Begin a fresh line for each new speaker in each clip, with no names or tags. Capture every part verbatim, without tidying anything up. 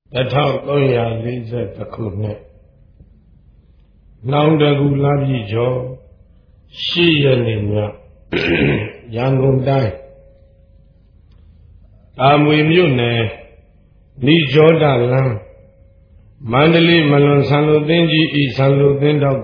တစ်ထောင်သုံးရာလေးဆယ်တစ်ခုနှစ်နောင်တကူလပြည့်ကျော်ရှစ်ရက်နေ့ညရန်ကုန်တိုင်းအာမွေမြို့နယ်နိကျောဒလမ်းမန္တလေးမလွန်ဆန်လိုသင်းကြီးဤဆန်လိုသင်းတောက်က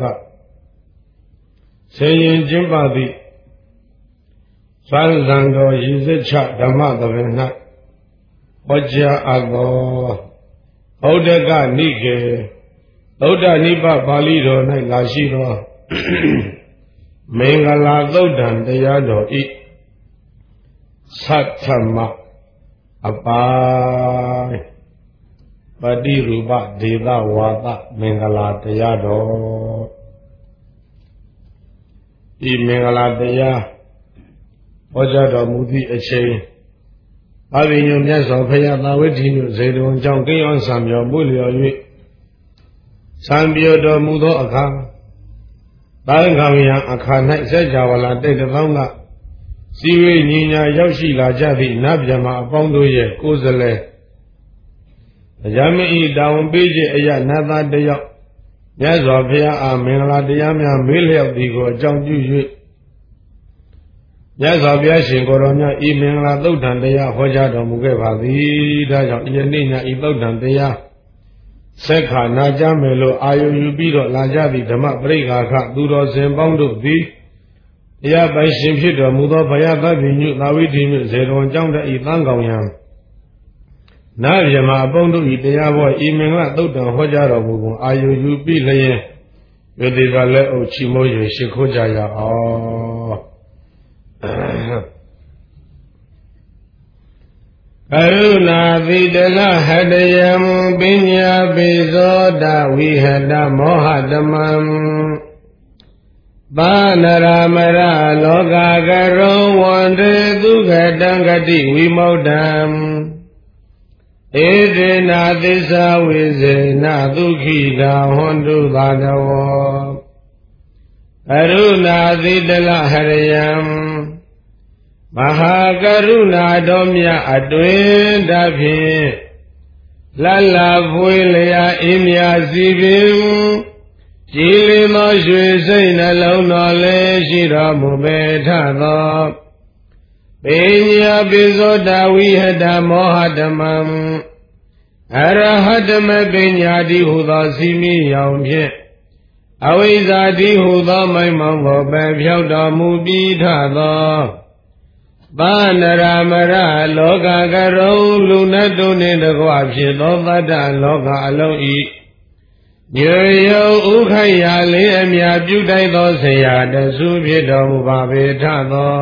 ဆေရင်ကျင်းပသည့်သံဃာတော်ရည်စက်ချဓမ္မသဘင်၌ဟောကြားအပ်သောဗုဒ္ဓကနိကေဗုဒ္ဓနိဗ္ဗာန်ပါဠိတော်၌လာရှိသောမင်္ဂလာသုတ်တံတရားတော်ဤသတ္ထမအပိုင်းပฏิရူပဒေသဝါဒမင်္ဂလာတရားတော်ဤမင်္ဂလာတရားဟောကြားတော်မူသည့်အချိန်အဘိညုမြတ်စွာဘုရားသာဝတိညုဇေတဝန်ကြောင့်ကိယောဆံမြော်မှုလျော်၍ဆံပြောတော်မူသောအခါသာဂံယံအခါ၌စัจ java လာတိတ်တောင်းကစီဝေညီညာရောက်ရှိလာကြသည့်နတ်ဗျမအပေါင်းတို့ရဲ့ကိုယ်စားလှယ်တရားမဤတောင်းပေးခြင်းအရာနတ်သားတယောက်မြတ်စွာဘုရားအားမင်္ဂလာတရားများမေးလျောက်သည်ကိုအကြောင်းပြု၍မြတ်စွာဘုရားရှင်ကိုယ်တော်မြတ်ဤမင်္ဂလာသုတ်တံတရားဟောကြားတော်မူခဲ့ပါသည်ဒါကြောင့်ယနေ့ညဤသုတ်တံတရားဆက်ခါနာကြမယ်လို့အာယုယူပြီးတော့လာကြသည့်ဓမ္မပရိက္ခာခသူတော်စင်ပေါင်းတို့သည်တရားပိုင်ရှင်ဖြစ်တော်မူသောဘုရားသဗ္ဗညုသာဝိတိညုဇေတဝန်ကြောင့်တဤသံကောင်ယံနာဗျမအပေါင်းတို့ဤတရားဘောဤမင်္ဂလာသုတ်တံဟောကြားတော်မူကုန်အာယုယူပြီးလျင်ယတိကလည်းအုပ်ချီမိုး၍ရှိခိုးကြရအောင်ကရုဏာသီတလဟတယံပညာပိဇောတဝိဟတမောဟတမံပါဏရမရလောကကရောဝန္တေဒုက္ခတံဂတိဝိမု ddံ ဧတေနာသစ္စာဝိဇေနဒုက္ခိတာဟွန်တုသာတဝောကရုဏာသီတလဟရယံမဟာကရုဏာတော်မြတ်အတွင်တဖြင့်လလဖွေလျာအင်းမြစီပင်ကြည်လင်သောရွှေစိတ်နှလုံးတော်လည်းရှိတော်မူပေထသောပိညာပိဇောတဝိဟတမောဟတမံအရဟတမပိညာတိဟုသောစီမီရောင်ဖြင့်အဝိဇ္ဇာတိဟုသောမိုင်မောင်ကိုပယ်ဖြောက်တော်မူပြီးထသောပါဏရမရလောကကရုံလူနတ်တို့နှင့်တကွဖြစ်သောတတ္တလောကအလုံးဤညေယုဥခိုက်ရာလေးအမြပြုတိုက်သောဆရာတဆူဖြစ်တော်မူပါပေထသော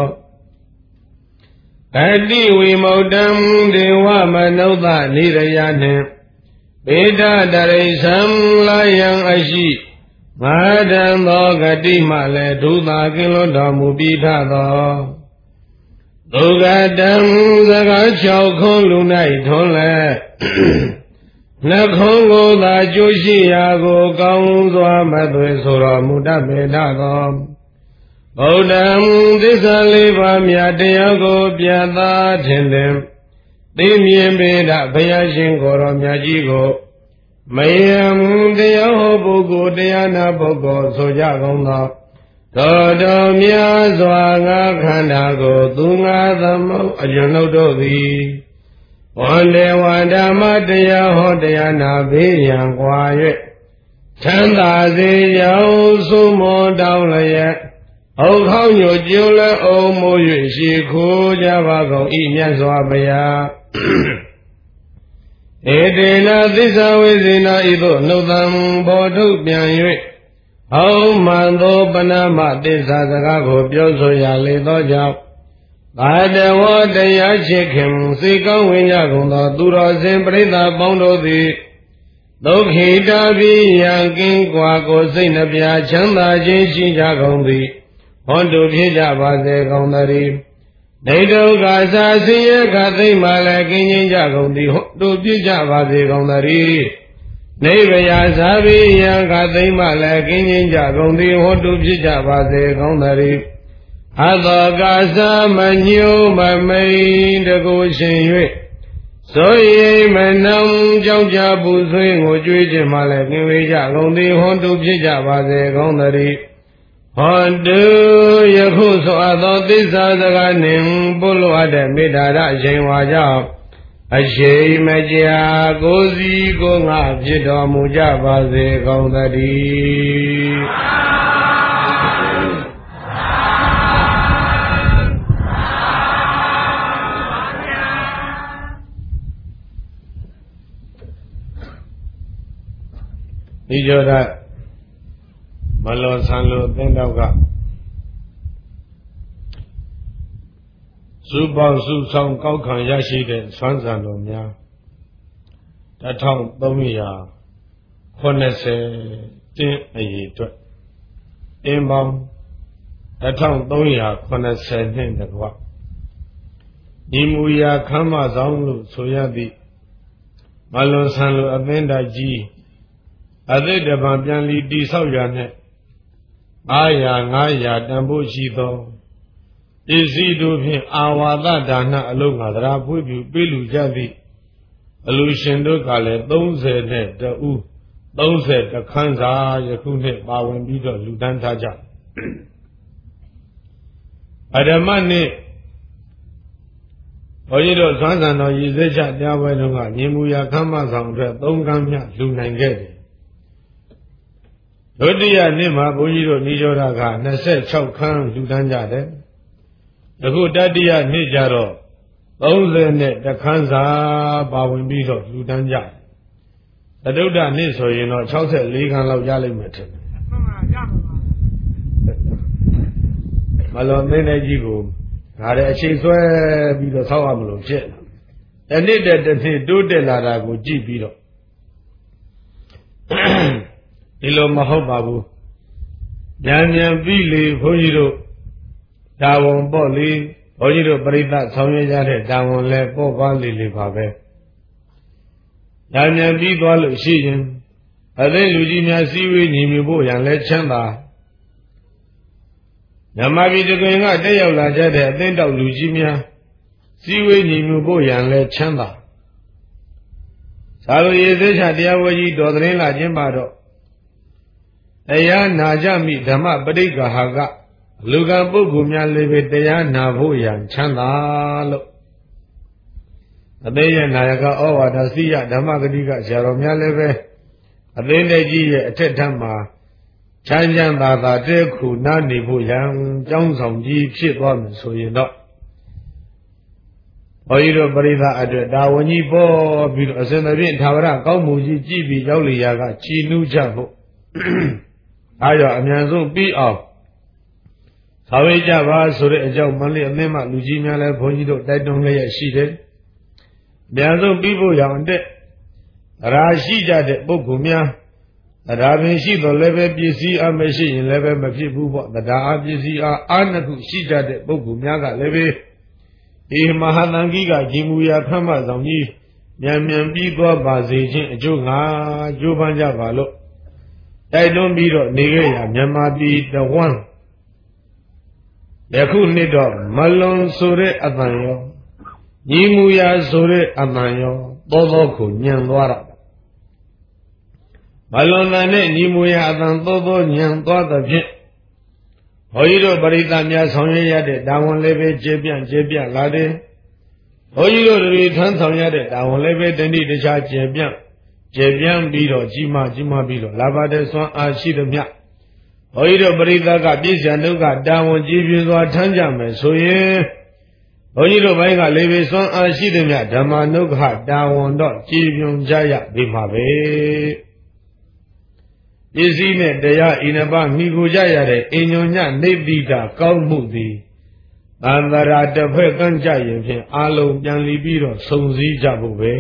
အတိဝိမု ddံ ဒေဝမနုဿနိရယနှင့်ပေဒတရိသံလာယံအရှိမဟာတံသောဂတိမှလည်းဒုသာကင်းလွတ်တော်မူပြီးထသောဒုက္ခတံစကား၆ခုလူ၌ထွန်းလဲနှခုံးကိုသာကြိုးရှိရာကိုကောင်းစွာမသွေဆိုတော်မူတတ်ပေထသောဗုဒ္ဓံသစ္စာလေးပါးမြတ်တရားကိုပြသထင်လင်သိမြင်ပေဒဘုရားရှင်ကိုယ်တော်မြတ်ကြီးကိုမယံတရားဟောပုဂ္ဂိုလ်တရားနာပုဂ္ဂိုလ်ဆိုကြကုန်သောတော်တော်များစွာငါခန္ဓာကိုသူငါသမုတ်အကျွန်ုပ်တို့သည်ဝန္ဒေဝန္ဓမ္မတရားဟောတရားနာဘေးရန်ကွာ၍ချမ်းသာစေရောင်စုမောတောင်းလျက်အုတ်ခေါညိုကျိုးလည်းအုံမိုး၍ရှိခိုးကြပါကုန်ဤမြတ်စွာဘုရားဧတေနသစ္စာဝိဇေနဤသို့နှုတ်သံဘောထုတ်ပြန်၍ဟောမှန်သောပဏမသစ္စာစကားကိုပြောဆိုရလေသောကြောင့်သာတဝတရားချစ်ခင်စေကောင်းဝင်ကြကုန်သောသူတော်စင်ပရိသတ်ပေါင်းတို့သည်ဒုက္ခိတာပိယံကင်းကွာကိုစိတ်နှပြချမ်းသာခြင်းရှိကြကုန်သည်ဟောတုဖြစ်ကြပါစေကုန်သတည်းဒိဋ္ဌုက္ခသာဆင်းရဲခသိမ့်မှလည်းကင်းခြင်းကြကုန်သည်ဟောတုဖြစ်ကြပါစေကုန်သတည်းနိဗ္ဗာန်သာဘိယံခသိမ့်မှလည်းကင်းခြင်းကြကုန်သည်ဟောတုဖြစ်ကြပါစေကုန်သတည်းအသောကာသမညုမမိန်တကိုရှင်၍ဆိုရင်မနှောင်ကြောက်ကြပူဆွေးကိုကြွေးခြင်းမှလည်းကင်းဝေးကြကုန်သည်ဟွန်တုဖြစ်ကြပါစေကောင်းသတည်းဟောတုယခုဆိုအပ်သောသစ္စာစကားနှင့်ပုလို့အပ်တဲ့မေတ္တာရအချိန်ဝါကြောင့်အရှိန်မကြာကိုယ်စီကိုယ်ငါဖြစ်တော်မူကြပါစေကောင်းသတည်းဒီကြောင့်မလောဆန်လို့အသင်းတော်ကစုပေါင်းစုဆောင်ကောက်ခံရရှိတဲ့ဆွမ်းဆံတော်များတစ်ထောင်သုံးရာခုနှစ်ဆယ်တင်းအရေအတွက်အင်းပေါင်းတစ်ထောင်သုံးရာခုနှစ်ဆယ်နှင့်တကွညီမူရာခမ်းမဆောင်လို့ဆိုရသည့်မလောဆန်လို့အသင်းတော်ကြီးအသစ်တပံပြန်လီတိဆောက်ရာနဲ့အားရာငါးရာတန်ဖို့ရှိသောပစ္စည်းတို့ဖြင့်အာဝါဒဒါနအလုံးငါသရာဖွေးပြပေးလူကြသည့်အလူရှင်တို့ကလည်းသုံးဆယ်နဲ့တဦးသုံးဆယ်တခန်းစာယခုနှစ်ပါဝင်ပြီးတော့လူတန်းထားကြအဓမ္မနှစ်ဘုန်းကြီးတို့သွမ်းဆံတော်ရည်စက်ချတရားပွဲတုန်းကညီမူရာခမ်းမဆောင်အတွက်သုံးကမ်းမြလူနိုင်ခဲ့တယ်ဒုတိယနှစ်မှာဘုန်းကြီးတို့နိရောဓကနှစ်ဆယ်ခြောက်ခန်းလူတန်းကြတယ်အခုတတိယနှစ်ကျတော့သုံးဆယ်နဲ့တခန်းစာပါဝင်ပြီးတော့လူတန်းကြတယ်သတုဒ္ဓနှစ်ဆိုရင်တော့ခြောက်ဆယ်လေးခန်းလောက်ရလိမ့်မယ်ထင်တယ်မလွန်သိတဲ့ကြီးကိုဒါလည်းအချိန်ဆွဲပြီးတော့ဆောက်ရမလို့ဖြစ်တယ်တနှစ်တဲ့တစ်နှစ်တိုးတက်လာတာကိုကြည့်ပြီးတော့ဒီလိုမဟုတ်ပါဘူးဉာဏ်ဉာဏ်ပြီးလေဘုန်းကြီးတို့တာဝန်ပေါ့လေဘုန်းကြီးတို့ပရိသတ်ဆောင်ရွက်ကြတဲ့တာဝန်လဲပေါ့ပါလေလေပါပဲဉာဏ်ဉာဏ်ပြီးသွားလို့ရှိရင်အသိလူကြီးများစည်းဝေးညီမြဖို့ရန်လဲချမ်းသာဓမ္မပြည်တွင်ကတက်ရောက်လာကြတဲ့အသင်းတော်လူကြီးများစည်းဝေးညီမြဖို့ရန်လဲချမ်းသာသာလို့ရေစဲချတရားဝဲကြီးတော်သတင်းလာခြင်းပါတော့တရားနာကြမိဓမ္မပဋိက္ခာကလူကံပုဂ္ဂိုလ်များလည်းပဲတရားနာဖို့ရန်ချမ်းသာလို့အသေးရဲ့နာယကဩဝါဒစိယဓမ္မဂတိကဆရာတော်များလည်းပဲအသင်းတဲ့ကြီးရဲ့အထက်ထပ်မှာချမ်းချမ်းသာသာတဲခုနာနေဖို့ရန်ကြောင်းဆောင်ကြီးဖြစ်သွားမယ်ဆိုရင်တော့ဘုန်းကြီးတို့ပရိသတ်အတွက်ဒါဝန်ကြီးပေါ်ပြီးတော့အစဉ်သဖြင့်သာဝရကောင်းမှုကြီးကြည်ပြီးရောက်လျာကချီနူးကြဖို့အားကြောင့်အမြန်ဆုံးပြီးအောင်သာဝေကြပါဆိုတဲ့အကြောင်းမလေးအသင်းမှလူကြီးများလည်းဘုန်းကြီးတို့တိုက်တွန်းလျက်ရှိတယ်အမြန်ဆုံးပြီးဖို့ရအောင်တဲ့ရာရှိကြတဲ့ပုဂ္ဂိုလ်များတရားပင်ရှိတော့လည်းပဲပစ္စည်းအမရှိရင်လည်းပဲမဖြစ်ဘူးပေါ့တရားအပစ္စည်းအားအာနှစ်ခုရှိကြတဲ့ပုဂ္ဂိုလ်များကလည်းပဲဒီမဟာသံဃိကကြီးမူရာခမ်းမဆောင်ကြီးမြန်မြန်ပြီးသွားပါစေခြင်းအကျိုးငါကြိုးပမ်းကြပါလို့တိုက်တွန်းပြီးတော့နေခဲ့ရမြန်မာပြည်တဝန်းယခုနှစ်တော့မလွန်ဆိုတဲ့အတန်ရောညီမူရာဆိုတဲ့အတန်ရောသောသောကိုညံသွားတာမလွန်တဲ့ညီမူရာအတန်သောသောညံသွားသဖြင့်ဘုန်းကြီးတို့ပရိသတ်များဆောင်ရွက်ရတဲ့တာဝန်လည်းပဲကျေပြန့်ကျေပြန့်လာတယ်ဘုန်းကြီးတို့တွေထမ်းဆောင်ရတဲ့တာဝန်လည်းပဲတဏှိတခြားကျေပြန့်ကျေပြန့်ပြီးတော့ကြီးမားကြီးမားပြီးတော့လာပါတဲ့ဆွမ်းအားရှိသည်မြတ်ဘုန်းကြီးတို့ပရိသတ်ကပြည့်စံတို့ကတာဝန်ကြီးပြင်းစွာထမ်းကြမယ်ဆိုရင်ဘုန်းကြီးတို့ဘိုင်းကလည်းပဲဆွမ်းအားရှိသည်မြတ်ဓမ္မနုခတာဝန်တော့ကြီးပြင်းကြရပြီမှာပဲပစ္စည်းနဲ့တရားဣနပမိကိုကြရတဲ့အညုံညနေတိတာကောင်းမှုသည်သန္တရာတစ်ဖက်ကန့်ကြရင်ဖြင့်အာလုံးပြန်လီပြီးတော့စုံစည်းကြဖို့ပဲ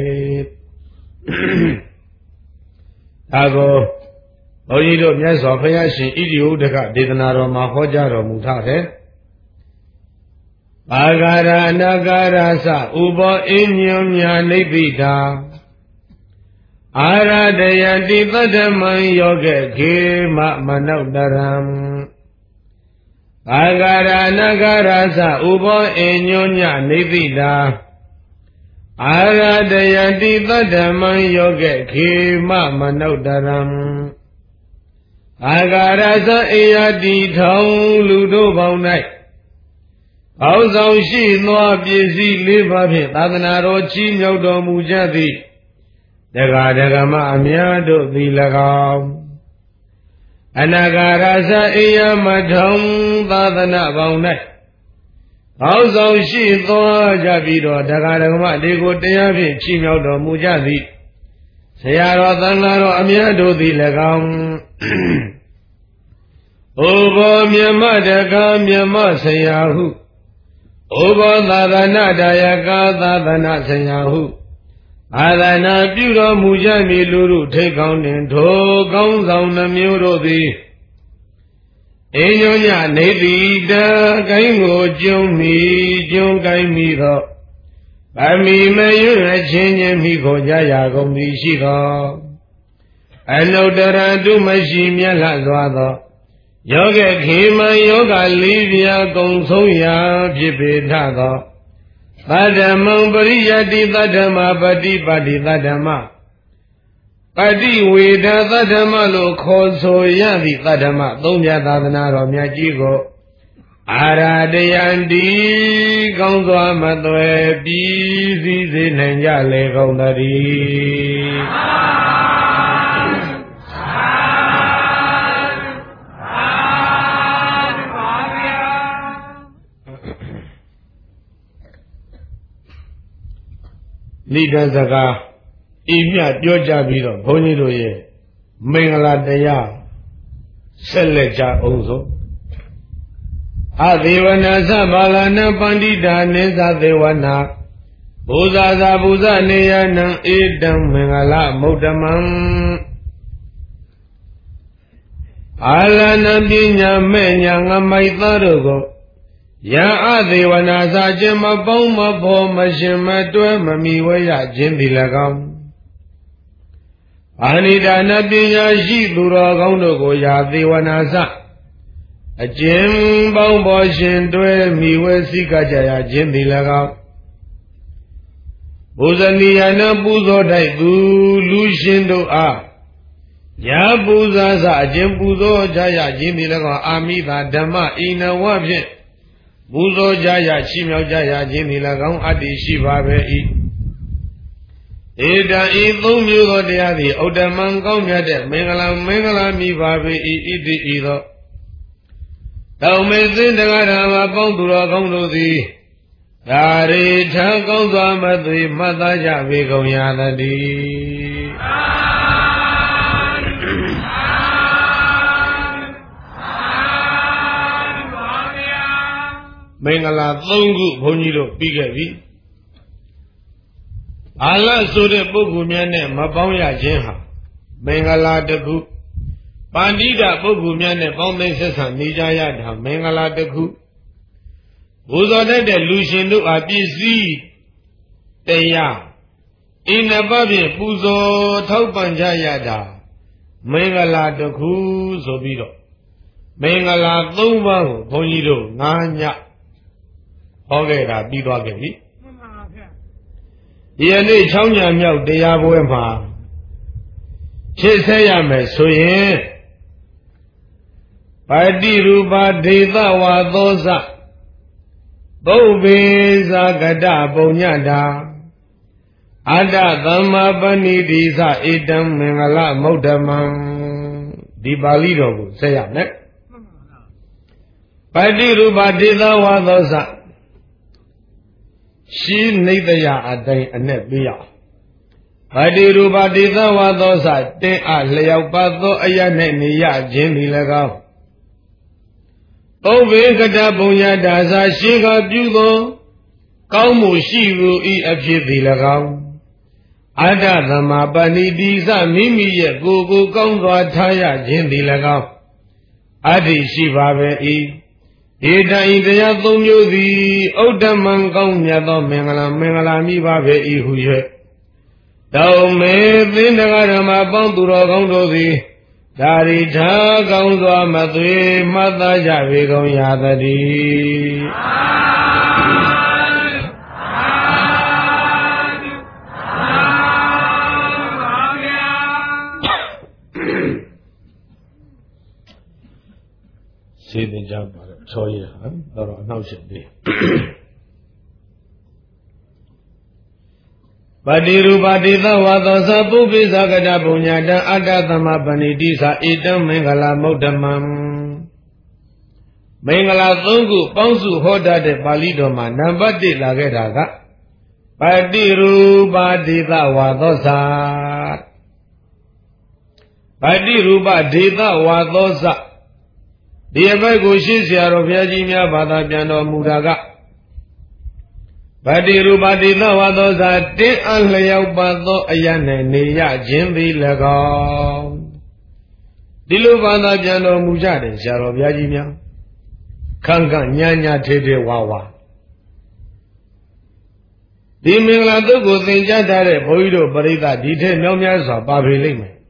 ဒါကိုဘုန်းကြီးတို့မြတ်စွာဘုရားရှင်ဣတိဥဒကဒေသနာတော်မှာဟောကြားတော်မူထားတယ်အာဂါရအနာဂါရသဥပောအညုံညာနေတိတာအာရတယတိပတ္တမံယောဂေခေမမနောတရံအာဂါရအနာဂါရသဥပောအညုံညာနေတိတာ Aradayati tadhaman yoga khema manaudaram Agarasa eyati thong ludo baunai Auzang shi noa piesi lipa phi Tadanaro chi nyaudo mujati Daga dagama amyado dilagam Anagarasa eyama thong Tadana baunai Auzang shi noa jabido Daga dagama dego teyapi chi nyaudo mujati Sayaro tanaro amyado dilagam Obo myama daga myama sayahu Obo dadana dayaka dadana sayahu Adana pyuro mujami luru thekaung nin tho kaung saung namyo ro thi Enyonya nethita kaingo jung mi jung kai mi tho Bami mayu achin nyin mi kho jaya gong thi shi tho Anuttara tu mashi myala swa tho Yoga khema yoga livya gong song ya phipe tha tho Tadhamang pariyati tadhama pati pati tadhama Pati veda tadhama lo kho so yati tadhama Thong pya thadana ro mya chi ko Aradayanti kaung swa ma thwe pi si se nain ja le kaung tari Nida Zaka Imya Yoja Bido Bonido Ye Mingala Daya Seleja Ozo Adivana Sabalana Pandita Nesa Devana Buza Zabuza Neyana Idam Mingala Mudaman Alana Dinya Menya Ngamaitarugo Ya adivana sa jima pong ma po ma shima tue ma miwaya jindi lagam. Anida na pinya shi dura gaung do ko ya adivana sa. A jim pong po shin tue miwe sika jaya jindi lagam. Buzaniya na buzo dai du lu shin do a. Ya buza sa jim buzo jaya jindi lagam amida dhamma ina wabhin. Buzo jaya chi myao jaya jin ni lagaung ati shi ba be i Eda i thong myo tho taya thi Uddaman kaung myat de Mingala mingala mi ba be i iti i tho Taung me sin daga dhamma paung tu ro kaung do thi Dari tha kaung swa ma thwi matta ja be kaung ya thati Mingala thong ku bhonji do pi ke bi Ala so de pukkhu mya ne ma paung ya chin ha Mingala takku Pandita pukkhu mya ne paung thai set san ni ja ya tha Mingala takku Buzo dai de lu shin do a pisi Taya Ina pa phin puzo thau pan ja ya tha Mingala takku so pi do Mingala thong pa ko bhonji do nga nya Hô kể là đi qua cái gì? Hiện nay trong nhà nhau để nhà bố em mà chia sẻ nhà mẹ số yên Bài đi rupa đề ta hòa tố sa Bố bê sa gà đà bố nhá đà Ada dhamma bani đi sa idam mingala maudamang Đi Bali đó bố sẽ nhà mẹ Bài đi rupa đề ta hòa tố sa Shi Nidaya Adai Anebiya Badi Rupa Dita Wado Sa Ten A Liao Pato Ayane Niya Jindi Lagao Ove Kata Punya Dasa Shika Pyudo Kau Mu Shivu I Apshiti Lagao Ada Dhamma Bani Disa Mimi Ye Gogo Kaung Dwa Thaya Jindi Lagao Adi Shiva Be I Eda idaya thong myo thi Uddaman kaung myat tho mingala mingala mi ba be i hu ye Tao me thin daga dhamma paung tu ro kaung do thi Dari tha kaung swa ma thwe matta ja be kaung ya thati င်ကြားပါတယ်ချောရဟမ်တော့အနောက်ရှင်းသေးပတိရူပတိသဝါသောသပုပ္ပိသကတပုညတံအတ္တသမပဏိတိသဧတံမင်္ဂလာမௌဒ္ဓမံမင်္ဂလာသုံးခုပေါင်းစုဟောတတ်တဲ့ပါဠိတော်မှာနံပါတ်တစ်လာခဲ့တာကပတိရူပတိသဝါသောသပတိရူပဒေသဝါသောသဒီအပိုက်ကိုရှင်းဆရာတော်ဘုရားကြီးများဘာသာပြန်တော်မူတာကပတိရူပဒေသဝါသောသတင်းအလျောက်ပါသောအရ၌နေရခြင်းသည်၎င်းဒီလိုဘာသာပြန်တော်မူကြတယ်ဆရာတော်ဘုရားကြီးများခန့်ခန့်ညာညာထေထေဝါဝါဒီမင်္ဂလာတုတ်ကိုသင်ကြားထားတဲ့ဘုန်းကြီးတို့ပရိသတ်ဒီထက်မြောက်များစွာပါပေလိမ့်မယ်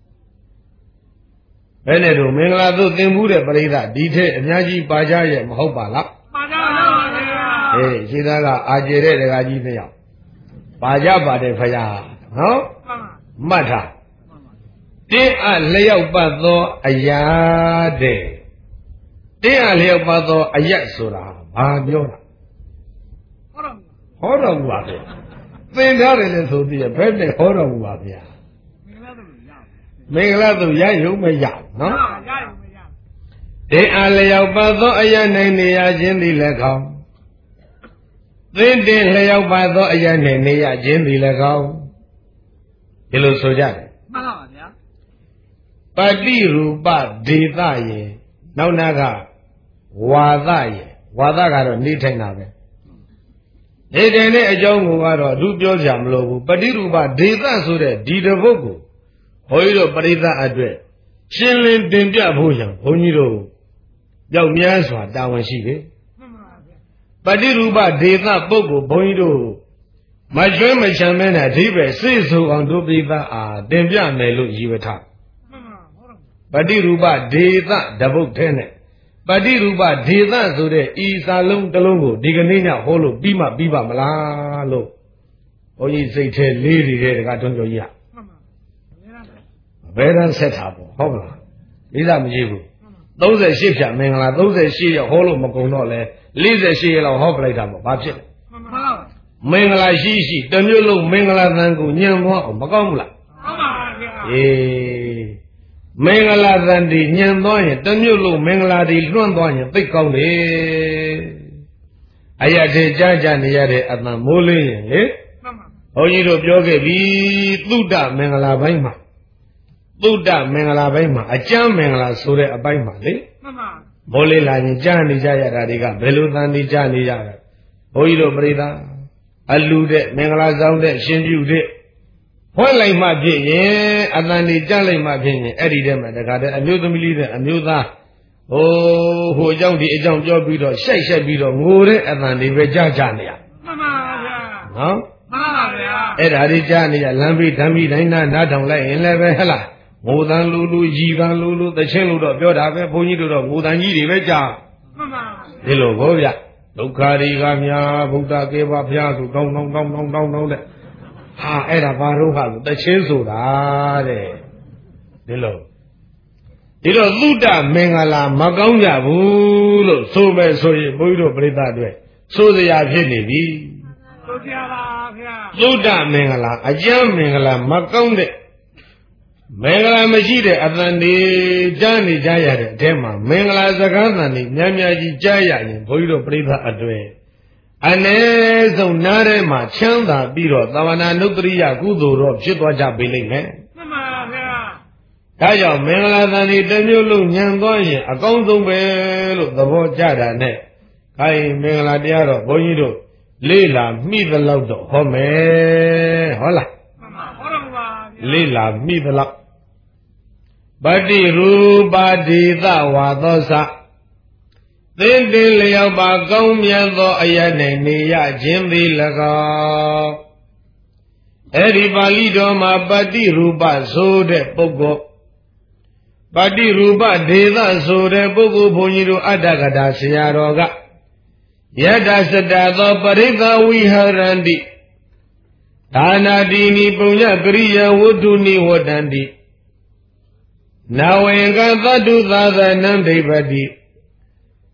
ဘယ်နဲ့တော့မင်္ဂလာတုတ်သင်မှုတဲ့ပရိသတ်ဒီထက်အများကြီးပါကြရဲ့မဟုတ်ပါလားပါကြပါဗျာအေးရှိသားကအာကျေတဲ့တကားကြီးနှစ်ယောက်ပါကြပါတယ်ဖရာနော်မှတ်ထားတင်းအလျောက်ပတ်သောအရာတဲ့တင်းအလျောက်ပတ်သောအယက်ဆိုတာဘာပြောတာဟောတော်မူပါဗျာသင်ထားတယ်လည်းဆိုသေးရဲ့ဘယ်နဲ့ဟောတော်မူပါဗျာမင်္ဂလာသူရရုံမရနော်ရရုံမရတင်းအလျောက်ပတ်သောအယက်၌နေရခြင်းသည်လည်းကောင်းသင်တင်းလျောက်ပတ်သောအယက်၌နေရခြင်းသည်လည်းကောင်းဒီလိုဆိုကြတယ်မှန်ပါပါဗျာပတိရူပဒေသယေနောက်နာကဝါသယေဝါသကတော့နေထိုင်တာပဲနေထိုင်တဲ့အကြောင်းကိုကတော့အထူးပြောကြမလို့ဘူးပတိရူပဒေသဆိုတဲ့ဒီတပုတ်ကိုဘုန်းကြီးတို့ပရိသတ်အတွက်ရှင်းလင်းတင်ပြဖို့ရန်ဘုန်းကြီးတို့ရောက်များစွာတာဝန်ရှိတယ်ပတိရူပဒေသပုဂ္ဂိုလ်ဘုန်းကြီးတို့မကျွမ်းမချမ်းမဲနဲ့အဓိပ္ပာယ်စိတ်ဆိုအောင်တို့ပိသအားတင်ပြမယ်လို့ရည်ဝထားပတိရူပဒေသတပုတ်ထဲနဲ့ပတိရူပဒေသဆိုတဲ့ဤစာလုံးတစ်လုံးကိုဒီကနေ့ညဟောလို့ပြီးမှပြီးပါမလားလို့ဘုန်းကြီးစိတ်ထဲလေးနေတဲ့တကားထွန်းကျော်ကြီးကဘယ်တန်းဆက်တာပေါ့ဟုတ်မလားမိသားမကြည့်ဘူးသုံးရှစ်ဖြတ်မင်္ဂလာသုံးရှစ်ရက်ဟောလို့မကုန်တော့လဲလေးရှစ်ရက်လောက်ဟောပလိုက်တာပေါ့ဘာဖြစ်လဲမင်္ဂလာရှိရှိတမျိုးလုံးမင်္ဂလာသံကိုညံသွားအောင်မကောင်းဘူးလားကောင်းပါဗျာအေးမင်္ဂလာသံဒီညံသွားရင်တမျိုးလုံးမင်္ဂလာဒီလွှမ်းသွားရင်သိကောင်းတယ်အရာတည်းကြားကြနေရတဲ့အတန်မိုးလေးရင်လေဘုန်းကြီးတို့ပြောခဲ့ပြီသုဒ္ဓမင်္ဂလာပိုင်းမှာသုဒ္ဓမင်္ဂလာပိုင်းမှာအကျမ်းမင်္ဂလာဆိုတဲ့အပိုင်းမှာလေမှန်ပါမိုးလေးလာရင်ကြားနေကြရတာတွေကဘယ်လိုသံဒီကြားနေရတာဘုန်းကြီးတို့ပရိသတ်အလူတဲ့မင်္ဂလာဆောင်တဲ့ရှင်ပြုတဲ့ဟွက်လိုက်မှဖြစ်ရင်အတန်ဒီကြားလိုက်မှဖြစ်ရင်အဲ့ဒီထဲမှာတခါတည်းအမျိုးသမီးလေးတဲ့အမျိုးသားဟိုဟိုအကြောင်းဒီအကြောင်းပြောပြီးတော့ရှိုက်ရှိုက်ပြီးတော့ငိုတဲ့အတန်ဒီပဲကြားကြနေရမှန်ပါဗျာနော်မှန်ပါဗျာအဲ့ဒါဒီကြားနေရလမ်းပြီးဓမ္မီတိုင်းနာနားထောင်လိုက်ရင်လည်းပဲဟဲ့လားငိုတန်လူလူရီတန်လူလူသချင်းလူတော့ပြောတာပဲဘုန်းကြီးတို့တော့ငိုတန်ကြီးတွေပဲကြားမှန်ပါဒီလိုဘောဗျဒုက္ခတွေကများဗုဒ္ဓကေဘဘုရားဆိုတောင်းတောင်းတောင်းတောင်းတောင်းတောင်းတဲ့ဟာအဲ့ဒါဘာလို့ဟာတချင်းဆိုတာတဲ့ဒီလိုဒီတော့သုတ္တမင်္ဂလာမကောင်းကြဘူးလို့ဆိုမဲ့ဆိုရင်ဘုန်းကြီးတို့ပြိဿတွေဆိုစရာဖြစ်နေပြီဆိုကြပါဗျာသုတ္တမင်္ဂလာအကျမ်းမင်္ဂလာမကောင်းတဲ့မင်္ဂလာမရှိတဲ့အတန်ဒီကြားနေကြရတဲ့အထဲမှာမင်္ဂလာစကားသံတွေများများကြီးကြားရရင်ဘုန်းကြီးတို့ပြိဿအတွေ့အ ਨੇ ဆုံးနားထဲမှာချမ်းသာပြီးတော့သာဝနာနုတ္တရိယကုသိုလ်တော့ဖြစ်သွားကြပြီလိမ့်မယ်မှန်ပါဗျာဒါကြောင့်မင်္ဂလာသံတွေတစ်မျိုးလုံးညံသွားရင်အကောင်းဆုံးပဲလို့သဘောကျတာနဲ့ခိုင်းမင်္ဂလာတရားတော့ဘုန်းကြီးတို့လေးလာမိသလောက်တော့ဟောမယ်ဟုတ်လားမှန်ပါဟောတော်ပါဗျာလေးလာမိသလောက်ပတိရူပဒေသဝါသောသသင်တင်လျောက်ပါကောင်းမြတ်သောအရ၌နေရခြင်းသည်၎င်းအဲ့ဒီပါဠိတော်မှာပတိရူပဆိုတဲ့ပုဂ္ဂိုလ်ပတိရူပဒေသဆိုတဲ့ပုဂ္ဂိုလ်ဘုန်းကြီးတို့အတ္တကထာဆရာတော်ကယတ္တစတသောပရိသဝိဟရန္တိဒါနာတိနိပုညကရိယဝတ္ထုနိဝတ္တန္တိနဝေကသတ္တုသာသနံဒိဗတိ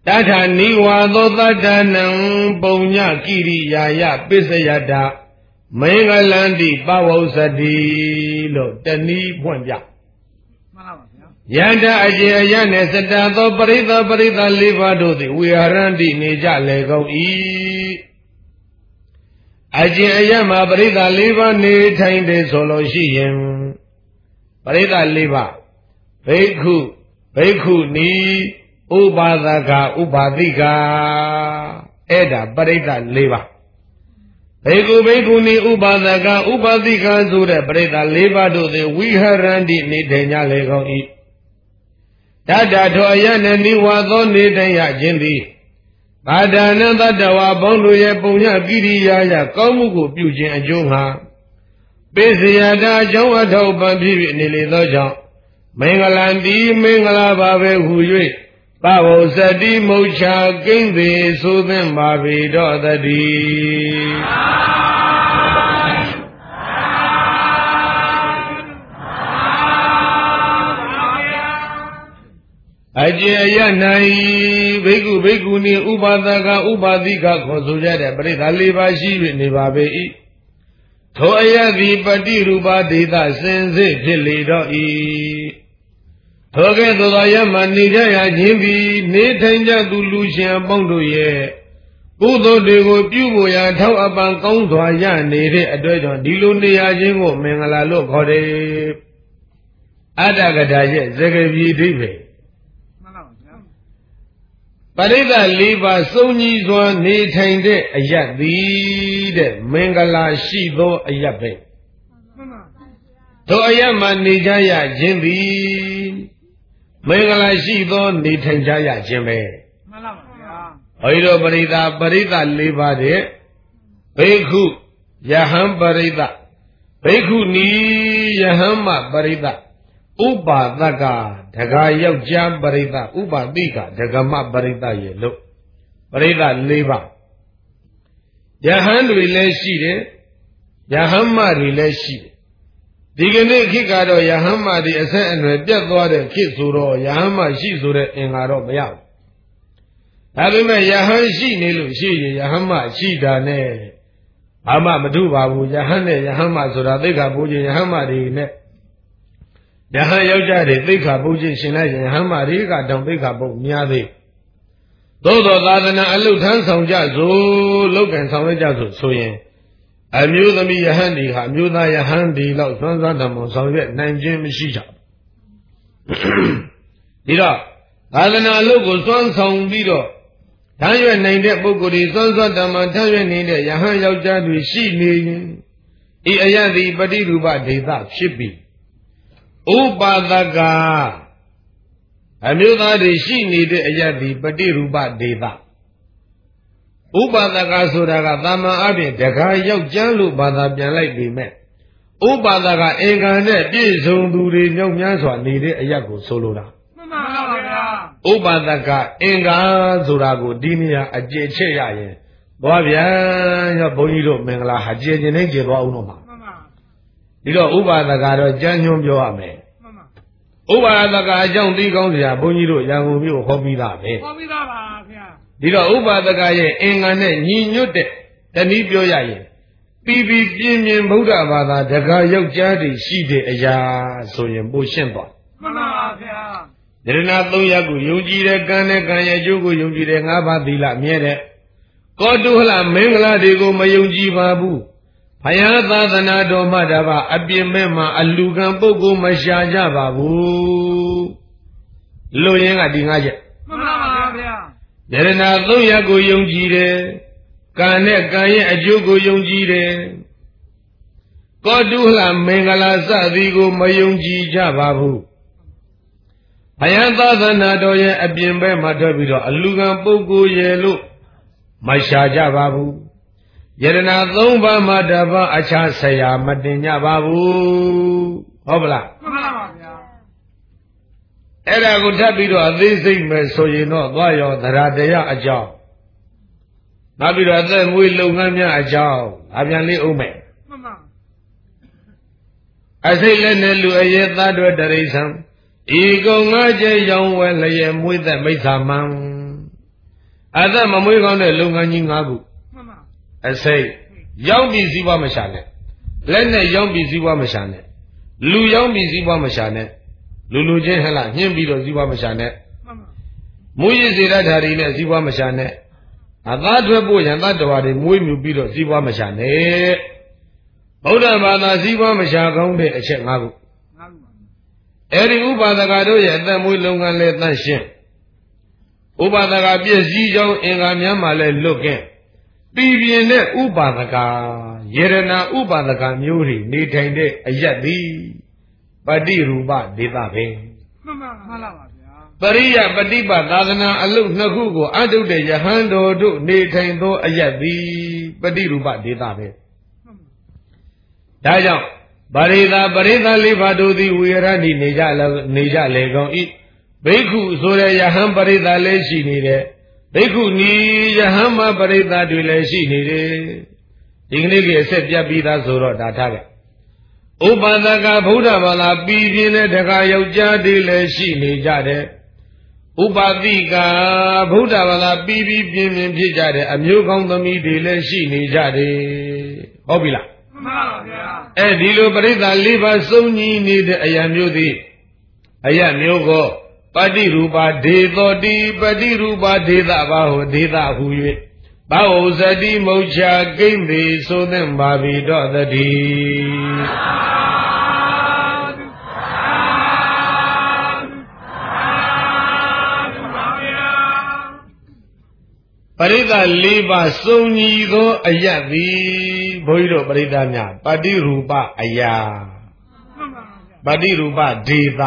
Tata niwa dota danam punya kiri yaya pisayada mengalandi pawusadi lo tani punya. Yanda aje ayane setato parita parita livado di wiharandi neja legau i. Aje ayama parita liva ne tainde solo shiyen. Parita liva bhikkhu bhikkhu ni Upadaka upadika Eda parita leva Bhikkhu bhikkhuni upadaka upadika Sura parita leva do de Viharandi nidenya legao i Tata to ayana niwa tho nidenya jindi Padana tatawa bondo ye punya kiriya ya Kaumu ko pyu chin ajo nga Pisayada ajo athau pan phiphi nile tho jaung Mengalandi mengala babe hu yue Pavosati moksha kindi sudhin bhavido tati. Ajaya nai bhikkhu bhikkhuni upadaka upadika khosujade parita leva shive ne babe i. Tho ayati pati rupa dita sense phit le do i. Thoge dodaya manijaya jimbi ne thanja tu lu shin apong do ye Kudo deko pyu ko ya thau apan kaung thwa ya nede atwe jaung di lo ne ya chin ko mengala lo khaw de Adagada ye sakapi dibbe Parita leva song ji swa ne thain de ayat thi de mengala shi tho ayat be Tho ayat ma nijaya jimbi Mengala shi tho ne thain jaya chin be Airo parita parita leva de Bhikkhu yaham parita Bhikkhu ni yahama parita Upadaka daga yaukja parita Upadika dagama parita ye lo Parita leva Yahanတွေလည်းရှိတယ်Yahamaတွေလည်းရှိတယ်ဒီကနေ့ခေတ်ကတော့ယဟမတွေအဆက်အနွယ်ပြတ်သွားတဲ့ခေတ်ဆိုတော့ယဟမရှိဆိုတဲ့အင်္ဂါတော့မရဘူးဒါပေမဲ့ယဟန်ရှိနေလို့ရှိရင်ယဟမရှိတာနဲ့ဘာမှမထုပါဘူးယဟန်နဲ့ယဟမဆိုတာသိက္ခာပုခြင်းယဟမတွေနဲ့ယဟန်ယောက်ျားတွေသိက္ခာပုခြင်းရှင်လိုက်ရင်ယဟမတွေကတောင်သိက္ခာပုများသေးသို့သောသာသနာအလုထမ်းဆောင်ကြစို့လောက်ကံဆောင်ရကြစို့ဆိုရင်အမျိုးသမီးယဟန်ဒီဟာအမျိုးသားယဟန်ဒီလောက်သွမ်းစားတမောဆောင်ရွက်နိုင်ခြင်းမရှိကြဘူးဒီတော့သာသနာအလုပ်ကိုသွမ်းဆောင်ပြီးတော့ထမ်းရွက်နိုင်တဲ့ပုဂ္ဂိုလ်တွေသွမ်းစားတမောထမ်းရွက်နေတဲ့ယဟန်ယောက်ျားတွေရှိနေရင်ဤအယတ်ဒီပฏิရူပဒေသဖြစ်ပြီးဥပါဒကအမျိုးသားတွေရှိနေတဲ့အယတ်ဒီပฏิရူပဒေသဥပါဒကဆိုတာကသာမန်အပြင်တခါရောက်ကျမ်းလို့ဘာသာပြန်လိုက်ပြီမဲ့ဥပါဒကအင်္ဂါနဲ့ပြည့်စုံသူတွေညောက်များစွာနေတဲ့အရာကိုဆိုလိုတာမှန်ပါဗျာဥပါဒကအင်္ဂါဆိုတာကိုဒီနေရာအကျေချက်ရရင်သွားဗျာရောဘုန်းကြီးတို့မင်္ဂလာဟာကျေကျင်နေကျေသွားအောင်တော့မှာမှန်ပါဒီတော့ဥပါဒကတော့ကျမ်းညွှန်းပြောရမယ်မှန်ပါဥပါဒကအကြောင်းသိကောင်းစရာဘုန်းကြီးတို့ရန်ကုန်မြို့ဟောပြီးသားပဲဟောပြီးသားပါဒီတော့ဥပါဒကရဲ့အင်္ဂါနဲ့ညီညွတ်တဲ့တနည်းပြောရရင်ပြီးပြီးပြင်းပြင်းဗုဒ္ဓဘာသာတကားယောက်ျားတွေရှိတဲ့အရာဆိုရင်ပိုရှင်းသွားမှန်ပါဗျာယရဏသုံးရပ်ကိုယုံကြည်တဲ့ကံနဲ့ကံရဲ့အကျိုးကိုယုံကြည်တဲ့ငါးပါးသီလမြဲတဲ့ကောတုဟလမင်္ဂလာတွေကိုမယုံကြည်ပါဘူးဘုရားသာသနာတော်မှာတပါအပြင်မဲ့မှာအလူကံပုဂ္ဂိုလ်မရှာကြပါဘူးလူရင်းကဒီငါးချက်မှန်ပါဗျာယရဏသုံးရပ်ကိုယုံကြည်တယ်ကံနဲ့ကံရဲ့အကျိုးကိုယုံကြည်တယ်ကောတုဟလမင်္ဂလာစသည်ကိုမယုံကြည်ကြပါဘူးဘုရားသာသနာတော်ရဲ့အပြင်ဘက်မှာထွက်ပြီးတော့အလူကံပုဂ္ဂိုလ်ရဲ့လို့မရှာကြပါဘူးယရဏသုံးပါးမှာတပါးအခြားဆရာမတင်ကြပါဘူးဟုတ်ပလားမှန်ပါပါဗျာအဲ့ဒါကိုထပ်ပြီးတော့အသေးစိတ်မယ်ဆိုရင်တော့သွားရောသရတရားအကြောင်းနောက်ပြီးတော့အသက်မွေးလုပ်ငန်းများအကြောင်းအပြန်လေးဦးမယ်မှန်ပါအစိတ်လက်နဲ့လူအရေးသားတွေတရိษံဤကုံငါးကျဲရောင်းဝဲလျက်မွေးသက်မိစ္ဆာမံအသက်မမွေးကောင်းတဲ့လုပ်ငန်းကြီး၅ခုအစိတ်ရောက်ပြီးစည်းပွားမရှာနဲ့လက်နဲ့ရောက်ပြီးစည်းပွားမရှာနဲ့လူရောက်ပြီးစည်းပွားမရှာနဲ့လူလူချင်းဟဲ့လားညှင်းပြီးတော့စည်းပွားမရှာနဲ့မွေးရစေတတ်တာတွေနဲ့စည်းပွားမရှာနဲ့အသားထွက်ဖို့ရန်သတ္တဝါတွေမွေးမြူပြီးတော့စည်းပွားမရှာနဲ့ဗုဒ္ဓဘာသာစည်းပွားမရှာကောင်းတဲ့အချက်၅ခုအဲ့ဒီဥပါဒကတို့ရဲ့အသက်မွေးလုပ်ငန်းလဲတန့်ရှင်းဥပါဒကပြည့်စည်ကြောင်းအင်္ဂါများမှလည်းလွတ်ကင်းပြည်ပြင်းတဲ့ဥပါဒကယေရနာဥပါဒကမျိုးတွေနေထိုင်တဲ့အယက်သည်ပฏิရူပဒေသပဲမှန်ပါမှန်ပါပါဗျာပရိယပฏิပသာသနာအလုတ်နှစ်ခုကိုအထုတ်တဲ့ယဟန်တော်တို့နေထိုင်သောအယက်သည်ပฏิရူပဒေသပဲဒါကြောင့်ပရိသပရိသလေးပါးတို့သည်ဝေရဏိနေကြနေကြလေကောင်းဤဘိက္ခုဆိုတဲ့ယဟန်ပရိသလည်းရှိနေတယ်ဘိက္ခုနီယဟန်မပရိသတွေလည်းရှိနေတယ်ဒီကနေ့ကြီးအဆက်ပြတ်ပြီးသားဆိုတော့ဒါထားခဲ့ဥပါဒကဗုဒ္ဓဘာသာပြည်ပြင်းတဲ့တခါယောက်ျားတွေလည်းရှိနေကြတယ်ဥပါတိကဗုဒ္ဓဘာသာပြည်ပြီးပြင်းပြင်းဖြစ်ကြတဲ့အမျိုးကောင်းသမီးတွေလည်းရှိနေကြတယ်ဟုတ်ပြီလားမှန်ပါဗျာအဲဒီလိုပရိသတ်လေးပါးစုံညီနေတဲ့အရာမျိုးသည်အရာမျိုးကိုပฏิရူပဒေသောတိပฏิရူပဒေသဘာဟုဒေသဟု၍ဘာဝဇတိမုတ်ချကိမ့်ပေဆိုသင့်ပါပြီတော့တည်းပရိသတ်လေးပါးစုံညီသောအယတ်သည်ဘုန်းကြီးတို့ပရိသတ်များပฏิရူပအရာပฏิရူပဒေသ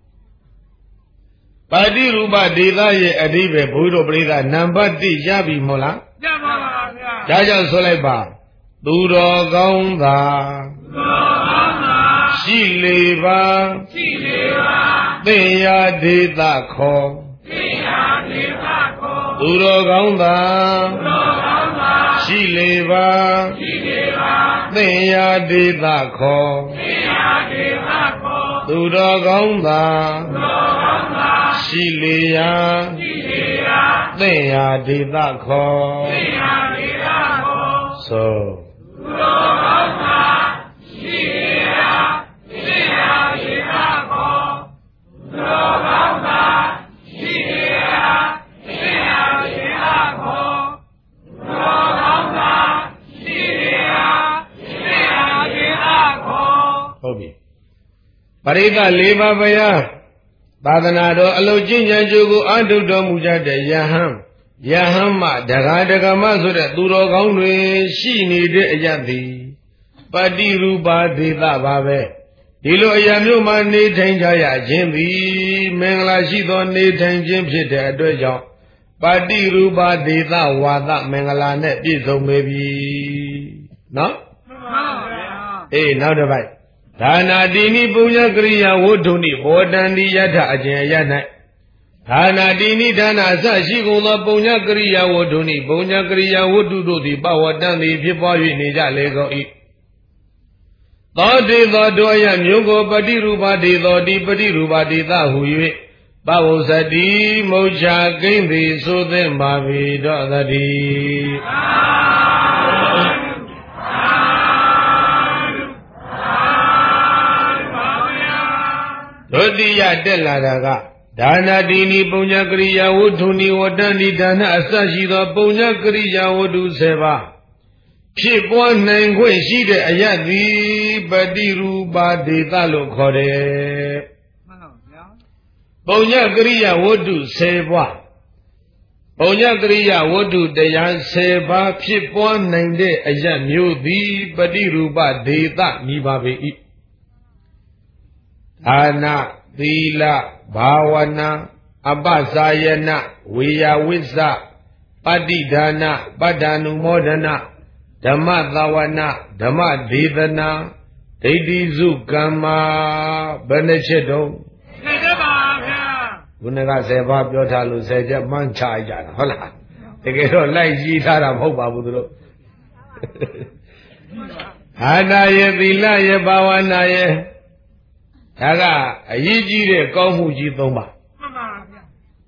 ပฏิရူပဒေသရဲ့အဓိပ္ပာယ်ဘုန်းကြီးတို့ပရိသတ်နံပါတ်၁ရပြီမဟုတ်လားရပါပါဗျာဒါကြောင့်ဆိုလိုက်ပါသူတော်ကောင်းသာသူတော်ကောင်းသာရှိလေပါရှိလေပါသင်္ယာဒေသခေါ်သင်္ယာဒေသခေါ်သူတော်ကောင်းသာသူတော်ကောင်းသာရှိလေပါရှိလေပါသင်္ယာဒေသခေါ်သင်္ယာဒေသခေါ်သူတော်ကောင်းသာသူတော်ကောင်းသာရှိလေရာရှိလေရာသင်္ယာဒေသခေါ်သင်္ယာဒေသခေါ်ဆိုသူတော်ကောင်းသာရှိလေရာသင်္ယာဒေသခေါ်သူတော်ကောင်းသာရှိလေရာသင်္ယာဒေသခေါ်သူတော်ကောင်းသာရှိလေရာသင်္ယာဒေသခေါ်ဟုတ်ပြီပရိသတ်လေးပါးဗျာသာသနာတော်အလုတ်ကျင့်ကြံကြိုးကိုအထုတ်တော်မူကြတဲ့ယဟန်ယဟန်မဒဂါဒဂမဆိုတဲ့သူတော်ကောင်းတွေရှိနေတဲ့အရာသည်ပฏิရူပဒေသပါပဲဒီလိုအရာမျိုးမှာနေထိုင်ကြရခြင်းသည်မင်္ဂလာရှိသောနေထိုင်ခြင်းဖြစ်တဲ့အတွက်ကြောင့်ပฏิရူပဒေသဝါဒမင်္ဂလာနဲ့ပြည့်စုံပေပြီနော်မှန်ပါဗျာအေးနောက်တစ်ပိုက်ဒါနာတိနိပုညကရိယာဝတ္ထုနိဘောတန္တိယထအကျင်အယ၌ဒါနာတိနိဒါနာအစရှိကုန်သောပုညကရိယာဝတ္ထုနိပုညကရိယာဝတ္ထုတို့သည်ပဝတ္တံသည်ဖြစ်ပွား၍နေကြလေကုန်၏သောတေသောတို့အယမျိုးကိုပฏิရူပဒေသောတိပฏิရူပဒေသဟု၍ပဝုဇ္ဇတိမုတ်ချကိမ့်သည်ဆိုသင့်ပါပြီတော့သတိဒုတိယတက်လာတာကဒါနာတိနိပုညကရိယာဝတ္ထုနိဝတ္တနိဒါနအစရှိသောပုညကရိယာဝတ္ထုဆယ်ပါးဖြစ်ပွားနိုင်ခွင့်ရှိတဲ့အရာသည်ပฏิရူပဒေသလို့ခေါ်တယ်မှန်ပါဗျာပုညကရိယာဝတ္ထုဆယ်ပါးပုညကရိယာဝတ္ထုတရားဆယ်ပါးဖြစ်ပွားနိုင်တဲ့အရာမျိုးသည်ပฏิရူပဒေသမိပါပေ၏ဒါနသီလဘာဝနာအပ္ပစာယနာဝေယဝိစ္စပတ္တိဒါနပတ္တ ानु မောဒနာဓမ္မသဝနာဓမ္မဒေသနာဒိဋ္ဌိစုကမ္မာဘယ်နှချက်တော့ဆယ်ချက်ပါဗျာခုနကဆယ်ပါးပြောထားလို့ဆယ်ချက်မှန်းချကြတာဟုတ်လားတကယ်တော့လိုက်ကြီးထားတာမဟုတ်ပါဘူးသူတို့ဟာနာယသီလယဘာဝနာယဒါကအရေးကြီးတဲ့ကောင်းမှုကြီးသုံးပါမှန်ပါဗျာ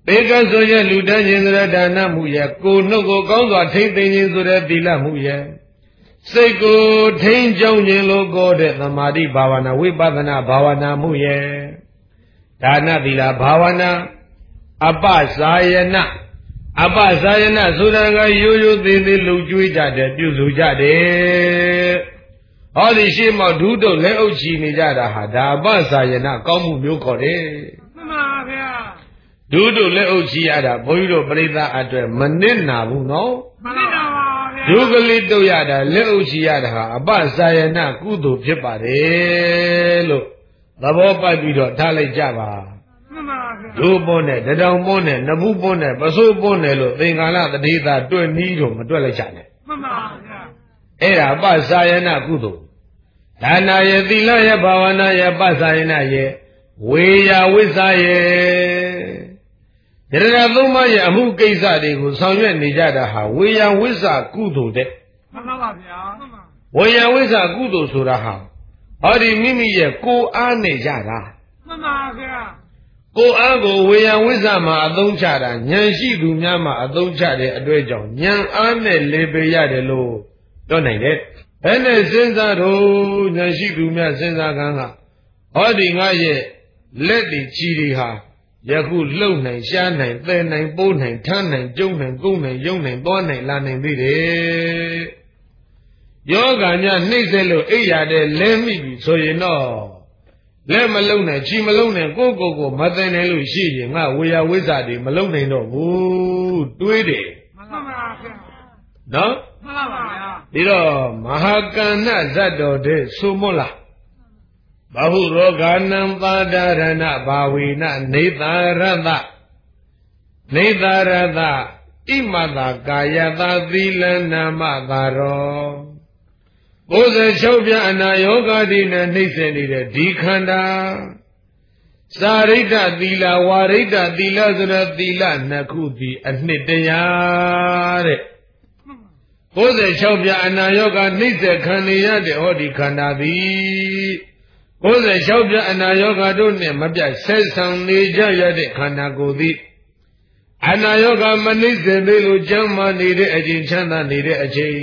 ပေကဆိုရဲ့လူတန်းခြင်းဆိုတဲ့ဒါနမှုရဲ့ကိုနှုတ်ကိုကောင်းစွာထိမ့်သိမ်းခြင်းဆိုတဲ့သီလမှုရဲ့စိတ်ကိုထိမ့်ကြောင်းခြင်းလို့ခေါ်တဲ့သမာဓိဘာဝနာဝိပဿနာဘာဝနာမှုရဲ့ဒါနသီလဘာဝနာအပစာယနာအပစာယနာဆိုတာကရိုးရိုးသေးသေးလှုပ်ကြွေးကြတယ်ပြုစုကြတယ်ဟောဒီရှေ့မောက်ဒုတုလက်အုပ်ချီနေကြတာဟာဒါအပစာယနာကောင်းမှုမျိုးခေါ်တယ်မှန်ပါဗျာဒုတုလက်အုပ်ချီရတာဘုန်းကြီးတို့ပြိဿအတွက်မနစ်နာဘူးနော်မနစ်နာပါဗျာဒုကလေးတုတ်ရတာလက်အုပ်ချီရတာဟာအပစာယနာကုသိုလ်ဖြစ်ပါတယ်လို့သဘောပတ်ပြီးတော့ထားလိုက်ကြပါဒုပွန်းနဲ့တတောင်ပွန်းနဲ့နဘူးပွန်းနဲ့ပစိုးပွန်းနဲ့လို့သင်္ကာလတတိသာတွေ့နီးတော့မတွေ့လိုက်ကြနဲ့မှန်ပါဗျာအဲ့ဒါပစာယနာကုသိုလ်ဒါနာရဲ့သီလရဲ့ဘာဝနာရဲ့ပစာယနာရဲ့ဝေယဝိဇ္ဇာရဲ့ယရဏသုံးပါးရဲ့အမှုကိစ္စတွေကိုဆောင်ရွက်နေကြတာဟာဝေယဝိဇ္ဇာကုသိုလ်တဲ့မှန်ပါဗျာဝေယဝိဇ္ဇာကုသိုလ်ဆိုတာဟာဟောဒီမိမိရဲ့ကိုယ်အားနဲ့ရတာမှန်ပါဗျာကိုယ်အားကိုဝေယဝိဇ္ဇာမှာအသုံးချတာဉာဏ်ရှိသူများမှာအသုံးချတဲ့အတွက်ကြောင့်ဉာဏ်အားနဲ့လေပေရတယ်လို့ပြောနိုင်တယ်ဘယ်နဲ့စဉ်းစားတော့ဉာဏ်ရှိသူများစဉ်းစားကန်းကဟောဒီငါရဲ့လက်တွေချီတွေဟာယခုလှုပ်နိုင်ရှားနိုင်သဲနိုင်ပိုးနိုင်ထမ်းနိုင်ကျုံနိုင်ကုန်းနိုင်ယုံနိုင်သွားနိုင်လာနိုင်သေးတယ်ယောဂညနှိမ့်ဆက်လို့အိပ်ရတဲ့လဲမိပြီဆိုရင်တော့လက်မလုံးနဲ့ချီမလုံးနဲ့ကိုယ့်ကိုယ်ကိုမသိနိုင်လို့ရှိရင်ငါဝေယဝိဇ္ဇာတွေမလုံးနိုင်တော့ဘူးတွေးတယ်မှန်ပါဗျာနော်မှန်ပါဗျာဒီတော့မဟာကဏ္ဍဇတ်တော်တဲ့ဆိုမို့လားဘဟုရောဂာနံပါဒရဏဘာဝေနနေသာရတနေသာရတဣမတာကာယတာသီလနာမသာရောဘုဇေ၆ပြအနာယောဂတိနဲ့နှိမ့်ဆက်နေတဲ့ဒီခန္ဓာစာရိတ္တသီလဝါရိတ္တသီလဆိုတဲ့သီလနှစ်ခုဒီအနှစ်တရားတဲ့ဘုဇေ၆ပြအနာယောဂနှိမ့်ဆက်ခံနေရတဲ့ဟောဒီခန္ဓာသည်ဘုဇေ၆ပြအနာယောဂတို့နဲ့မပြတ်ဆက်ဆံနေကြရတဲ့ခန္ဓာကိုယ်သည်အနာယောဂမနှိမ့်ဆက်သေးလို့ကျမ်းမာနေတဲ့အချိန်ချမ်းသာနေတဲ့အချိန်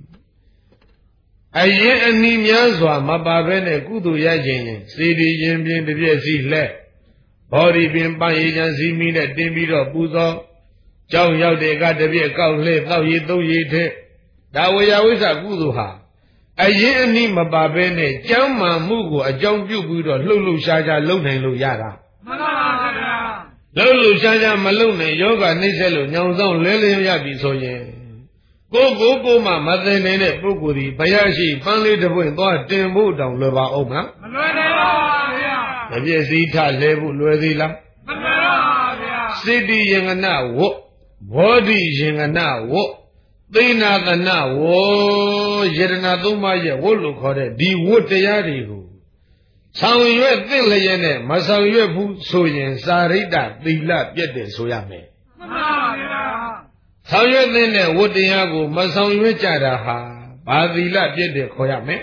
အရင်အနည်းများစွာမပါဘဲနဲ့ကုသိုလ်ရခြင်းရင်စေတီရင်ပြင်တစ်ပြည့်စီလက်ဘောဓိပင်ပန်းရည်ချမ်းစီမီနဲ့တင်ပြီးတော့ပူဇော်ကြောင်းရောက်တဲ့ကတစ်ပြည့်ကောက်လှဲ့တောက်ရည်သုံးရည်ထက်ဒါဝေယဝိဇ္ဇကုသိုလ်ဟာအရင်အနည်းမပါဘဲနဲ့ကျမ်းမာမှုကိုအကြောင်းပြုပြီးတော့လှုပ်လှုပ်ရှားရှားလုပ်နိုင်လို့ရတာမှန်ပါဗျာလှုပ်လှုပ်ရှားရှားမလုပ်နိုင်ယောဂနှိမ့်ဆက်လို့ညောင်ဆောင်လဲလဲရပြီဆိုရင်ကိုကိုကိုမှမသိနေတဲ့ပုဂ္ဂိုလ်ဒီဘုရားရှိပန်းလေးတစ်ပွင့်သွားတင်ဖို့တောင်လွယ်ပါအောင်မလားမလွယ်ပါဘူးဗျာတပြည့်စည်းထလဲဖို့လွယ်သေးလားမလွယ်ပါဘူးဗျာစိတ္တိယင်္ဂနဝတ်ဘောဓိယင်္ဂနဝတ်သိနာသနဝယရဏသုံးပါးရဲ့ဝတ်လို့ခေါ်တဲ့ဒီဝတ်တရားတွေကိုဆောင်ရွက်သင့်လျက်နဲ့မဆောင်ရွက်ဘူးဆိုရင်စာရိတ္တသီလပြည့်တယ်ဆိုရမယ်မှန်ပါဗျာဆောင်ရွက်သင့်တဲ့ဝတ္တရားကိုမဆောင်ရွက်ကြတာဟာဘာသီလပြည့်တယ်ခေါ်ရမယ်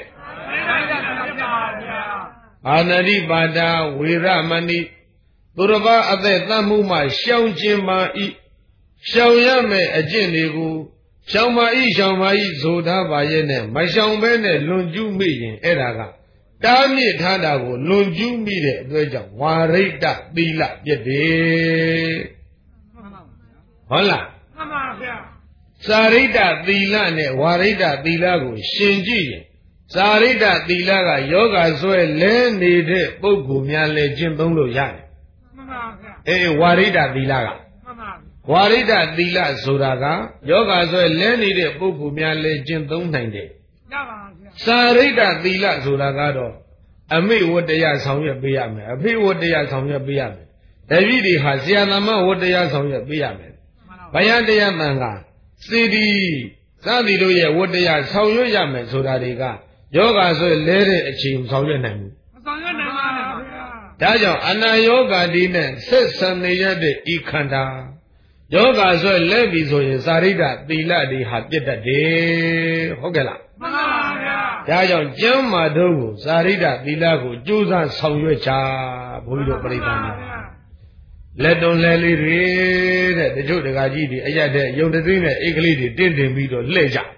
အာနတိပါဒဝေရမဏိသူတစ်ပါးအသက်သတ်မှုမှရှောင်ကျင်ပါ၏ရှောင်ရမယ်အကျင့်တွေကိုရှောင်ပါ၏ရှောင်ပါ၏ဆိုထားပါရဲ့နဲ့မရှောင်ဘဲနဲ့လွန်ကျူးမိရင်အဲ့ဒါကတားမြစ်ထားတာကိုလွန်ကျူးမိတဲ့အတွက်ကြောင့်ဝါရိတ္တသီလပြည့်တယ်ဟုတ်လားမှန်ပါဗျာစာရိတ္တသီလနဲ့ဝါရိတ္တသီလကိုရှင်ကြည့်ရင်စာရိတ္တသီလကယောဂဆွဲလဲနေတဲ့ပုဂ္ဂိုလ်များလည်းကျင့်သုံးလို့ရတယ်မှန်ပါဗျာအေးဝါရိတ္တသီလကမှန်ပါဝါရိတ္တသီလဆိုတာကယောဂဆွဲလဲနေတဲ့ပုဂ္ဂိုလ်များလည်းကျင့်သုံးနိုင်တယ်ရပါဗျာစာရိတ္တသီလဆိုတာကတော့အမိဝတ္တရားဆောင်ရွက်ပေးရမယ်အဖိဝတ္တရားဆောင်ရွက်ပေးရမယ်တပည့်တွေဟာဆရာသမဝတ္တရားဆောင်ရွက်ပေးရမယ်ဘယတရားတန်ကစေတီစသည်တို့ရဲ့ဝတ္တရားဆောင်ရွက်ရမယ်ဆိုတာတွေကယောဂဆွဲလဲတဲ့အချိန်ဆောင်ရွက်နိုင်ဘူးမဆောင်ရွက်နိုင်ပါဘူးဗျာဒါကြောင့်အနာယောဂဒီနဲ့ဆက်ဆံနေရတဲ့ဤခန္ဓာယောဂဆွဲလဲပြီဆိုရင်စာရိတ္တသီလတွေဟာပြတ်တတ်တယ်ဟုတ်ကဲ့လားမှန်ပါဗျာဒါကြောင့်ကျမ်းမာတို့ကိုစာရိတ္တသီလကိုကြိုးစားဆောင်ရွက်ကြဘုန်းကြီးတို့ပြိဿများလက်တုံလဲလေးတွေတဲ့တချို့တကာကြီးတွေအရက်တဲ့ယုံတသိနဲ့အိတ်ကလေးတွေတင်းတင်ပြီးတော့လှည့်ကြဩ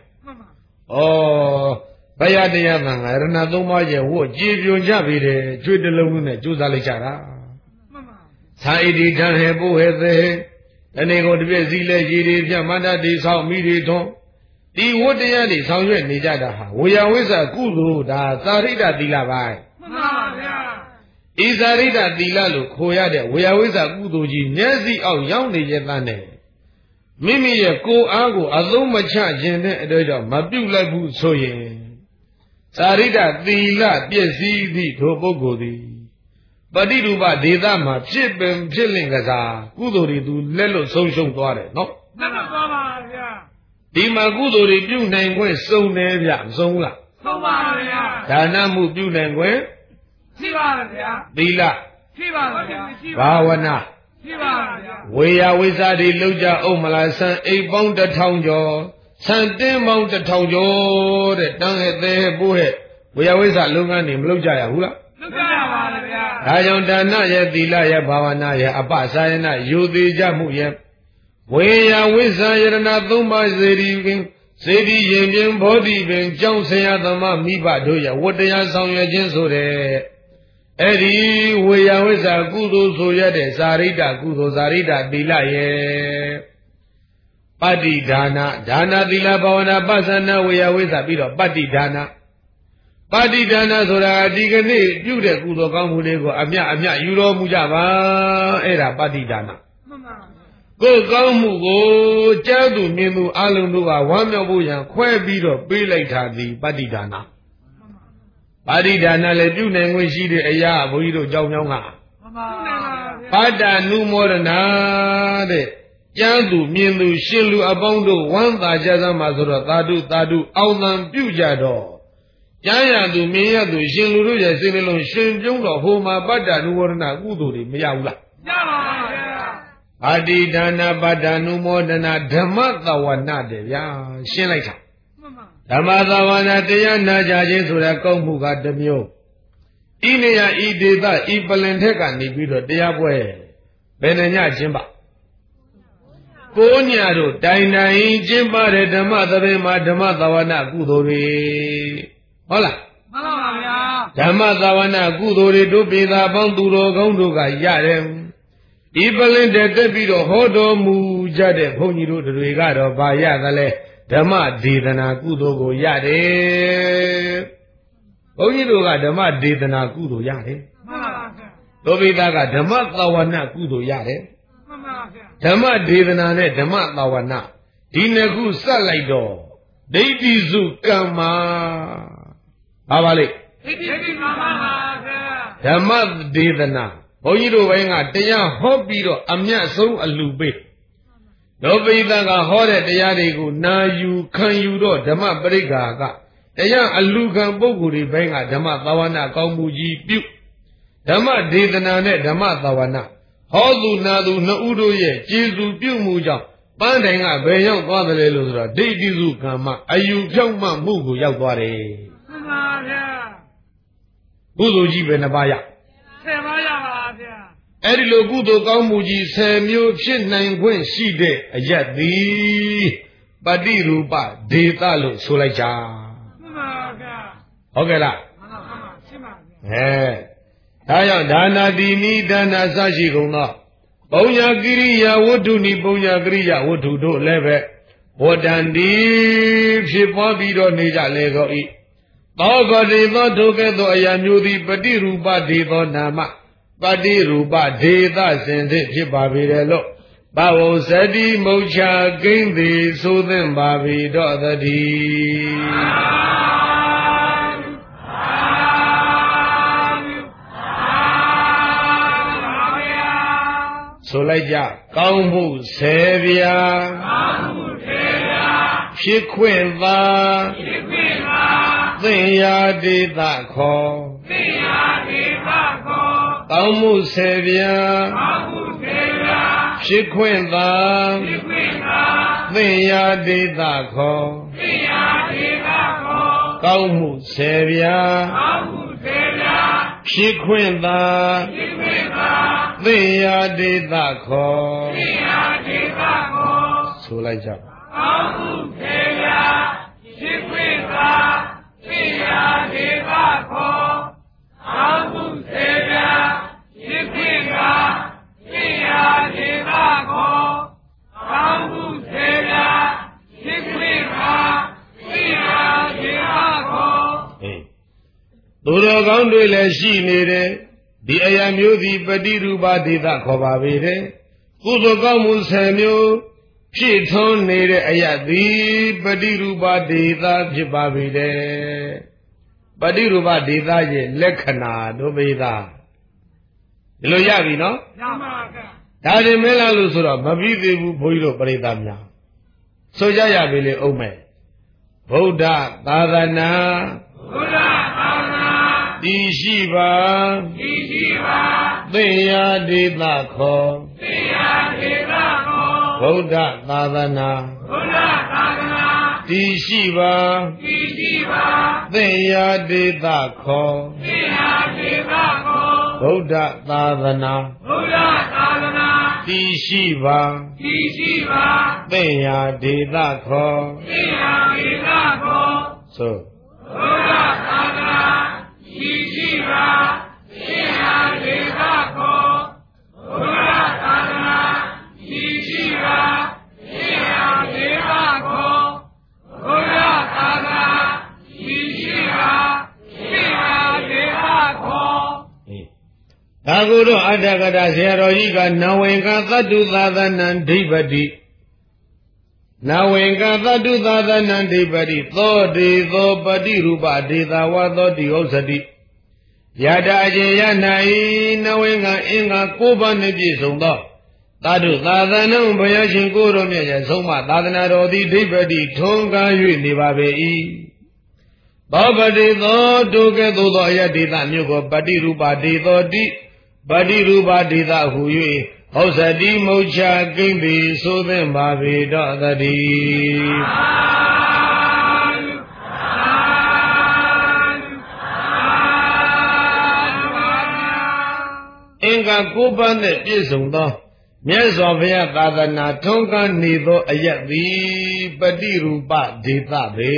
ဘယတရားသံဃာရဏသုံးပါးရဲ့ဝတ်ကြည်ပြွန်ကြပြီတဲ့ကျွေးတလုံးနဲ့ကြိုးစားလိုက်ကြတာသာဣတိထံဟေပုဟေသေတနေ့ကိုတပြည့်စည်းလဲရည်တွေပြမန္တတိဆောင်မိတွေထွန်းဒီဝတ်တရားတွေဆောင်ရွက်နေကြတာဟာဝေယဝိဇ္ဇကုသိုလ်ဒါသာရိတသီလပိုင်းမှန်ပါဗျာဤသာရိတသီလလို့ခေါ်ရတဲ့ဝေယဝိဇ္ဇကုသိုလ်ကြီးမျက်စိအောက်ရောက်နေရဲ့သားနဲ့မိမိရဲ့ကိုယ်အားကိုအသုံးမချခြင်းတဲ့အတွက်ကြောင့်မပြုတ်လိုက်ဘူးဆိုရင်သာရိတသီလပြည့်စည်သည့်ထိုပုဂ္ဂိုလ်သည်ပฏิရူပဒေသမှာဖြစ်ပင်ဖြစ်လင့်ကစားကုသိုလ်တွေသူလက်လွတ်ဆုံးရှုံးသွားတယ်နော်မှန်ပါပါဗျာဒီမှာကုသိုလ်တွေပြုနိုင်ခွင့်စုံတယ်ဗျမစုံလားစုံပါဗျာဒါနမှုပြုနိုင်ခွင့်ရှိပါဗျာသီလရှိပါဗျာဘာဝနာရှိပါဗျာဝေယဝိဇ္ဇာတွေလောက်ကြအောင်မလားဆံအိပ်ပေါင်းတစ်ထောင်ကျော်ဆံတင်းပေါင်းတစ်ထောင်ကျော်တဲ့တန်းဟဲ့သေးပိုးဟဲ့ဝေယဝိဇ္ဇာလုပ်ငန်းတွေမလုပ်ကြရဘူးလားလုပ်ကြရပါဗျာဒါကြောင့်ဒါနရဲ့သီလရဲ့ဘာဝနာရဲ့အပစာယနာယူသေးကြမှုရဲ့ဝေယဝိဇ္ဇာယရဏသုံးပါးစေတီပင်စေတီရင်ပြင်ဘောဓိပင်ကြောင်းဆရာသမားမိဘတို့ရဲ့ဝတ္တရားဆောင်ရွက်ခြင်းဆိုတဲ့အဲ့ဒီဝေယဝိဇ္ဇာကုသိုလ်ဆိုရတဲ့ဇာရိတကုသိုလ်ဇာရိတသီလရဲ့ပတ္တိဒါနဒါနသီလဘာဝနာပသနာဝေယဝိဇ္ဇာပြီးတော့ပတ္တိဒါနပတ္တိဒါနဆိုတာဒီကနေ့ပြုတဲ့ကုသိုလ်ကောင်းမှုတွေကိုအမြအမြယူတော်မူကြပါအဲ့ဒါပတ္တိဒါနကိုယ်ကောင်းမှုကိုကြားသူမြင်သူအလုံးတို့ကဝမ်းမြောက်ဖို့ရန်ခွဲပြီးတော့ပေးလိုက်တာဒီပတ္တိဒါနပါဠိဒါနလည်းပြုနိုင်ခွင့်ရှိတဲ့အရာဘုန်းကြီးတို့ကြောင်းကြောင်းကပါဒနုမောဒနာတဲ့ကျမ်းသူမြင်သူရှင်လူအပေါင်းတို့ဝမ်းသာကြစမ်းမှာဆိုတော့သာဓုသာဓုအောင်သံပြုကြတော့ကျမ်းရသူမြင်ရသူရှင်လူတို့ရဲ့စိတ်နှလုံးရှင်ပြုံးတော့ဟိုမှာပတ္တနုမောဒနာကုသိုလ်တွေမရဘူးလားရပါပါဗျာပါဠိဒါနပတ္တနုမောဒနာဓမ္မသဝနာတဲ့ဗျာရှင်းလိုက်တာဓမ္မသဝနာတရားနာကြခြင်းဆိုတဲ့ကောင်းမှုကတစ်မျိုးဤနေရာဤဒေသဤပလင်ထက်ကနေပြီးတော့တရားပွဲဘယ်နှညချင်းပါကိုးညတို့တိုင်တိုင်ကျင်းပတဲ့ဓမ္မသဘင်မှာဓမ္မသဝနာကုသိုလ်တွေဟုတ်လားမှန်ပါဗျာဓမ္မသဝနာကုသိုလ်တွေတို့ပြည်သားပေါင်းသူတော်ကောင်းတို့ကရတယ်ဤပလင်တက်တက်ပြီးတော့ဟောတော်မူကြတဲ့ဘုန်းကြီးတို့တွေကတော့ဗာရသလဲဓမ္မဒေသနာကုသိုလ်ကိုရတယ်ဘုန်းကြီးတို့ကဓမ္မဒေသနာကုသိုလ်ရတယ်မှန်ပါဗျာတို့ပိသားကဓမ္မသဝနာကုသိုလ်ရတယ်မှန်ပါဗျာဓမ္မဒေသနာနဲ့ဓမ္မသဝနာဒီနှစ်ခုစပ်လိုက်တော့ဒိဋ္ဌိစုကမ္မာဘာပါလိဒိဋ္ဌိစုကမ္မာပါဗျာဓမ္မဒေသနာဘုန်းကြီးတို့ဘိုင်းကတရားဟောပြီးတော့အမြတ်ဆုံးအလှပေးတို့ပိသကဟောတဲ့တရားတွေကိုနာယူခံယူတော့ဓမ္မပရိက္ခာကတရားအလူခံပုဂ္ဂိုလ်တွေဘိုင်းကဓမ္မသဝနာကောင်းမှုကြီးပြုဓမ္မဒေသနာနဲ့ဓမ္မသဝနာဟောသူနာသူနှစ်ဦးတို့ရဲ့ကျေစုပြုမှုကြောင့်ပန်းတိုင်ကဘယ်ရောက်သွားတယ်လို့ဆိုတော့ဒိဋ္ဌိစုကမ္မအယူဖြောင့်မှမှုကိုရောက်သွားတယ်မှန်ပါဗျာကုသိုလ်ကြီးပဲနှစ်ပါးရဆယ်ပါးရပါဗျာအဲ့ဒီလိုကုသိုလ်ကောင်းမှုကြီးဆယ်မျိုးဖြစ်နိုင်ခွင့်ရှိတဲ့အယက်သည်ပฏิရူပဒေသလို့ဆိုလိုက်ကြမှန်ပါဗျာဟုတ်ကဲ့လားမှန်ပါမှန်ပါရှင်းပါဗျာဟဲ့ဒါကြောင့်ဒါနာတိနိဒါနာစရှိကုန်သောပုံညာကိရိယာဝတ္ထုနိပုံညာကိရိယာဝတ္ထုတို့လည်းပဲဝတ္တန္တိဖြစ်ပွားပြီးတော့နေကြလေကုန်၏သောကတိသောဒုက္ကသောအရာမျိုးသည်ပฏิရူပဒေသောနာမပฏิရူပဒေသစင်စစ်ဖြစ်ပါပေတယ်လို့ဘဝဇတိမုတ်ချကိန်းသည်ဆိုသင့်ပါပြီတော့သတိဆိုလိုက်ကြကောင်းမှုဆယ်ပြာကောင်းမှုဆယ်ပြာဖြစ်ခွင့်သာဖြစ်ခွင့်သာသင်္ယာဒေသခေါ်သင်္ယာဒေသခေါ်ကောင်းမှုဆယ်ပြာကောင်းမှုဆယ်ပြာဖြစ်ခွင့်သာဖြစ်ခွင့်သာသင်္ယာဒေသခေါ်သင်္ယာဒေသခေါ်ကောင်းမှုဆယ်ပြာကောင်းမှုဆယ်ပြာဖြဖြစ်ခွင့်သာသိရာဒေသခေါ်ဆိုလိုက်ကြကောင်းမှုထေရဖြစ်ခွင့်သာသိရာဒေသခေါ်ကောင်းမှုထေရဖြစ်ခွင့်သာသိရာဒေသခေါ်ကောင်းမှုထေရဖြစ်ခွင့်သာသိရာဒေသခေါ်သူတော်ကောင်းတွေလည်းရှိနေတယ်ဒီအရာမျိုးသည်ပฏิရူပဒေသခေါ်ပါပေတယ်ကုသိုလ်ကောင်းမှုဆယ်မျိုးဖြစ်ထွန်းနေတဲ့အရာသည်ပฏิရူပဒေသဖြစ်ပါပေတယ်ပฏิရူပဒေသရဲ့လက္ခဏာတို့ပေသာဒီလိုရပြီနော်ရပါဗျာဒါရင်မင်းလားလို့ဆိုတော့မပြီးသေးဘူးဘုန်းကြီးတို့ပရိသတ်များဆိုကြရပြီလေအောင်မယ်ဗုဒ္ဓသာသနာဗုဒ္ဓသာသနာတည်ရှိပါတည်ရှိပါသိရာဒေသခေါ်သိရာဒေသခေါ်ဗုဒ္ဓသာသနာဗုဒ္ဓသာသနာတည်ရှိပါတည်ရှိပါသိရာဒေသခေါ်သိရာဒေသခေါ်ဗုဒ္ဓသာသနာဗုဒ္ဓသာသနာတည်ရှိပါတည်ရှိပါသိရာဒေသခေါ်သိရာဒေသခေါ်ဆိုဗုဒ္ဓသာသနာတည်ရှိပါသိရာဒေသခေါ်ဗုဒ္ဓသာသနာတည်ရှိပါသိရာဒေသခေါ်ဗုဒ္ဓသာသနာတည်ရှိပါသိရာဒေသခေါ်ဒါကိုတော့အတ္တကတာဆရာတော်ကြီးကနဝေကသတ္တုသာသနံဓိပတိနဝေကသတ္တုသာသနံဓိပတိသောတေသောပฏิရူပဒေသာဝသောတိဥစ္စတိယတာကျေယနာဤနဝေကအင်္ဂါ၉ပါးနှင့်ပြည့်စုံသောသတ္တုသာသနံဘုရားရှင်ကိုယ်တော်မြတ်ရဲ့ဆုံးမသာသနာတော်သည်ဓိပတိထုံးကား၍နေပါပေ၏သောပတိသောဒုက္ကသို့သောအယဒေသမြို့ကိုပฏิရူပဒေသောတိပฏิရူပဒေသဟူ၍ဟောစတိမုတ်ချကိမ့်ပြီဆိုသင်ပါပေတော့တည်းအင်္ဂါ၉ပါးနှင့်ပြည့်စုံသောမြတ်စွာဘုရားသာသနာထုံးကားနေသောအယက်သည်ပฏิရူပဒေသပဲ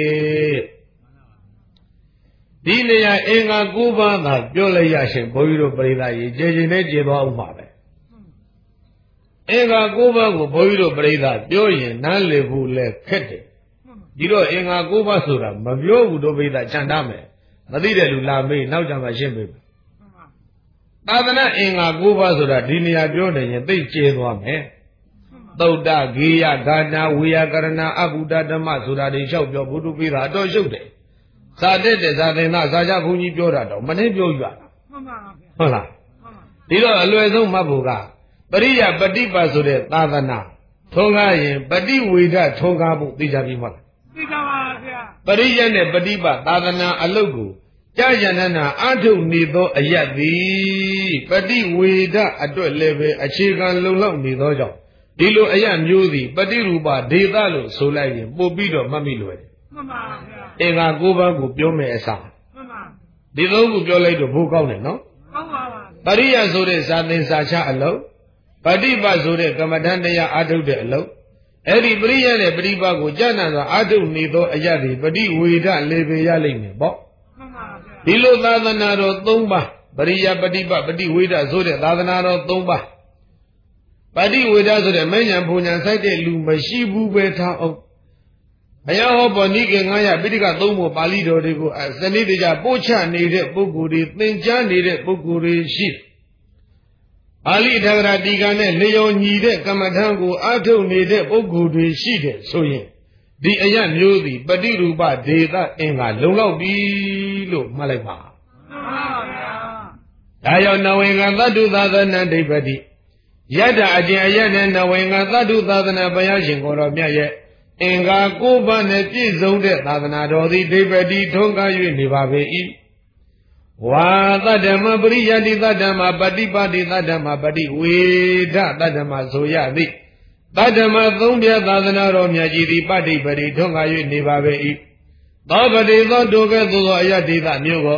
ဒီနေရာအင်္ဂါ၉ပါးသာပြောလိုက်ရရှင်ဘုန်းကြီးတို့ပရိသတ်ကြီးကျေကျင်နဲ့ကျေသွားအောင်ပါပဲအင်္ဂါ၉ပါးကိုဘုန်းကြီးတို့ပရိသတ်ပြောရင်နားလည်ဖို့လဲခက်တယ်ဒီတော့အင်္ဂါ၉ပါးဆိုတာမပြောဘူးတို့ပရိသတ်ခြံထားမယ်မသိတဲ့လူလာမေးနောက်ကြမှာရှင်းပေးမယ်သာသနာအင်္ဂါ၉ပါးဆိုတာဒီနေရာပြောနေရင်သိကျဲသွားမယ်သုတ်တဂေယဂါဏဝေယကရဏအဘုဒ္ဓဓမ္မဆိုတာတွေလျှောက်ပြောဘုဒ္ဓပိသာအတော်ရှုပ်တယ်သာတဲ့တဲ့သာသနာစာချဘုန်းကြီးပြောတာတော့မနှင်းပြောကြတာမှန်ပါဗျာဟုတ်လားဒီတော့အလွယ်ဆုံးမှတ်ဖို့ကပရိယပฏิပတ်ဆိုတဲ့သာသနာထုံးကားရင်ပฏิဝေဒထုံးကားဖို့သိကြပြီမဟုတ်လားသိကြပါဗျာပရိယနဲ့ပฏิပတ်သာသနာအလုပ်ကိုကြာရဏနာအထုနေသောအယက်သည်ပฏิဝေဒအတွက်လည်းပဲအခြေခံလုံလောက်နေသောကြောင့်ဒီလိုအယက်မျိုးသည်ပฏิရူပဒေသလို့ဆိုလိုက်ရင်ပို့ပြီးတော့မှတ်မိလွယ်တယ်မှန်ပါဗျာအင်္ဂါ၉ပါးကိုပြောမယ်အစားမှန်ပါဒီသုံးခုပြောလိုက်တော့ဘိုးကောင်းတယ်နော်ကောင်းပါပါပရိယဆိုတဲ့စာသင်စာချအလုပ်ပฏิပတ်ဆိုတဲ့ကမ္မဋ္ဌာန်းတရားအာထုတ်တဲ့အလုပ်အဲ့ဒီပရိယနဲ့ပฏิပတ်ကိုကြာနာစွာအာထုတ်နေသောအယက်သည်ပฏิဝေဒလေပေရလိမ့်မယ်ပေါ့မှန်ပါဗျာဒီလိုသာသနာတော်၃ပါးပရိယပฏิပတ်ပฏิဝေဒဆိုတဲ့သာသနာတော်၃ပါးပฏิဝေဒဆိုတဲ့မဉ္ဇဉ်ဘုံညာစိုက်တဲ့လူမရှိဘူးပဲထားအောင်ဘုရားဟောပေါ်နိကေငါးရပိဋကသုံးဖို့ပါဠိတော်တွေကိုစနစ်တကျပို့ချနေတဲ့ပုဂ္ဂိုလ်တွေသင်ကြားနေတဲ့ပုဂ္ဂိုလ်တွေရှိပါဠိထဂရတိကနဲ့လျော်ညီတဲ့ကမ္မထံကိုအာထုတ်နေတဲ့ပုဂ္ဂိုလ်တွေရှိတယ်ဆိုရင်ဒီအယမျိုးသည်ပฏิရူပဒေသအင်္ဂါလုံလောက်ပြီလို့မှတ်လိုက်ပါမှန်ပါဗျာဒါကြောင့်နဝေကသတ္တုသာသနာဓိပတိယတ္တအကျင့်အယက်နဲ့နဝေကသတ္တုသာသနာဘုရားရှင်ကိုယ်တော်မြတ်ရဲ့အင်္ဂါ၉ပါးနဲ့ပြည့်စုံတဲ့သာသနာတော်သည်ဒိဗ္ဗတိထုံးကား၍နေပါပေ၏ဝါသတ္တမပရိယတိသတ္တမပฏิပါတိသတ္တမပฏิဝေဒသတ္တမဆိုရသည်သတ္တမသုံးပြသာသနာတော်မြတ်ကြီးသည်ပฏิပတိထုံးကား၍နေပါပေ၏သောပတိသောဒုက္ခသို့သောအယတ္တိသမျိုးကို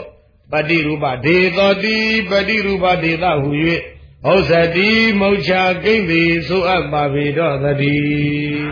ပတိရူပဒေသောတိပတိရူပဒေသဟူ၍ဩဇတိမௌချာကိမ့်သည်ဆိုအပ်ပါပေတော့တည်း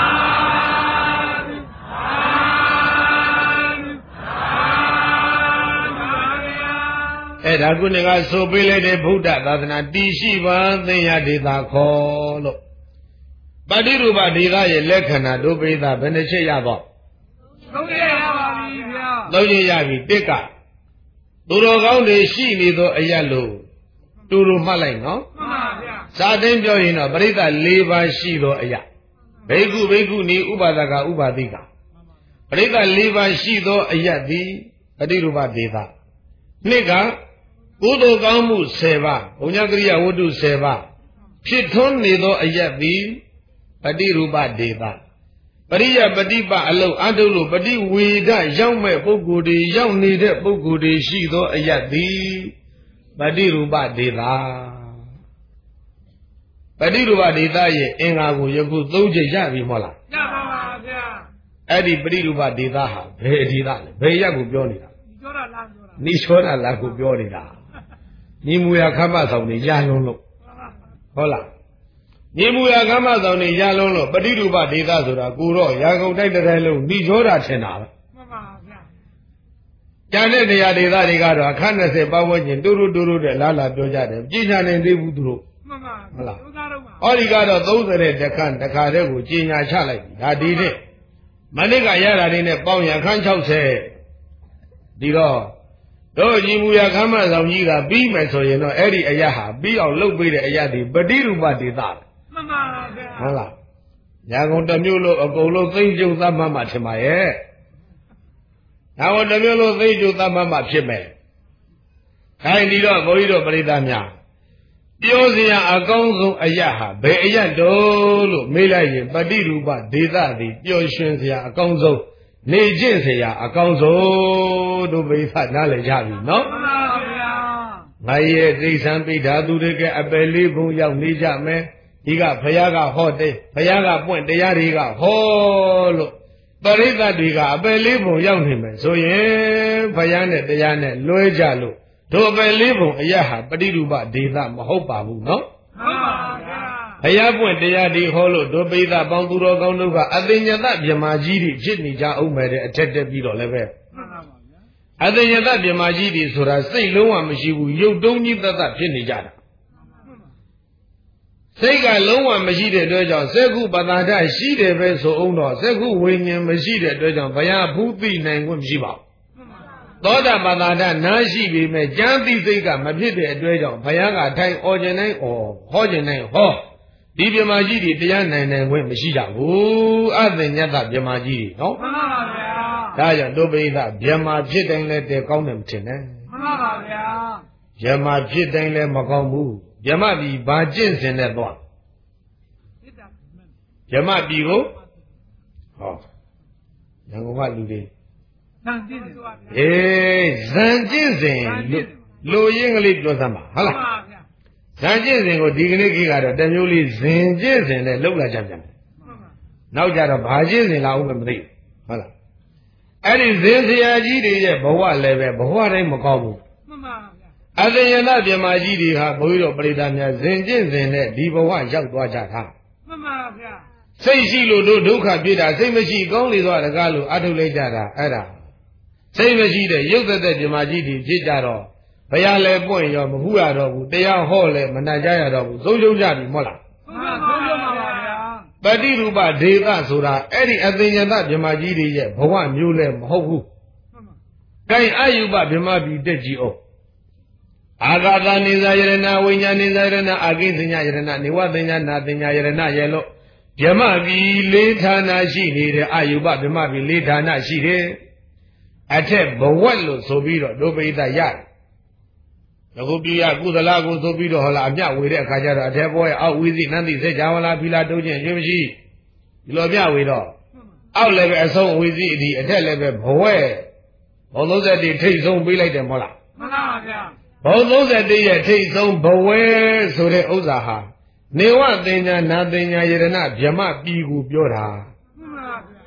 အဲ့ဒါကုဏကဆိုပေးလိုက်တဲ့ဗုဒ္ဓသာသနာတည်ရှိပါသိရဒေသခေါ်လို့ပတိရူပဒေသရဲ့လက္ခဏာတို့ပိသဘယ်နှချက်ရတော့သုံးချက်ရပါပြီဗျာသုံးချက်ရပြီတစ်ကသူတော်ကောင်းတွေရှိနေသောအရလို့တူတူမှတ်လိုက်နော်မှန်ပါဗျာစာသိမ်းပြောရင်တော့ပရိသတ်၄ပါးရှိသောအရဘိက္ခုဘိက္ခုနီဥပါဒကဥပါတိကပရိသတ်၄ပါးရှိသောအရသည်ပတိရူပဒေသနှစ်ကကုသိုလ်ကောင်းမှု၁၀ပါးဘုညကရိယဝတ္ထု၁၀ပါးဖြစ်ထွန်းနေသောအရသည်ပတိရူပဒေသပရိယပฏิပအလုံးအထုလို့ပฏิဝေဒရောက်မဲ့ပုဂ္ဂိုလ်တွေရောက်နေတဲ့ပုဂ္ဂိုလ်တွေရှိသောအရသည်ပฏิရူပဒေသပฏิရူပဒေသရဲ့အင်္ဂါကိုယခုသုံးချက်ရပြီမဟုတ်လားရပါပါဗျာအဲ့ဒီပฏิရူပဒေသဟာဘယ်ဒေသလဲဘယ်ရက်ကိုပြောနေတာပြောတာလားပြောတာနိချောတာလားကိုပြောနေတာညီမူရခမဆောင်နေရလုံးလို့ဟုတ်လားညီမူရခမဆောင်နေရလုံးလို့ပฏิရူပဒေသဆိုတာကိုတော့ရာဂုံတိုက်တဲ့လုံးနိချောတာထင်တာပဲမှန်ပါဗျာကျန်တဲ့နေရာဒေသတွေကတော့အခန်း၂၀ပတ်ဝန်းကျင်တူတူတူတူတဲ့လားလာပြောကြတယ်ကြည်ညာနေသေးဘူးသူတို့မှန်ပါဟုတ်လားဟောဒီကတော့သုံး၀တခန်းတခါတည်းကိုကြည်ညာချလိုက်ပြီဒါဒီနဲ့မနစ်ကရတာတွေနဲ့ပေါင်းရအခန်း၆၀ဒီတော့တို့ညီမူရခမ်းမဆောင်ကြီးကပြီးမယ်ဆိုရင်တော့အဲ့ဒီအရာဟာပြီးအောင်လုပ်ပေးတဲ့အရာဒီပฏิရူပဒေသမှန်ပါဗျာဟုတ်လားညာကုန်တစ်မျိုးလို့အကုန်လုံးသိမ့်ကျုပ်သတ်မှမှထင်ပါရဲ့ညာကုန်တစ်မျိုးလို့သိမ့်ကျုပ်သတ်မှမှဖြစ်မယ်ခိုင်းဒီတော့ဘုန်းကြီးတို့ပရိသတ်များပြောစရာအကောင်းဆုံးအရာဟာဘယ်အရာတော့လို့မေးလိုက်ရင်ပฏิရူပဒေသသည်ပျော်ရွှင်စရာအကောင်းဆုံးနေကျင့်เสียအကောင်းဆုံးတို့ပိဿနားလည်ကြပြီနော်မှန်ပါဗျာငါရဲ့ဒိဋ္ဌံပိဋ္ဌာသူတွေကအပယ်လေးဘုံရောက်နေကြမယ်ဒီကဘုရားကဟောတဲ့ဘုရားကပွင့်တရားတွေကဟောလို့ပရိသတ်တွေကအပယ်လေးဘုံရောက်နေမယ်ဆိုရင်ဘုရားနဲ့တရားနဲ့လွဲကြလို့တို့အပယ်လေးဘုံအရာဟာပฏิရူပဒေသမဟုတ်ပါဘူးနော်မှန်ပါဗျာဘုရားပွင့်တရားဒီဟောလို့ဒုပိသပေါင်းသူတော်ကောင်းတို့ကအသိဉာဏ်ဗြဟ္မာကြီးတွေဖြစ်နေကြအောင်မယ်တဲ့အထက်တက်ပြီးတော့လည်းပဲမှန်ပါပါဗျာအသိဉာဏ်ဗြဟ္မာကြီးတွေဆိုတာစိတ်လုံးဝမရှိဘူးရုပ်တုံးကြီးသက်သက်ဖြစ်နေကြတာစိတ်ကလုံးဝမရှိတဲ့အတွက်ကြောင့်စက္ခုပတ္တာဒရှိတယ်ပဲဆိုအောင်တော့စက္ခုဝိညာဉ်မရှိတဲ့အတွက်ကြောင့်ဘုရားဘူးသိနိုင်ခွင့်မရှိပါဘူးသောတာပတ္တာဒနားရှိပေမဲ့ဉာဏ်သိစိတ်ကမဖြစ်တဲ့အတွက်ကြောင့်ဘုရားကထိုင်အော်ခြင်းတိုင်းအော်ဟောခြင်းတိုင်းဟောဒီဗြဟ္မာကြီးတွေတရားနိုင်နိုင်ခွင့်မရှိကြဘူးအသိဉာဏ်ဗြဟ္မာကြီးတွေနော်မှန်ပါဗျာဒါကြောင့်တို့ပိဋကဗြဟ္မာဖြစ်တိုင်းလည်းတဲကောင်းတယ်မထင်နဲ့မှန်ပါပါဗျာဗြဟ္မာဖြစ်တိုင်းလည်းမကောင်းဘူးဗြဟ္မာပြည်ဘာကျင့်စဉ်နဲ့သွားဗြဟ္မာပြည်ကိုဟောရန်ကုန်ကလူတွေဇန်ကျင့်စဉ်အေးဇန်ကျင့်စဉ်လူရင်းကလေးပြောစမ်းပါဟုတ်လားဇန်ကျင့်စဉ်ကိုဒီကနေ့ကြီးကတော့တမျိုးလေးဇင်ကျင့်စဉ်နဲ့လှုပ်လာကြပြန်တယ်နောက်ကြတော့ဘာကျင့်စဉ်လာဦးမမသိဟုတ်လားအဲ့ဒီဇင်ဆရာကြီးတွေရဲ့ဘဝလည်းပဲဘဝတိုင်းမကောင်းဘူးမှန်ပါဗျာအသင်္ယနာဗြဟ္မာကြီးတွေဟာဘုန်းကြီးတို့ပရိသတ်များဇင်ကျင့်စဉ်နဲ့ဒီဘဝရောက်သွားကြတာမှန်ပါဗျာစိတ်ရှိလို့တို့ဒုက္ခပြစ်တာစိတ်မရှိကောင်းလေသွားတကားလို့အထုတ်လိုက်ကြတာအဲ့ဒါစိတ်မရှိတဲ့ရုပ်သက်တဲ့ဗြဟ္မာကြီးတွေဖြစ်ကြတော့ဘုရားလည်းပွင့်ရောမဟုတ်ရတော့ဘူးတရားဟောလည်းမနာကြရတော့ဘူးသုံးဆုံးကြပြီမဟုတ်လားမှန်ပါသုံးဆုံးပါဗျာပฏิရူပဒေသဆိုတာအဲ့ဒီအသိဉာဏ်ဗြဟ္မာကြီးတွေရဲ့ဘဝမျိုးလည်းမဟုတ်ဘူးမှန်ပါ။ကိုင်အယုပဗြဟ္မာပြည်တက်ကြည့်အောင်အာဂါသနေဇာယရဏဝိညာဉ်နေဇာယရဏအာကိသညာယရဏနေဝသညာနာသညာယရဏရဲ့လို့ဗြဟ္မာပြည်လေးဌာနရှိနေတယ်အယုပဗြဟ္မာပြည်လေးဌာနရှိတယ်အထက်ဘဝလို့ဆိုပြီးတော့ဒုပိဋကရတယ်လကုပိယကုသလကိုဆိုပြီးတော့ဟောလာအမြဝေတဲ့အခါကျတော့အထက်ဘောရဲ့အောက်ဝိသိနန္တိစေချာဝလာဖီလာတုံးခြင်းရွှေမရှိဒီလိုမြဝေတော့အောက်လည်းပဲအဆုံးဝိသိအဒီအထက်လည်းပဲဘဝဘုံသုံးဆယ်တိထိတ်ဆုံးပေးလိုက်တယ်မဟုတ်လားမှန်ပါဗျာဘုံသုံးဆယ်တိရဲ့ထိတ်ဆုံးဘဝဆိုတဲ့ဥစ္စာဟာနေဝသင်ညာနာသင်ညာယရဏဗြဟ္မပြည်ကိုပြောတာမှန်ပါဗျာ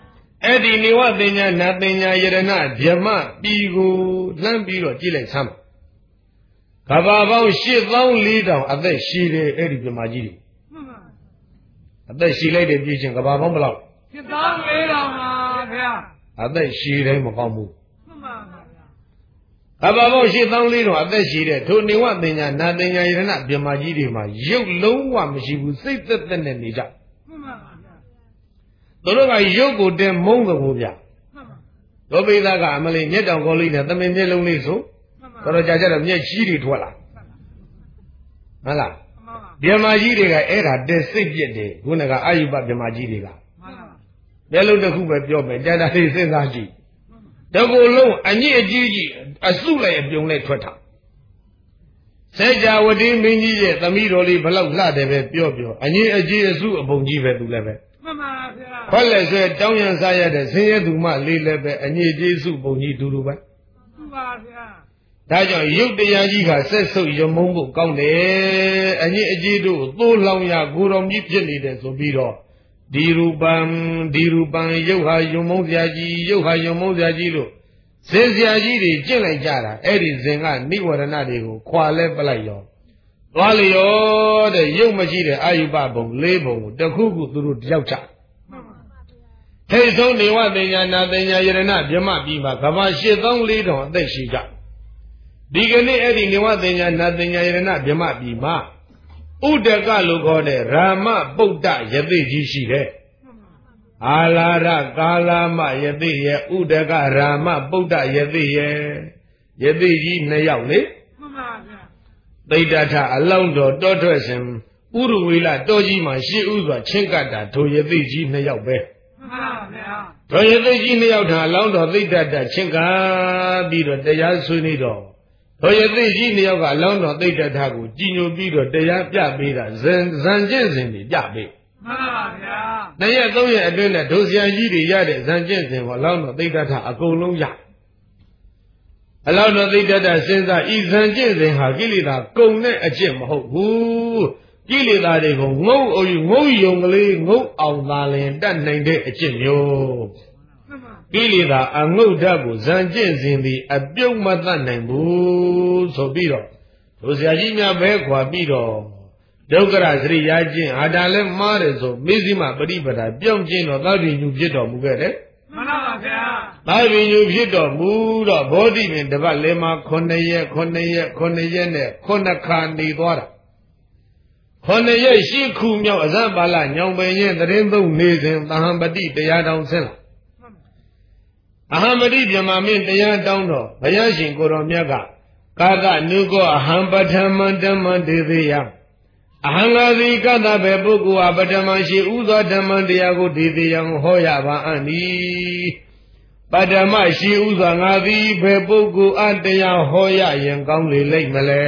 အဲ့ဒီနေဝတင်ညာနတ်တင်ညာယရဏဗျမပြီးကိုလှမ်းပြီးတော့ကြည့်လိုက်ဆမ်းကဘာပေါင်းရှစ်သောင်းလေးထောင်အသက်ရှိတယ်အဲ့ဒီဗျမကြီးတွေအသက်ရှိလိုက်တဲ့ပြည်ချင်းကဘာပေါင်းဘယ်လောက်ရှစ်သောင်းလေးထောင်ပါဗျာအသက်ရှိတိုင်းမကောင်းဘူးမှန်ပါဗျာကဘာပေါင်းရှစ်သောင်းလေးထောင်အသက်ရှိတဲ့ထိုနေဝတင်ညာနတ်တင်ညာယရဏဗျမကြီးတွေမှာရုပ်လုံးဝမရှိဘူးစိတ်သက်သက်နဲ့နေကြမှန်ပါဗျာတို့ကရုပ်ကိုတင်မုန်းသဘောဗျာဒုပိသကအမလေးမျက်တောင်ကောလေးနဲ့သမင်မျက်လုံးလေးဆိုတော်တော်ကြာကြတော့မျက်ကြီးတွေထွက်လာဟုတ်လားဗျမကြီးတွေကအဲ့ဒါတက်စိတ်ပြစ်တယ်ခုနကအာယုပဗျမကြီးတွေကမျက်လုံးတစ်ခုပဲပြောမယ်ကြာတာလေးစဉ်းစားကြည့်တကူလုံးအညစ်အကြေးကြီးအစုလိုက်အပြုံလိုက်ထွက်တာစေကြဝတိမင်းကြီးရဲ့သမီးတော်လေးဘလောက်လှတယ်ပဲပြောပြောအညစ်အကြေးအစုအပုံကြီးပဲသူလည်းပဲမှန်ပါဗျာခွက်လက်ဆွဲတောင်းရန်စားရတဲ့ဆင်းရဲသူမလေးလည်းပဲအညစ်အကြေးစုပုံကြီးတူတူပဲမှန်ပါဗျာဒါကြောင့်ရုပ်တရားကြီးကဆက်ဆုပ်ရမုန်းဖို့ကောင်းတယ်အညစ်အကြေးတို့သိုးလောင်ရကိုယ်တော်မြစ်ဖြစ်နေတယ်ဆိုပြီးတော့ဒီရူပံဒီရူပံရုပ်ဟာယုံမုန်းစရာကြီးရုပ်ဟာယုံမုန်းစရာကြီးလို့ဇင်စရာကြီးတွေကျင့်လိုက်ကြတာအဲ့ဒီဇင်ကနိဝရဏတွေကိုခွာလဲပလိုက်ရောသွားလျောတဲ့ရုပ်မရှိတဲ့အာယုပဘုံလေးဘုံကိုတခုခုသူတို့တယောက်ချထိတ်ဆုံးနေဝတင်ညာနာတင်ညာယရဏဗြဟ္မပြီးမှာကဘာရှစ်သောင်းလေးထောင်အသက်ရှိကြဒီကနေ့အဲ့ဒီနေဝတင်ညာနာတင်ညာယရဏဗြဟ္မပြီးမှာဥဒကလို့ခေါ်တဲ့ရာမပုဒ္ဒယသိကြီးရှိတယ်အာလာရကာလာမယသိရဲ့ဥဒကရာမပုဒ္ဒယသိရဲ့ယသိကြီးနှစ်ယောက်လေမှန်ပါဗျာသိတ္တထအလောင်းတော်တောထွက်စဉ်ဥရဝေလတောကြီးမှာရှေ့ဥစွာချင်းကပ်တာထိုယသိကြီးနှစ်ယောက်ပဲမှန်ပါဗျာထိုယသိကြီးနှစ်ယောက်ထာအလောင်းတော်သိတ္တထချင်းကပ်ပြီးတော့တရားဆွေးနေတော့ထိုယသိကြီးနှစ်ယောက်ကအလောင်းတော်သိတ္တထကိုကြည်ညိုပြီးတော့တရားပြပေးတာဇန်ဇန်ကျင့်စဉ်တွေပြပေးမှန်ပါဗျာနှစ်ရက်သုံးရက်အတွင်းနဲ့ဒုစရကြီးတွေရတဲ့ဇန်ကျင့်စဉ်ကိုအလောင်းတော်သိတ္တထအကုန်လုံးရအလောင်းတော်သိတ္တထစဉ်းစားဤဇန်ကျင့်စဉ်ဟာကိလေသာကုန်တဲ့အကျင့်မဟုတ်ဘူးကိလေသာတွေကိုငုံအုပ်ငုံယုံကလေးငုံအောင်သာလင်တတ်နိုင်တဲ့အကျင့်မျိုးကိလေသာအငုတ်ဓာတ်ကိုဇန်ကျင့်စဉ်သည်အပြုတ်မတတ်နိုင်ဘူးဆိုပြီးတော့ဒုစရကြီးများပဲခွာပြီးတော့ဒုက္ခရစရိယာကျင့်အာဒါလည်းမားတယ်ဆိုမေဇိမပရိပဒါပြောင်းကျင့်တော့သာဝိညုဖြစ်တော်မူခဲ့တယ်မှန်ပါဗျာသာဝိညုဖြစ်တော်မူတော့ဘောဓိပင်တပတ်လည်းမှာခုနှစ်ရက်ခုနှစ်ရက်ခုနှစ်ရက်နဲ့ခုနှစ်ခါနေသွားတာခုနှစ်ရက်ရှိခုမြောက်အဇပါလညောင်ပင်ရဲ့တရင်သုံးနေစဉ်သဟံပတိတရားတော်ဆင်းလာအဟံပတိဗြဟ္မာမင်းတရားတောင်းတော့ဘုရားရှင်ကိုတော်မြတ်ကကာကနုကောအဟံပထမံဓမ္မဒေသေယအဟံငါသည်ကတ္တဘေပုဂ္ဂိုလ်ဟာပထမရှိဥသောဓမ္မတရားကိုဒေသေယံဟောရပါအံ့ဤပထမရှိဥသောငါသည်ဘေပုဂ္ဂိုလ်အတရားဟောရရင်ကောင်းလေလိမ့်မလဲ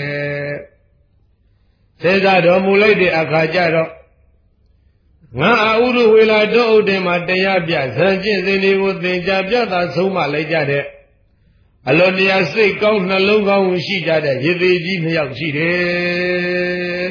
စေသာတော်မူလိုက်တဲ့အခါကျတော့ငါအာဥရဝေလာတောဥဒ္ဒေမှာတရားပြဇန်ကျင့်စဉ်တွေကိုသင်ကြားပြတာဆုံးမလိုက်ကြတဲ့အလွန်တရာစိတ်ကောင်းနှလုံးကောင်းရှိကြတဲ့ရသေးကြီးနှစ်ယောက်ရှိတယ်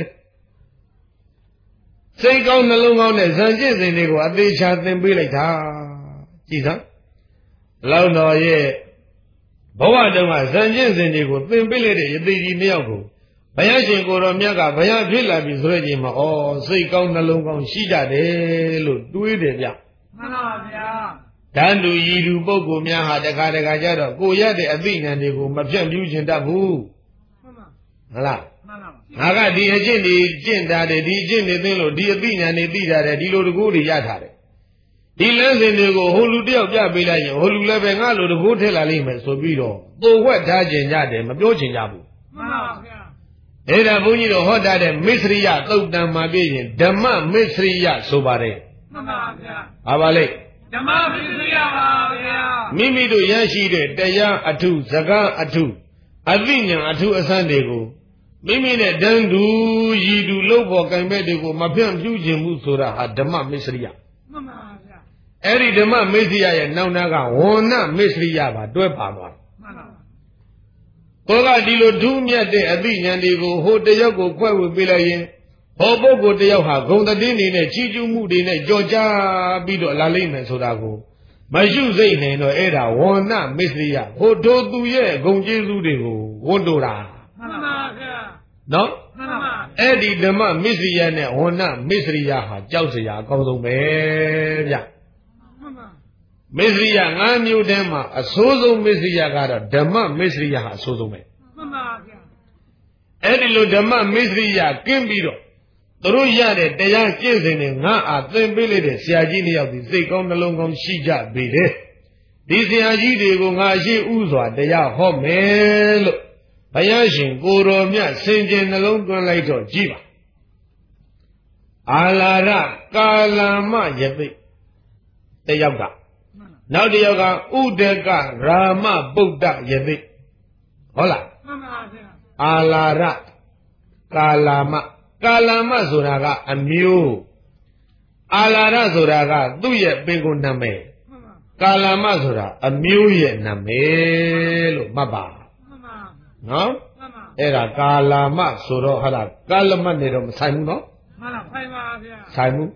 စိတ်ကောင်းနှလုံးကောင်းတဲ့ဇန်ကျင့်စဉ်တွေကိုအသေးချာသင်ပေးလိုက်တာကြည်စမ်းလောင်းတော်ရဲ့ဘဝတုန်းကဇန်ကျင့်စဉ်တွေကိုသင်ပေးလိုက်တဲ့ရသေးကြီးနှစ်ယောက်ကိုဘုရားရှင်ကိုယ်တော်မြတ်ကဘုရားဖြစ်လာပြီဆိုတဲ့ချိန်မှာဩစိတ်ကောင်းနှလုံးကောင်းရှိကြတယ်လို့တွေးတယ်ဗျမှန်ပါဗျာတန်တူရည်သူပုဂ္ဂိုလ်များဟာတခါတခါကျတော့ကိုရတဲ့အသိဉာဏ်တွေကိုမပြတ်ပြူးခြင်းတတ်ဘူးမှန်ပါဟုတ်လားမှန်ပါငါကဒီအကျင့်တွေကျင့်တာတယ်ဒီအကျင့်တွေသိလို့ဒီအသိဉာဏ်တွေသိတာတယ်ဒီလိုတကူတွေရထားတယ်ဒီလမ်းစဉ်တွေကိုဟိုလူတယောက်ပြပေးလိုက်ရင်ဟိုလူလည်းပဲငါလိုတကူထည့်လာလိမ့်မယ်ဆိုပြီးတော့ပိုဝက်ထားခြင်းကြတယ်မပြောခြင်းကြဘူးမှန်ပါဗျာအဲ့ဒါဘုန်းကြီးတို့ဟောတာတဲ့မစ္စရိယသုတ်တံမှာပြည့်ရင်ဓမ္မမစ္စရိယဆိုပါတယ်မှန်ပါဗျာဟာပါလေဓမ္မမစ္စရိယပါဗျာမိမိတို့ရရှိတဲ့တရားအထုစကားအထုအသိဉာဏ်အထုအဆန်းတွေကိုမိမိနဲ့တန်းတူရည်တူလို့ပေါ်ကံပဲတွေကိုမဖြန့်ဖြူးခြင်းမှုဆိုတာဟာဓမ္မမစ္စရိယမှန်ပါဗျာအဲ့ဒီဓမ္မမစ္စရိယရဲ့နောက်နာကဝဏ္ဏမစ္စရိယပါတွဲပါသွားမှန်ပါကိုကဒီလိုဒုမြတ်တဲ့အသိဉာဏ်တွေကိုဟိုတယောက်ကိုခွဲဝေပေးလိုက်ရင်ဟောပုဂ္ဂိုလ်တယောက်ဟာဂုံတည်နေနဲ့ချီးကျူးမှုတွေနဲ့ကြော်ကြားပြီးတော့လာလိမ့်မယ်ဆိုတာကို Mashu say no era one na misriya. Who do to ye gonjesu de wondora. No? Eddie the man misriya ne one na misriya ha Jausia goes away. Misriya ngan you dema a sozo misriya gada dema misriya ha sozo me. Eddie lo dema misriya kimbiro. Through yard, the young children, not then Billy, the Siagini of the Zikon along on Shija be there. This Siagini will not see Uzwa, the Yah Homel. Bayashin, Goromia, Saint Jen alone gone like Jiva. Alara, Kalama, Yabi. The Yoga. Now the Yoga, Udega, Rama, Buddha, Yabi. Hola. Alara, Kalama. Kalama Zuraga, a mew. Alara Zuraga, do ye bingo name. Kalama Zura, a mew ye name. Maba. No? Era Kalama Suro Hara, Kalama Nedum Simon. Simon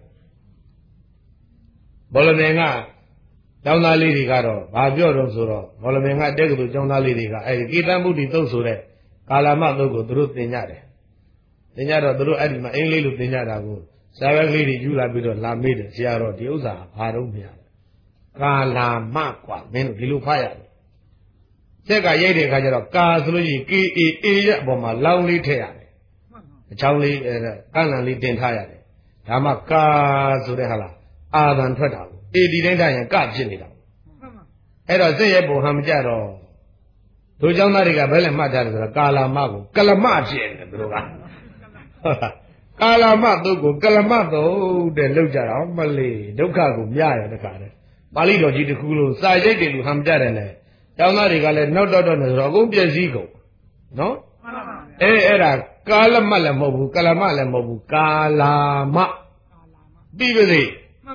Bolamenga, down the lady garo, Babio Suro, Bolamenga, Degu, John the lady, I give them booty to Sure. Kalama logo, truth in Yare. Tinyaro through Edma, English to Tinyarago. Seven lady, you have been la made, Siaro, Diosa, Harumia. Kala Makwa, men Vilupaya. Sega Yedi Kajaro, Kasui, Ki, E, Boma, lonely tear. Chowley, Kanali Tentire. Tamaka Surehala, Adan Feta, E didn't die and got Jinita. Edo say Bohamjaro. To Jamarica, Bella Matter, Kala Mago, Kalamachi, Droga. Kalamato, Kalamato, the Luja, Malay, Dokago, Yaya, the car. Malido Jiticulo, Sajay to Hamjarene. Jamarica, no doubt on the Rogo, Zigo. No? Eh, era Kalamalamobu, Kalamalamobu, Kalama. Be with it.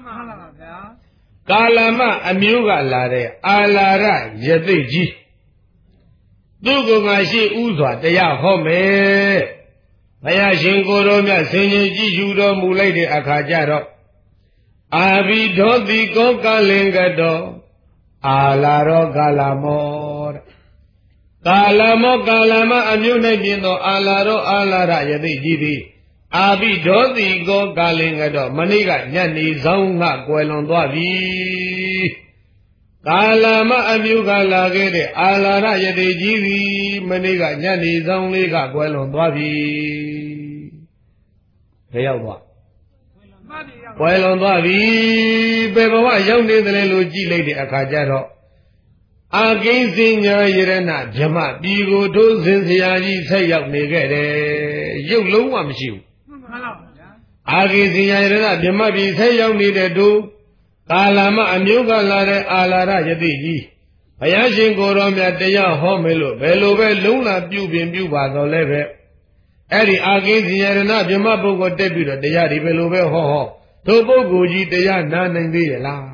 Kalama, Amuga Lare, Alara, Yadiji. Dugo Mashi Uzwa, the Yahome. Maya Shingoromia, Senji Judo, Mulade Akajaro. Abi Dodi Goka Lingado. Alaro Galamor. Kalamo Kalama, Amunabino, Alaro Alara Yadi. Abi Dodi Goka Lingado. Maniga, Yani Zonga, Guelondoavi. Kalama Amuga Lagede, Alara Yadi, Maniga, Yani Zonga, Guelondoavi. Real Guelondoavi, Beba, young little lady Akajaro. Against Sinya Yerena, Jama, Bigo, Dozin, Siaji, say up Negade, you low am you. Against Sinya Yerena, Jama, be say young needed do. Kalama Amuga Lare Alara Yadi. Ayashin Goromia Deya Homelo, Belove Luna Bubin Buba the leve. Eddie against Yerena, Jama Bogo debut, Deya Belove Ho. Tobo Guji Deya Nan and Dela.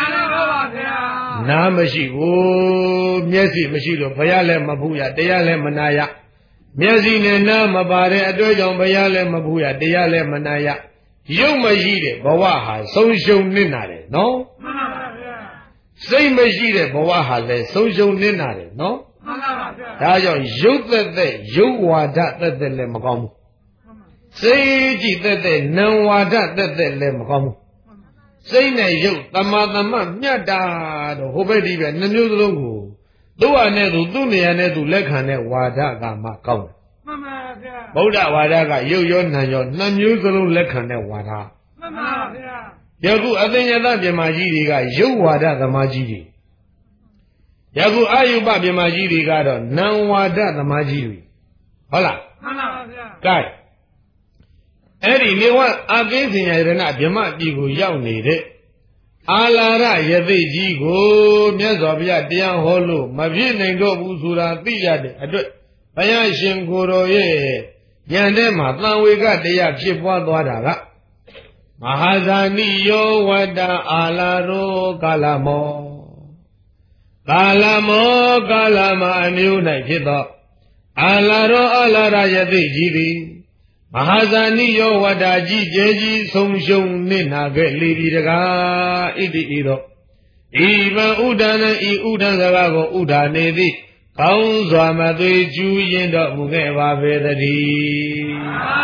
Namashi, oh, Messi, Machilo, Payale Mabuya, Deale Manaya. Messi Nama Bare, Adojon Bayale Mabuya, Deale Manaya. You Majide, Bawaha, social ninare, no? Same Majide, Bawaha, social ninare, no? Tayo, you that they, you wada that the lemacom. Say that they, no wada that the lemacom. Say na you, Tamadama, Yada, the Hobedi, and the new logo. Do I never do me and do Lekane Wadaga Macom. Boda Wadaga, you, you're not your non usual Lekane Wada. Yagu, I think that the Majidi, you Wada the Majidi. Yagu, Ayuba the Majidi got on, now Wada the Majidi. Hola. Guy. Eddie, you want against the Irena, Jama, Digo, young needed. Alara, Yadi, Jigo, Miazobia, Dian Holo, Mavin, Go, Usura, Tiad, Bayashin Goro, ye, Yandema, now we got the Yakship Wadaga. Mahazani, yo, Wada, Alaro, Galamo. Galamo, Galama, and you, Nakida. Alaro, Alara, Yadi, Jiri. Mahazani yo wadaji jeji somshong nina ge lidi daga idi ido. Ivan udana i udanago udanedi, Kaunzama de Julian dot Mugeva Vedadi.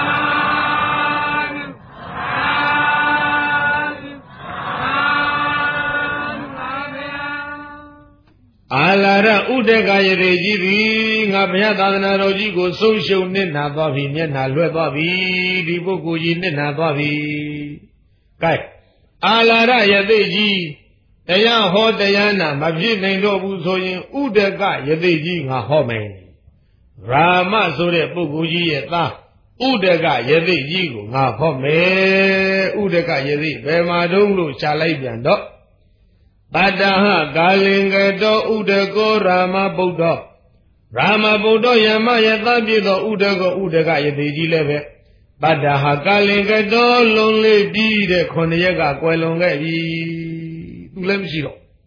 Alara Udega Yereji, Nabiadana Rojigo, social Nina Babi, Nina Luabi, Diboguji Nina Babi. Kai Alara Yadeji. Daya ho dayana mabji nain do bu so yin udaka yatei ji nga ho mai Rama so de pukkul ji ye tha udaka yatei ji ko nga ho mai udaka yatei bhe ma dong lo cha lai pyan do Padaha galinga do udako Rama Buddha Rama Buddha yama ye tha pi do udako udaka yatei ji le be Padaha galinga do long le pi de khon yet ka kwai long kai pi Let me see.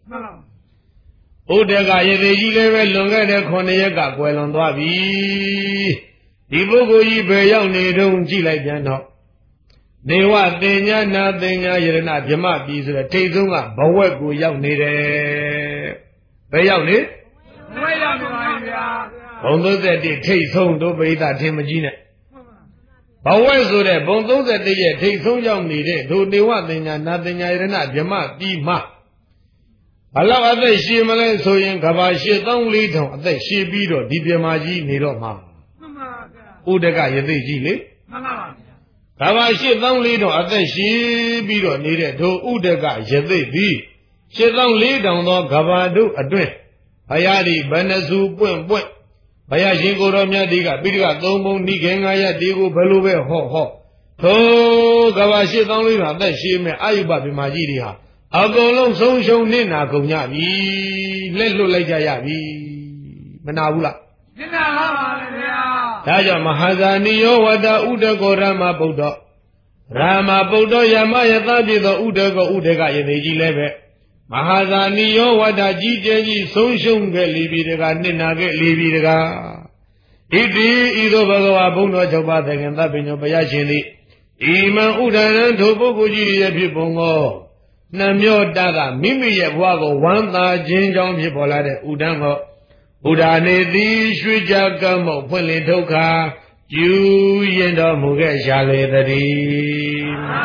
Udega Yeji level longer than Koneka, Guelondavi. Ibogo Ybeon, they don't see like Jano. They were Denya, nothing, Yerena, Jama, these are Tazunga, Bawaku, young needed. Bayoni? Although that they take home to pay that Timagina. Bawai so that Bondo that they take so young needed, though they want nothing, Yerena, Jama, Dima. Allah other Shimalan so in Kabashi don't lead on the Shibido, Dibiamaji, Niroma. Udega Yadiji. Kabashi don't lead on other Shibido needed to Udega Yadi. She don't lead on the Gabadu address. Hayadi, Banazu, Point Point. Bayashingo Romya Diga, Biga, Domo, Niganga, Digo, Balube, Ho Ho. To Gabashi don't lead on that Shime, Ayuba Majiria. Agolong song show Nina Gonabi, let look like Jayabi, Manavula. Taja Mahazaniyo, Wada Udago Rama Buddha. Rama Buddha Yamaya Tabi the Udago Udega Yaji Leve. Mahazaniyo, Wada Jiji, song show Libidega, Nina get Libidega. Iti Ido Bagoa Buno Jobata and Tabino Bayashili. Ima Udan Toboguji people. Namyo Daga, Mimi Wago, one thousand John people like Udango, Udane, the Shujagamo, Puli Toka, you yendo Muge Shale the Dee.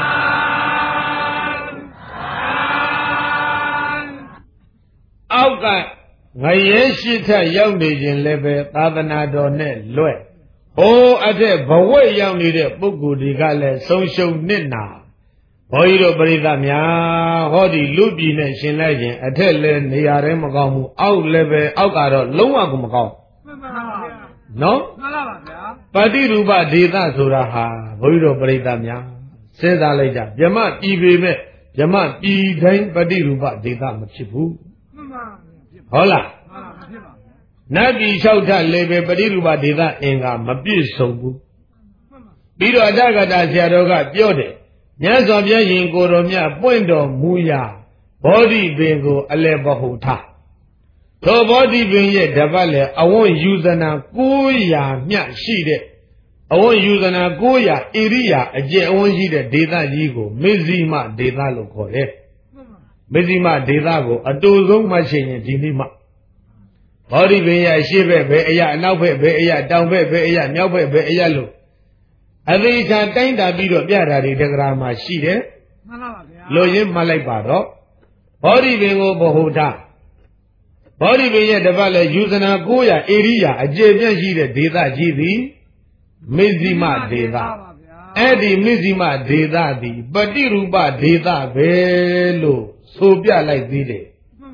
Auka, Nayeshita young Nijin Lebe, Tavanado Net, Lue. Oh, at a Baway young needed Bugu Digale, social Nina. Boyro Bridamia, Hodi, Lubin, Shin Legend, a tell Niaremago, out leve, out Loagumago. No? Padiruba Dita Suraha, Boyro Bridamia, says Alaja, Jama, Ibe, Jama, E. Dane, Padiruba Dita Machipu. Hola. Nagi Shauta leve, Padiruba Dita Enga, Mabis Sobu. Bido Adaga Dajaroga, Piode. Yes, of Yain Goromia, Puendo, Muya, body bingo, Alebahuta. So body being yet, the valley, I won't use an Agoya, Mia, she I won't use an Agoya, Iria, a jet won't see the data ego, Mizima, data local, eh? Mizima, data a dozen machine in Jinima. Body being a shiver, Beya, now Beya, down Beya, now Beya look. Adi cha time da pi do pya ta de dagra ma shi de lo yin ma lai pa do Bodhi bin ko Bahuta Bodhi bin ye dapat le Yusana Goya area aje pyan shi de deta ji thi Mizima deta Edi Mizima deta thi Pati Rupa deta be lo so pya lai thi de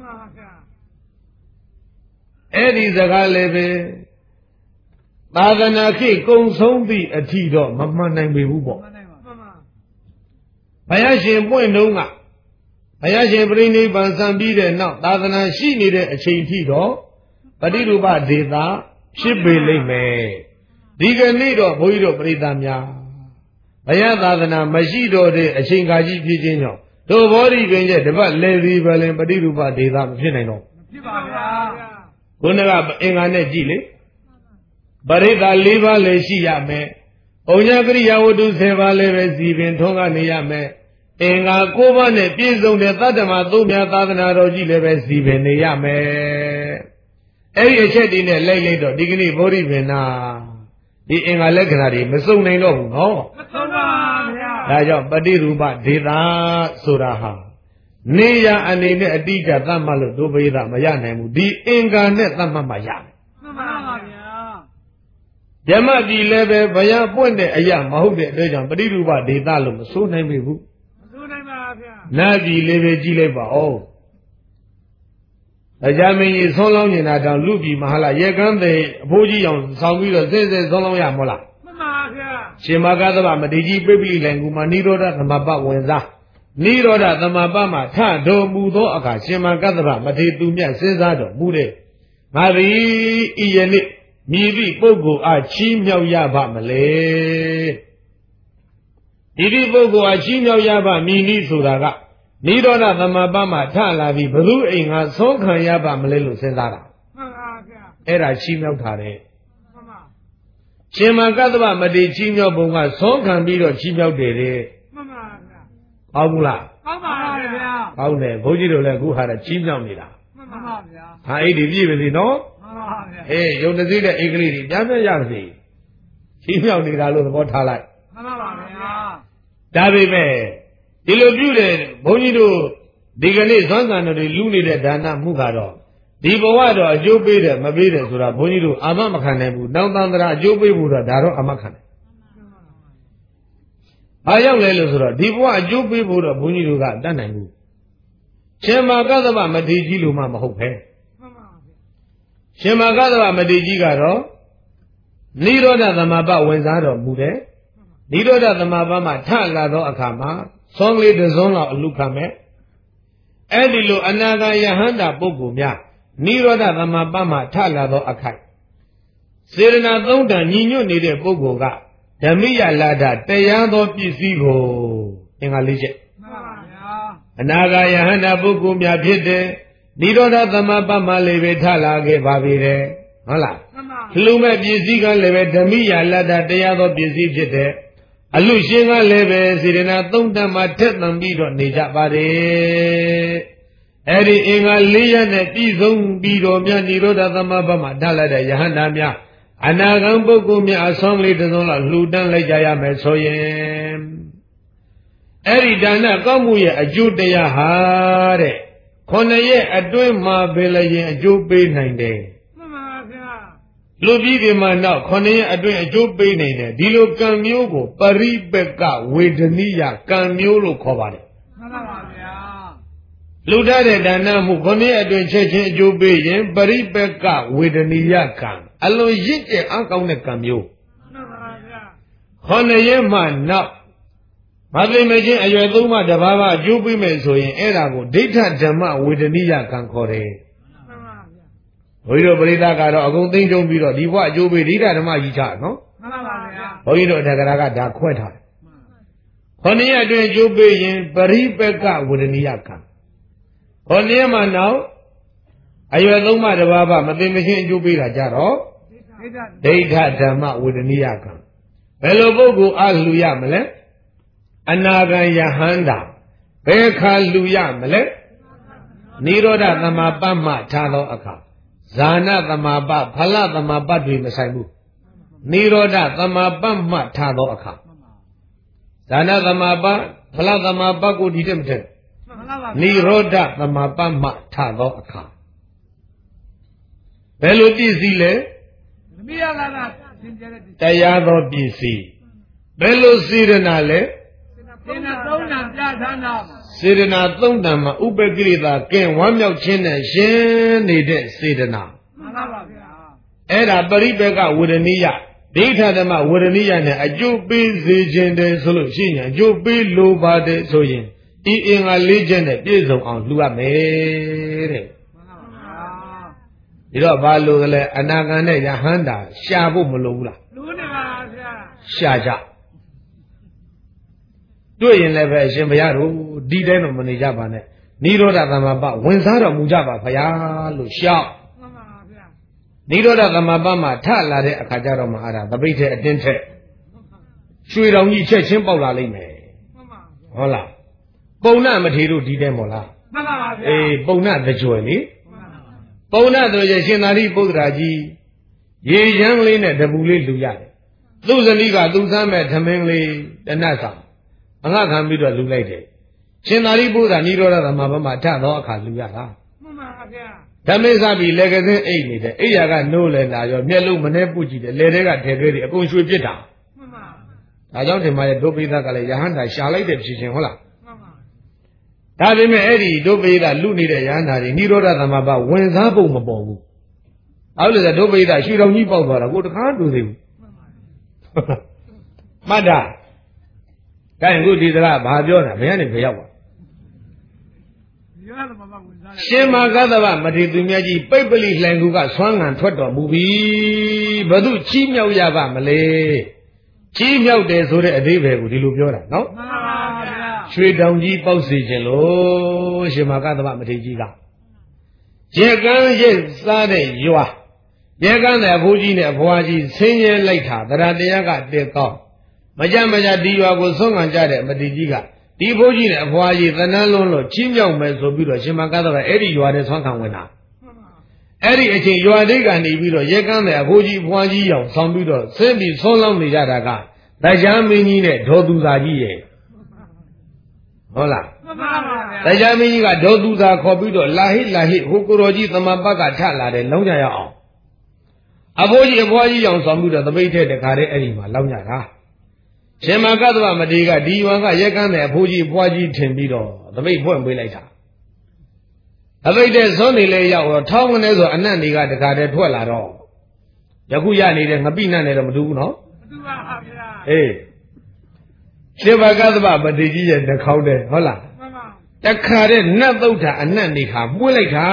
Edi saka le be Badana ki kong song bi a thi do ma man nai pi bu po Baya shin pwint tong ka Baya shin Pari Nibbaan san pi de naw Badana shi ni de a chain thi do Pati Rupa deta phit pe lai me Di ka ni do boi do Paritha mya Baya Badana ma shi do de a chain ka ji phit chin jaw Do Bodhi bin ye dapat le ri ba lin Pati Rupa deta ma phit nai do Phit pa bya Kunaka enga ne ji le Paritha le ba le shi ya me Onya Kriya Watu se ba le be si bin thong ka ne ya me အင်္ဂါ၉ပါးနဲ့ပြည့်စုံတဲ့သတ္တမသုံးမြတ်သာသနာတော်ကြီးလည်းပဲစီပင်နေရမယ်အဲ့ဒီအချက်ဒီနဲ့လိုက်လိုက်တော့ဒီကနေ့ဗောဓိပင်နာဒီအင်္ဂါလက္ခဏာတွေမစုံနိုင်တော့ဘူးနော်မစုံပါဗျာဒါကြောင့်ပฏิရူပဒေတာဆိုတာဟာနေရအနေနဲ့အတိအကျသတ်မှတ်လို့ဒုပရိသမရနိုင်ဘူးဒီအင်္ဂါနဲ့သတ်မှတ်မှရမယ်မှန်ပါဗျာဓမ္မဒီလည်းပဲဘယပွင့်တဲ့အရာမဟုတ်တဲ့အတွက်ကြောင့်ပฏิရူပဒေတာလို့မဆိုနိုင်ပြီဘူးမဆိုနိုင်ပါဗျာနတ်ပြည်လည်းပဲကြည့်လိုက်ပါဦးအကြမင်းကြီးဆုံးလောင်းနေတာတောင်လူပြည်မဟာလာရေကန်းတဲ့အဖိုးကြီးအောင်ဆောင်ပြီးတော့စိတ်စိတ်ဆုံးလောင်းရမို့လားမှန်ပါဗျာရှင်မကသဗ္ဗမတိကြီးပိပိလိလည်းကူမှာနိရောဓသမပဝင်စားနိရောဓသမပမှာထတော်မူသောအခါရှင်မကသဗ္ဗမတိသူမြတ်စဉ်းစားတော်မူတဲ့ငါသည်ဤယနေ့မြည်သည့်ပုဂ္ဂိုလ်အားချီးမြှောက်ရပါမလဲဒီဒီပုဂ္ဂိုလ်အားချီးမြှောက်ရပါမည်နည်းဆိုတာကနိရောဓသမပမှာထလာပြီးဘ ᱹ အိမ်ငါဆုံးခံရပါမလဲလို့စဉ်းစားတာမှန်ပါဗျာအဲ့ဒါချီးမြှောက်တာတဲ့မှန်ပါရှင်မကသဗ္ဗမတိချီးမြှောက်ပုံကဆုံးခံပြီးတော့ချီးမြှောက်တယ်တဲ့မှန်ပါဗျာဟောဘူးလားဟောပါဗျာဟောတယ်ဘုန်းကြီးတို့လည်းအခုဟာချီးမြှောက်နေတာမှန်ပါဗျာဟာအဲ့ဒီပြည့်ပြီလေနော်မှန်ပါဗျာအေးယုံတသိတဲ့အိကလေးတွေပြန်ပြန်ရပါစေချီးမြှောက်နေတာလို့သဘောထားလိုက်မှန်ပါဗျာဒါပေမဲ့ဒီလိုပြုတယ်ဘုန်းကြီးတို့ဒီကနေ့ဇွမ်းဆန်တော်တွေလူနေတဲ့ဒါနမှုကတော့ဒီဘဝတော့အကျိုးပေးတယ်မပေးတယ်ဆိုတာဘုန်းကြီးတို့အာမမခံနိုင်ဘူးနောက်တန်တရာအကျိုးပေးဖို့တော့ဒါတော့အာမခံတယ်အားရောက်လဲလို့ဆိုတော့ဒီဘဝအကျိုးပေးဖို့တော့ဘုန်းကြီးတို့ကတတ်နိုင်ဘူးရှင်မာကသဗ္ဗမထေကြီးလိုမှမဟုတ်ပဲရှင်မာကသဗ္ဗမထေကြီးကတော့နိရောဓသမပဝင်စားတော်မူတယ်နိရောဓသမပမှာထလာသောအခါမှာသောင်းလေးတစ်စုံလောက်အလူခံမဲ့အဲ့ဒီလိုအနာဂါယဟန္တာပုဂ္ဂိုလ်များနိရောဓသမပမှာထလာသောအခိုက်စေရနာသုံးတန်ညီညွတ်နေတဲ့ပုဂ္ဂိုလ်ကဓမ္မိယလာဒတရားသောပစ္စည်းကိုအင်္ဂါလေးချက်မှန်ပါဗျာအနာဂါယဟန္တာပုဂ္ဂိုလ်များဖြစ်တဲ့နိရောဓသမပမှာလည်းပဲထလာခဲ့ပါပြီတဲ့ဟုတ်လားမှန်ပါလူမဲ့ပစ္စည်းကလည်းပဲဓမ္မိယလာဒတရားသောပစ္စည်းဖြစ်တဲ့အလူရှင်ကလည်းပဲစေရနာသုံးတန်မှာထက်သန်ပြီးတော့နေကြပါတယ်အဲ့ဒီအင်္ဂါလေးရနဲ့ပြည်စုံပြီးတော့မြတ်နိရောဓသမဘမှာထားလိုက်တဲ့ယဟန္တာများအနာဂံပုဂ္ဂိုလ်များအဆုံးလေးတစ်စုံလောက်လှူဒန်းလိုက်ကြရမယ်ဆိုရင်အဲ့ဒီဒါနကောင်းမှုရဲ့အကျိုးတရားဟာတဲ့ခုနှစ်ရက်အတွင်းမှာပဲလည်းရင်အကျိုးပေးနိုင်တယ်လူပြည်ဒီမှာနောက်ခொနည်းအတွင်းအကျိုးပေးနေတယ်ဒီလိုကံမျိုးကိုပရိပက်ကဝေဒနိယကံမျိုးလို့ခေါ်ပါတယ်မှန်ပါပါဗျာလူထားတဲ့ဒါနမှုခொနည်းအတွင်းချက်ချင်းအကျိုးပေးရင်ပရိပက်ကဝေဒနိယကံအလွန်ရင့်ကျက်အားကောင်းတဲ့ကံမျိုးမှန်ပါပါဗျာခொနည်းမှနောက်မသိမချင်းအရွယ်သုံးပါးတဘာဘာအကျိုးပေးမယ်ဆိုရင်အဲ့ဒါကိုဒိဋ္ဌဓမ္မဝေဒနိယကံခေါ်တယ်ဘုန်းကြီးတို့ပရိသတ်ကတော့အကုန်သိမ့်ကြုံပြီးတော့ဒီဘဝအကျိုးပေးဒိဋ္ဌဓမ္မကြီးချနော်မှန်ပါဗျာဘုန်းကြီးတို့တက္ကရာကဒါခွဲထားတယ်ခொနည်းအတွင်းအကျိုးပေးရင်ပရိပက်ကဝေဒနိယကံခொနည်းမှာနောက်အရွယ်သုံးပါးတဘာဘာမသိမချင်းအကျိုးပေးတာကြတော့ဒိဋ္ဌဓမ္မဝေဒနိယကံဘယ်လိုပုဂ္ဂိုလ်အားလှူရမလဲအနာဂံယဟန္တာဘယ်ခါလှူရမလဲနိရောဓသမပမှထားသောအခါဇာနသမပဖလသမပတွေမဆိုင်ဘူးနိရောဓသမပမှထားသောအခါဇာနသမပဖလသမပကိုဒီတက်မထက်နိရောဓသမပမှထားသောအခါဘယ်လိုပစ္စည်းလဲတရားသောပစ္စည်းဘယ်လိုစေရနာလဲစေရနာသုံးတန်ပြဋ္ဌာန်းတာစေရနာသုံးတန်မှာဥပကိရိတာကင်ဝမ်းမြောက်ခြင်းနဲ့ရှင်နေတဲ့စေရနာမှန်ပါပါဗျာအဲ့ဒါပရိပေကဝေဒနိယဒိဋ္ဌဓမ္မဝေဒနိယနဲ့အကျိုးပေးစေခြင်းတယ်ဆိုလို့ရှိရင်အကျိုးပေးလိုပါတယ်ဆိုရင်ဒီအင်္ဂါလေးချက်နဲ့ပြည့်စုံအောင်လှူရမယ်တဲ့မှန်ပါပါဒီတော့ဘာလို့လဲအနာဂံနဲ့ယဟန္တာရှာဖို့မလိုဘူးလားလိုနေပါဗျာရှာကြတွေ့ရင်လည်းပဲအရှင်ဘုရားတို့ဒီတိုင်းတော့မနေကြပါနဲ့နိရောဓသမပဝင်စားတော်မူကြပါဖရာလို့ရှောက်မှန်ပါဗျာနိရောဓသမပမှာထလာတဲ့အခါကျတော့မှအဲ့ဒါသပိတ်ထဲအတင်းထက်ရွှေတောင်ကြီးချက်ချင်းပေါက်လာလိမ့်မယ်မှန်ပါဗျာဟုတ်လားပုံနာမထေတို့ဒီတဲမို့လားမှန်ပါပါဗျာအေးပုံနာတကြွယ်လေပုံနာတကြွယ်ရှင်သာရိပုတ္တရာကြီးရေချမ်းလေးနဲ့တပူလေးလူရတယ်သူ့ဇနီးကသူ့သားမဲ့သမင်းလေးတနတ်ဆောင်အငှခံပြီးတော့လူလိုက်တယ်ရှင်သာရိပုတ္တရာနိရောဓသမဘာမှာထသောအခါလူရတာမှန်ပါဗျာဓမင်းစားပြီးလက်ကစင်းအိတ်နေတယ်အိယာကနိုးလဲလာရောမျက်လုံးမနှဲပုတ်ကြည့်တယ်လေတဲကထဲခဲတွေအကုန်ရွှေပြစ်တာမှန်ပါဒါကြောင့်ဒီမှာဒုပိသကလည်းယဟန္တာရှာလိုက်တဲ့ဖြစ်ချင်းဟုတ်လားမှန်ပါဒါပေမဲ့အဲ့ဒီဒုပိသလူနေတဲ့ယဟန္တာတွေနိရောဓသမဘာဝင်စားဖို့မပေါ်ဘူးအောက်လို့ဆိုဒုပိသရွှေတော်ကြီးပေါက်သွားတာကိုတခါတူသေးဘူးမှတ်တာကဲအခုဒီစကားဘာပြောတာဘယ်ကနေဘယ်ရောက်ပါရှင်မဂသဗမထေသူမြတ်ကြီးပိပ္ပလိလှိုင်ကူကဆွမ်းငံထွက်တော်မူပြီဘသူချီးမြှောက်ရပါမလဲချီးမြှောက်တယ်ဆိုတဲ့အဓိပ္ပာယ်ကိုဒီလိုပြောတာနော်မှန်ပါဗျာရွှေတောင်ကြီးပေါက်စေခြင်းလို့ရှင်မဂသဗမထေကြီးကရေကန်းရဲ့စားတဲ့ရွာရေကန်းတဲ့အဖိုးကြီးနဲ့အဖွားကြီးဆင်းရဲလိုက်တာတရားတရားကတဲကောင်းမကြမကြဒီရွာကိုဆုံးခံကြတဲ့မထေကြီးကဒီဘိုးကြီးနဲ့အဖွားကြီးသနန်းလုံးလို့ချင်းမြောက်မယ်ဆိုပြီးတော့ရှင်မကသဗ္ဗအဲ့ဒီရွာတဲ့ဆွမ်းခံဝင်တာအဲ့ဒီအချိန်ရွာတိတ်ကနေပြီးတော့ရဲကန်းတဲ့အဖိုးကြီးအဖွားကြီးရောက်ဆောင်ပြီးတော့ဆင်းပြီးဆုံးလောင်းနေကြတာကတရားမင်းကြီးနဲ့ဒေါ်သူသာကြီးရဲ့ဟုတ်လားမှန်ပါဗျာတရားမင်းကြီးကဒေါ်သူသာခေါ်ပြီးတော့လာဟိလာဟိဟိုကိုတော်ကြီးသမပတ်ကထလာတယ်လောင်းကြရအောင်အဖိုးကြီးအဖွားကြီးရောက်ဆောင်ပြီးတော့သပိတ်ထဲတခါတည်းအဲ့ဒီမှာလောင်းကြတာရှင်မကသဗ္ဗမထေရကဒီရွာကရက်ကန်းတဲ့အဖိုးကြီးအဖွားကြီးထင်ပြီးတော့သပိတ်ဖွင့်ပေးလိုက်တာအပိတ်တဲ့ဇွန်နေလေရောက်တော့ထောင်းကနေဆိုအနတ်တွေကတခါတည်းထွက်လာတော့ယခုရနေတဲ့ငပိနတ်နဲ့တော့မတူဘူးနော်မတူပါဘူးဗျာအေးရှင်မကသဗ္ဗမထေရကြီးရဲ့နှာခေါင်းတဲ့ဟုတ်လားမှန်ပါတခါတည်းနတ်သုဒ္ဓအနတ်နေခါမွေးလိုက်တာ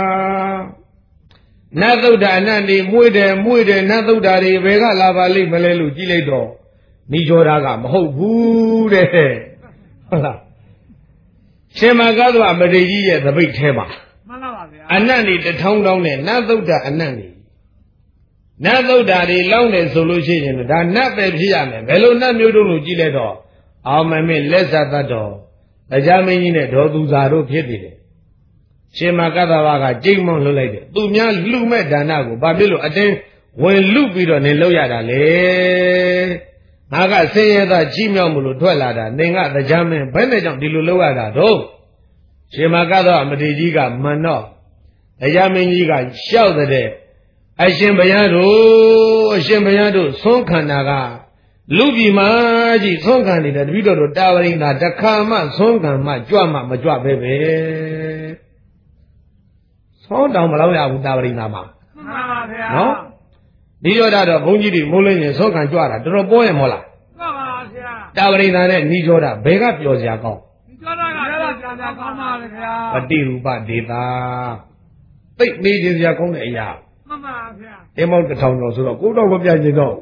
နတ်သုဒ္ဓအနတ်နေမွေးတယ်မွေးတယ်နတ်သုဒ္ဓတွေဘယ်ကလာပါလိမ့်မလဲလို့ကြည့်လိုက်တော့နိရောဓကမဟုတ်ဘူးတဲ့ဟုတ်လားရှင်မကသဗ္ဗမထေရကြီးရဲ့သပိတ်ထဲမှာမှန်ပါပါဗျာအနတ်နေတထောင်းတောင်းနဲ့နတ်သုဒ္ဓအနတ်နေနတ်သုဒ္ဓတွေလောင်းတယ်ဆိုလို့ရှိရင်ဒါနတ်ပဲဖြစ်ရမယ်ဘယ်လိုနတ်မျိုးတို့လို့ကြည့်လိုက်တော့အောင်မမေလက်ဇတ်တော်တရားမင်းကြီးနဲ့ဒေါ်သူဇာတို့ဖြစ်နေတယ်ရှင်မကသဗ္ဗကကြိတ်မွန်လွတ်လိုက်တယ်သူများလူမဲ့ဒါနကိုဘာဖြစ်လို့အတင်းဝင်လူပြီးတော့နေလောက်ရတာလေငါကဆင်းရဲသားကြီးမြောက်မှုလို့ထွက်လာတာနေကတရားမင်းဘယ်နဲ့ကြောင့်ဒီလိုလုပ်ရတာတော့ရှင်မကသောမထေရကြီးကမန်တော့တရားမင်းကြီးကရှောက်တဲ့အရှင်ဘုရားတို့အရှင်ဘုရားတို့သွန်းခန္ဓာကလူပြည်မှာကြီးသွန်းခန္နေတဲ့တပည့်တော်တို့တာဝရိန်သာတခါမှသွန်းခံမှကြွမှမကြွပဲပဲသွန်းတောင်မလောက်ရဘူးတာဝရိန်သာမှာမှန်ပါဗျာနော်ဒီရောတော့ဘုန်းကြီးတွေမိုးလင်းရင်သွန်းခံကြွတာတော်တော်ပေါ်ရမလားမှန်ပါဗျာတာဝရိန်သာနဲ့နီးကြောတာဘယ်ကပျော်စရာကောင်းနီးကြောတာကပျော်စရာကောင်းပါလေဗျာပတိရူပဒေတာသိပ်မေးခြင်းစရာကောင်းတဲ့အရာမှန်ပါဗျာအမောက်တစ်ထောင်တော်ဆိုတော့ကိုတော့မပြခြင်းတော့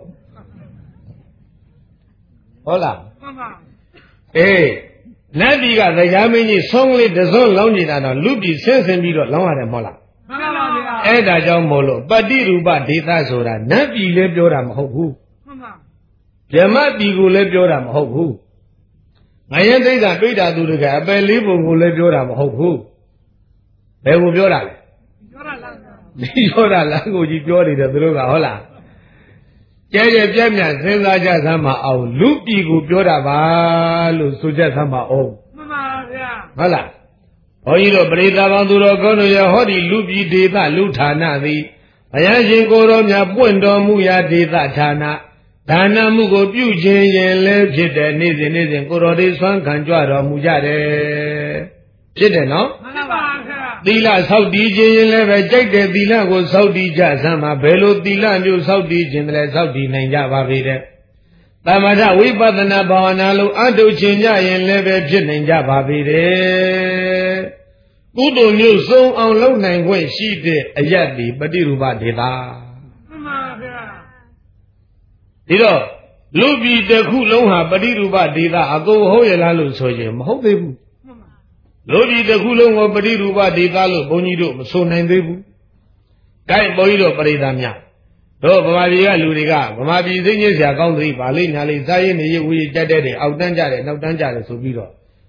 ဟုတ်လားမှန်ပါအေးလက်ဒီကတရားမင်းကြီးဆုံးလေးတစွန်းလောင်းနေတာတော့လူပြည်ဆင်းဆင်းပြီးတော့လောင်းရတယ်မဟုတ်လားမှန်ပါဗျာအဲ့ဒါကြောင့်မို့လို့ပတိရူပဒေတာဆိုတာနတ်ပြည်လည်းပြောတာမဟုတ်ဘူးမှန်ပါဗြဟ္မပြည်ကိုလည်းပြောတာမဟုတ်ဘူးငရဲသိက္ခာတွေ့တာသူတကအပယ်လေးပုံကိုလည်းပြောတာမဟုတ်ဘူးဘယ်ကိုပြောတာလဲပြောတာလားဒီပြောတာလားကိုကြီးပြောနေတယ်သူတို့ကဟုတ်လားကျဲကျဲပြတ်ပြတ်စဉ်းစားကြသမ်းမအောင်လူပြည်ကိုပြောတာပါလို့ဆိုကြသမ်းမအောင်မှန်ပါဗျာဟုတ်လားဘုန်းကြီးတို့ပရိသတ်ပေါင်းသူတော်ကောင်းတို့ရဟောဒီလူပြည်ဒေသလူဌာနသည်ဘုရားရှင်ကိုယ်တော်မြတ်ပွင့်တော်မူရာဒေသဌာနဒါနမှုကိုပြုခြင်းရင်လည်းဖြစ်တယ်နေ့စဉ်နေ့စဉ်ကိုယ်တော်တွေဆွမ်းခံကြွတော်မူကြတယ်ဖြစ်တယ်နော်မှန်ပါဗျာသီလဆောက်တည်ခြင်းရင်လည်းပဲကြိုက်တဲ့သီလကိုဆောက်တည်ကြစမ်းပါဘယ်လိုသီလမျိုးဆောက်တည်ခြင်းတည်းဆောက်တည်နိုင်ကြပါပေတဲ့သမထဝိပဿနာဘာဝနာလို့အထုတ်ခြင်းကြရင်လည်းပဲဖြစ်နိုင်ကြပါပေတဲ့ကုသိုလ်မျိုးစုံအောင်လုပ်နိုင်ခွင့်ရှိတဲ့အယက်ဒီပฏิရူပဒေတာမှန်ပါဗျာဒီတော့လူပြည်တစ်ခုလုံးဟာပฏิရူပဒေတာအကုန်ဟုတ်ရလားလို့ဆိုရင်မဟုတ်သေးဘူးလူပြည်တစ်ခုလုံးကိုပฏิရူပဒေတာလို့ဘုန်းကြီးတို့မဆိုနိုင်သေးဘူး။ဒါ့ဘုန်းကြီးတို့ပရိသတ်များတို့ဗမာပြည်ကလူတွေကဗမာပြည်သိညစ်စရာကောင်းသတိပါလိမ့်ညာလိမ့်စားရည်နေရဝေးကြက်တဲ့တွေအောက်တန်းကြတယ်နောက်တန်းကြတယ်ဆိုပြီးတော့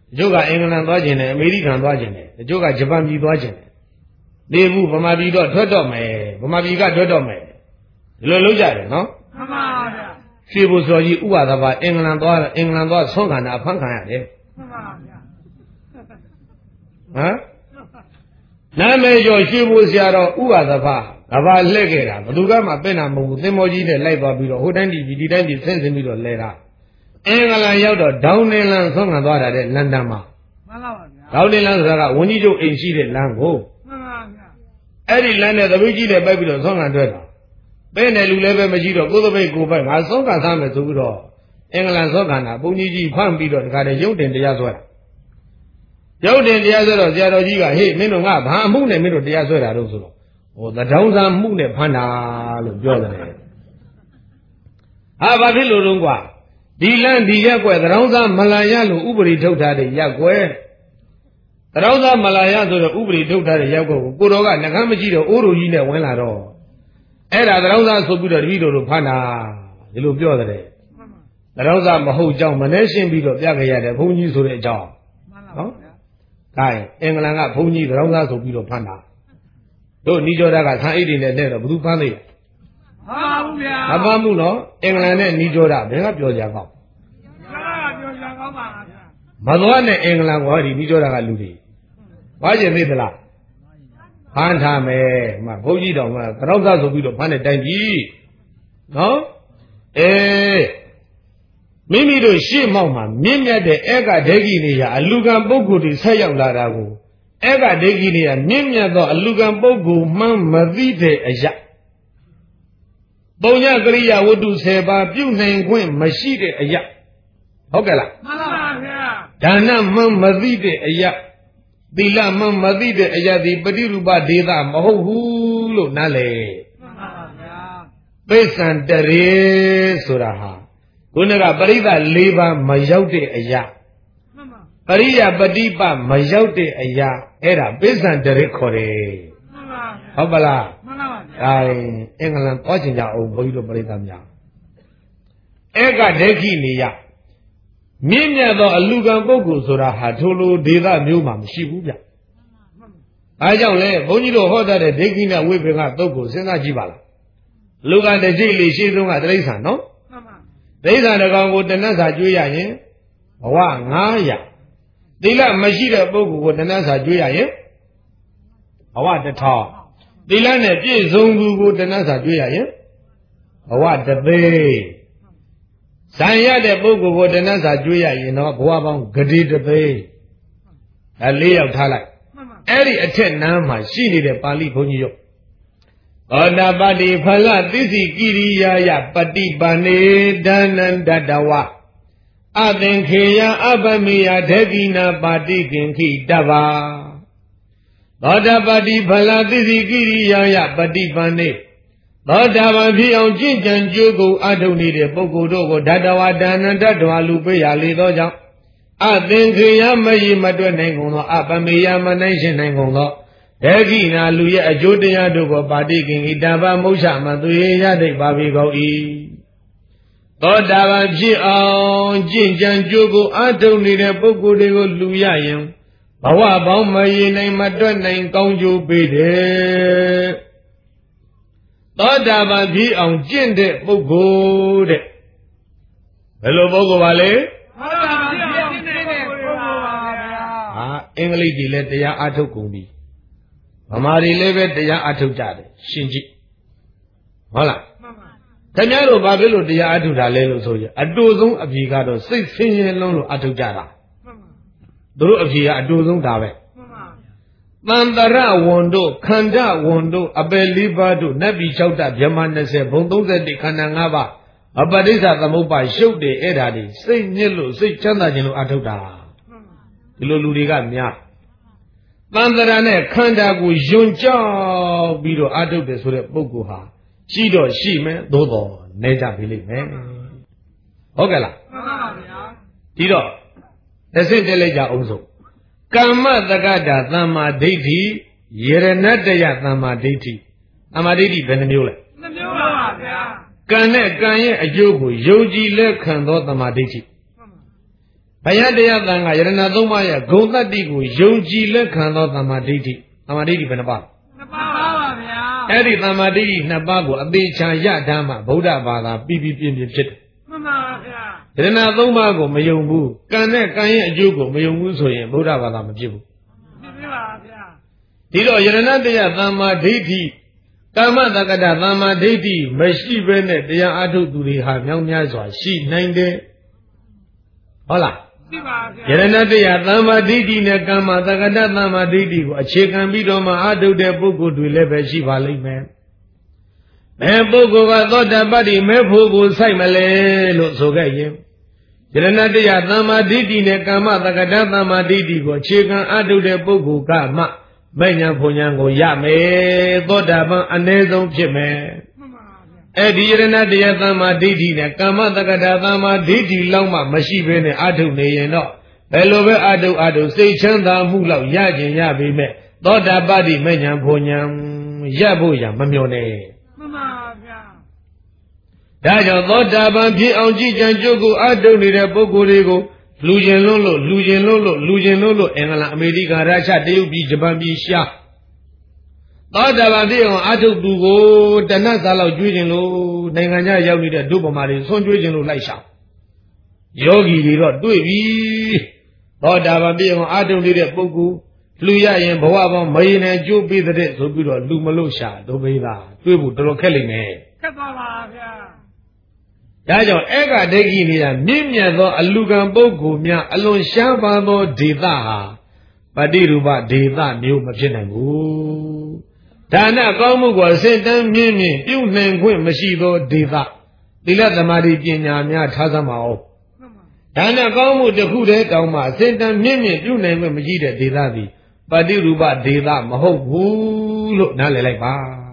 ကျို့ကအင်္ဂလန်သွားခြင်းနဲ့အမေရိကန်သွားခြင်းနဲ့ကျို့ကဂျပန်ပြည်သွားခြင်းနဲ့နေဘူးဗမာပြည်တော့ထွက်တော့မယ်ဗမာပြည်ကထွက်တော့မယ်ဒီလိုလုပ်ကြတယ်နော်မှန်ပါဗျာရွှေဘိုစော်ကြီးဥပါဒဘာအင်္ဂလန်သွားအင်္ဂလန်သွားဆုံးခန္ဓာအဖမ်းခံရတယ်မှန်ပါဗျာဟမ်နာမည်ကျော်ရွှေဘိုဆရာတော်ဥပါဒဘာကဘာလှည့်ခဲ့တာဘသူကမှပြင်တာမဟုတ်ဘူးသင်္ဘောကြီးနဲ့လိုက်သွားပြီးတော့ဟိုတိုင်းပြည်ဒီတိုင်းပြည်ဆင်းဆင်းပြီးတော့လဲတာအင်္ဂလန်ရောက်တော့ဒေါင်းနေလန်ဆုံးခံသွားတာတဲ့လန်ဒန်မှာမှန်ပါပါဗျာဒေါင်းနေလန်ဆိုတာကဝင်းကြီးချုပ်အိမ်ရှိတဲ့လမ်းကိုမှန်ပါဗျာအဲ့ဒီလမ်းနဲ့သပိတ်ကြီးနဲ့ပိုက်ပြီးတော့ဆုံးခံတွေ့တာပဲနဲ့လူလည်းပဲမရှိတော့ကိုယ်သပိတ်ကိုပိုက်ငါဆုံးခံစားမယ်ဆိုပြီးတော့အင်္ဂလန်ဆုံးခံတာဘုန်းကြီးကြီးဖမ်းပြီးတော့တခါတည်းရုပ်တင်တရားဆွဲတာရုပ်တင်တရားဆွဲတော့ဆရာတော်ကြီးကဟေ့မင်းတို့ငါဘာအမှုနဲ့မင်းတို့တရားဆွဲတာတော့ဆိုတော့ဟိုသတောင်းစားမှုနဲ့ဖမ်းတာလို့ပြောတယ်ဟာဘာဖြစ်လို့တော့ကွာဒီလန့်ဒီရက်ွယ်သတောင်းစားမလာရလို့ဥပရိထုတ်ထားတဲ့ရက်ွယ်သတောင်းစားမလာရဆိုတော့ဥပရိထုတ်ထားတဲ့ရက်ွယ်ကိုကိုတော်ကနှကမ်းမရှိတော့အိုးတို့ကြီးနဲ့ဝင်လာတော့အဲ့ဒါသတောင်းစားဆိုပြီးတော့တပည့်တော်တို့ဖမ်းတာဒီလိုပြောတယ်သတောင်းစားမဟုတ်ကြောင်းမနှဲရှင်းပြီးတော့ပြခဲ့ရတယ်ဘုန်းကြီးဆိုတဲ့အကြောင်းနော်ဒါအင်္ဂလန်ကဘုန်းကြီးသတောင်းစားဆိုပြီးတော့ဖမ်းတာတို့နီးကျော်တာကဆန်းအိတ်တွေနဲ့တဲ့တော့ဘယ်သူဖမ်းသေးလဲမှန်ပါဘူးဗျာမဖမ်းဘူးနော်အင်္ဂလန်နဲ့နီးကျော်တာဘယ်ကပြောကြကောင်းပြောကြကောင်းပါဗျာမသွားနဲ့အင်္ဂလန်ကဒီနီးကျော်တာကလူတွေဘာကျင်သေးသလားဖမ်းထားမယ်မှဘုန်းကြီးတော်မှသတောင်းစားဆိုပြီးတော့ဖမ်းတဲ့တိုင်ကြီးနော်အေးမိမိတို့ရှေ့မောက်မှာမြင့်မြတ်တဲ့ဧကဒိဋ္ဌိနေရအလူကံပုဂ္ဂိုလ်တွေဆက်ရောက်လာတာကိုဧကဒိဋ္ဌိနေရမြင့်မြတ်သောအလူကံပုဂ္ဂိုလ်မှမသိတဲ့အရာပုံညကရိယာဝတ္ထုဆယ်ပါးပြုနိုင်ခွင့်မရှိတဲ့အရာဟုတ်ကဲ့လားမှန်ပါဗျာဒါနမှမသိတဲ့အရာသီလမှမသိတဲ့အရာဒီပฏิရူပဒေသမဟုတ်ဘူးလို့နားလေမှန်ပါဗျာပိဿံတရေဆိုတာဟာခုနကပရိသတ်၄ပါးမရောက်တဲ့အရာမှန်ပါပရိယပฏิပမရောက်တဲ့အရာအဲ့ဒါပိဿံတရေခေါ်တယ်မှန်ပါဟုတ်ပါလားမှန်ပါဗျာအဲအင်္ဂလန်သွားချင်ကြအောင်ဘုန်းကြီးတို့ပရိသတ်များဧကဒိဋ္ဌိနေရမြင့်မြတ်သောအလူကံပုဂ္ဂိုလ်ဆိုတာဟာထိုလိုဒေသမျိုးမှာမရှိဘူးဗျ။အားကြောင့်လေဘုန်းကြီးတို့ဟောတတ်တဲ့ဒိဋ္ဌိနဲ့ဝိပင်ကသုတ်ကိုစဉ်းစားကြည့်ပါလား။လူကတစ်ကြိတ်လေးရှင်းဆုံးကတိရစ္ဆာန်နော်။တိရစ္ဆာန်တစ်ကောင်ကိုတဏှတ်စာကျွေးရရင်ဘဝငါးရာသီလမရှိတဲ့ပုဂ္ဂိုလ်ကိုတဏှတ်စာကျွေးရရင်ဘဝတစ်ထောင်သီလနဲ့ပြည့်စုံသူကိုတဏှတ်စာကျွေးရရင်ဘဝတစ်သိန်းဇံရတဲ့ပုဂ္ဂိုလ်ကိုတဏှတ်စာကျွေးရရင်တော့ဘဝပေါင်းဂတိတသိန်းအဲလေးယောက်ထားလိုက်အဲ့ဒီအထက်နားမှာရှိနေတဲ့ပါဠိဘုန်းကြီးရောဩတာပတိဖလသစ္စိကိရိယာယပฏิပန္နေဒါနန္တတဝအသင်္ခေယအပမေယဒေကိနာပါတိကင်ခိတဗာသောတာပတိဖလသစ္စိကိရိယာယပฏิပန္နေသောတာပန်ဖြစ်အောင်ကြင်ကြံကြိုးကိုအထုတ်နေတဲ့ပုဂ္ဂိုလ်တို့ကိုဓတဝါဒါနန္တတဝါလူပေးရလေသောကြောင့်အသင်္ခေယမယိမတွက်နိုင်ကုန်သောအပမေယမနိုင်ရှင်နိုင်ကုန်သောဒေကိနာလူရဲ့အကျိုးတရားတို့ကိုပါတိကင်ဣတဗမုစ္ဆမသွေရတိတ်ပါပြီကုန်၏သောတာပန်ဖြစ်အောင်ကြင်ကြံကြိုးကိုအထုတ်နေတဲ့ပုဂ္ဂိုလ်တွေကိုလူရရင်ဘဝပေါင်းမယိနိုင်မတွက်နိုင်ကောင်းကျိုးပေးတယ်သောတာပန်ဖြစ်အောင်ကျင့်တဲ့ပုဂ္ဂိုလ်တဲ့ဘယ်လိုပုဂ္ဂိုလ်ပါလဲသောတာပန်ဖြစ်အောင်ကျင့်တဲ့ပုဂ္ဂိုလ်ပါဗျာဟာအင်္ဂလိပ်ကြီးလည်းတရားအထုတ်ကုန်ပြီဗမာတွေလည်းပဲတရားအထုတ်ကြတယ်ရှင်းကြည့်ဟုတ်လားမှန်ပါခင်ဗျားတို့ဘာဖြစ်လို့တရားအထုတ်တာလဲလို့ဆိုရင်အတူဆုံးအဖြေကတော့စိတ်ဆင်းရဲလုံးလို့အထုတ်ကြတာမှန်ပါသူတို့အဖြေကအတူဆုံးဒါပဲတန်တရဝန်တို့ခန္ဓာဝန်တို့အပယ်လေးပါးတို့နတ်ပြည်၆ဓာတ်ဗြဟ္မာ၂၀ဘုံ၃၁ခန္ဓာ၅ပါးအပရိစ္ဆသမုပ္ပါရှုပ်တယ်အဲ့ဒါတွေစိတ်ညစ်လို့စိတ်ချမ်းသာခြင်းလို့အထုတ်တာဒီလိုလူတွေကများတန်တရာနဲ့ခန္ဓာကိုယွန်ကြောက်ပြီးတော့အထုတ်တယ်ဆိုတဲ့ပုဂ္ဂိုလ်ဟာရှိတော့ရှိမယ်သို့တော်နေကြပြီလိမ့်မယ်ဟုတ်ကဲ့လားမှန်ပါဗျာဒီတော့တစ်စက်တက်လိုက်ကြအောင်စို့ကမ္မတက္ကတာသမ္မာဒိဋ္ဌိယေရဏတယသမ္မာဒိဋ္ဌိသမ္မာဒိဋ္ဌိဘယ်နှမျိုးလဲနှမျိုးပါဗျာကံနဲ့ကံရဲ့အကျိုးကိုယုံကြည်လက်ခံသောသမ္မာဒိဋ္ဌိဘယတရားသံဃာယရဏသုံးပါးရဲ့ဂုဏ်တတ္တိကိုယုံကြည်လက်ခံသောသမ္မာဒိဋ္ဌိသမ္မာဒိဋ္ဌိဘယ်နှပါးနှစ်ပါးပါဗျာအဲ့ဒီသမ္မာဒိဋ္ဌိနှစ်ပါးကိုအသေးချာရထားမှဗုဒ္ဓဘာသာပြီးပြီးပြင်းပြင်းဖြစ်တယ်မှန်ပါဗျာယရဏသုံးပါးကိုမယုံဘူးကံနဲ့ကံရဲ့အကျိုးကိုမယုံဘူးဆိုရင်ဗုဒ္ဓဘာသာမဖြစ်ဘူးဖြစ်ပါဗျာဒီတော့ယရဏတရားသမ္မာဒိဋ္ဌိကာမတက္ကတာသမ္မာဒိဋ္ဌိမရှိဘဲနဲ့တရားအထုတ်သူတွေဟာမြောက်များစွာရှိနိုင်တယ်ဟုတ်လားရှိပါဗျာယရဏတရားသမ္မာဒိဋ္ဌိနဲ့ကာမတက္ကတာသမ္မာဒိဋ္ဌိကိုအခြေခံပြီးတော့မှအထုတ်တဲ့ပုဂ္ဂိုလ်တွေလည်းပဲရှိပါလိမ့်မယ်ဘယ်ပုဂ္ဂိုလ်ကသောတာပတ္တိမဲ့ဖို့ကိုစိုက်မလဲလို့ဆိုခဲ့ရင်ယရဏတရားသမ္မာဒိဋ္ဌိနဲ့ကာမတက္ကတာသမ္မာဒိဋ္ဌိကိုအခြေခံအထုတ်တဲ့ပုဂ္ဂိုလ်ကမှမဲ့ညာဘုံညာကိုရမယ်သောတာပန်အ ਨੇ ဆုံးဖြစ်မယ်အဲ့ဒီယရဏတရားသမ္မာဒိဋ္ဌိနဲ့ကာမတက္ကတာသမ္မာဒိဋ္ဌိလောက်မှမရှိဘဲနဲ့အထုတ်နေရင်တော့ဘယ်လိုပဲအထုတ်အထုတ်စိတ်ချမ်းသာမှုလောက်ရခြင်းရပေမဲ့သောတာပတ္တိမဲ့ညာဘုံညာရဖို့ရမမျှော်နဲ့မှန်ပါဗျာဒါကြောင့်သောတာပန်ဖြစ်အောင်ကြည်ကြံကြိုးကိုအထုတ်နေတဲ့ပုဂ္ဂိုလ်တွေကိုလူကျင်လုံးလို့လူကျင်လုံးလို့လူကျင်လုံးလို့အင်္ဂလန်အမေရိကန်ရုရှားတရုတ်ပြည်ဂျပန်ပြည်ရှားသောတာပန်ဖြစ်အောင်အထုတ်သူကိုတဏှတ်စားလောက်ကျွေးခြင်းလို့နိုင်ငံခြားရောက်နေတဲ့ဒုဗမာတွေဆွန့်ကျွေးခြင်းလို့လိုက်ရှာယောဂီတွေတော့တွေ့ပြီသောတာပန်ဖြစ်အောင်အထုတ်နေတဲ့ပုဂ္ဂိုလ်လူရရင်ဘဝပေါင်းမရင်နဲ့ကျိုးပေးတဲ့ဆိုပြီးတော့လူမလို့ရှာဒုပိသာတွေးဖို့တော်တော်ခက်လိမ့်မယ်ခက်ပါပါဗျာဒါကြောင့်ဧကဒိဋ္ဌိနေတာမြင့်မြတ်သောအလူကံပုဂ္ဂိုလ်များအလွန်ရှားပါသောဒေသဟာပฏิရူပဒေသမျိုးမဖြစ်နိုင်ဘူးဒါနကောင်းမှုကိုအစစ်တမ်းမြင့်မြင့်ပြုနိုင်ခွင့်မရှိသောဒေသသီလသမာဓိပညာများထားစမ်းပါအောင်ဒါနကောင်းမှုတစ်ခုတည်းတောင်မှအစစ်တမ်းမြင့်မြင့်ပြုနိုင်ခွင့်မရှိတဲ့ဒေသသည်ပฏิရူပဒေသမဟုတ်ဘူးလို့နားလည်လိုက်ပါ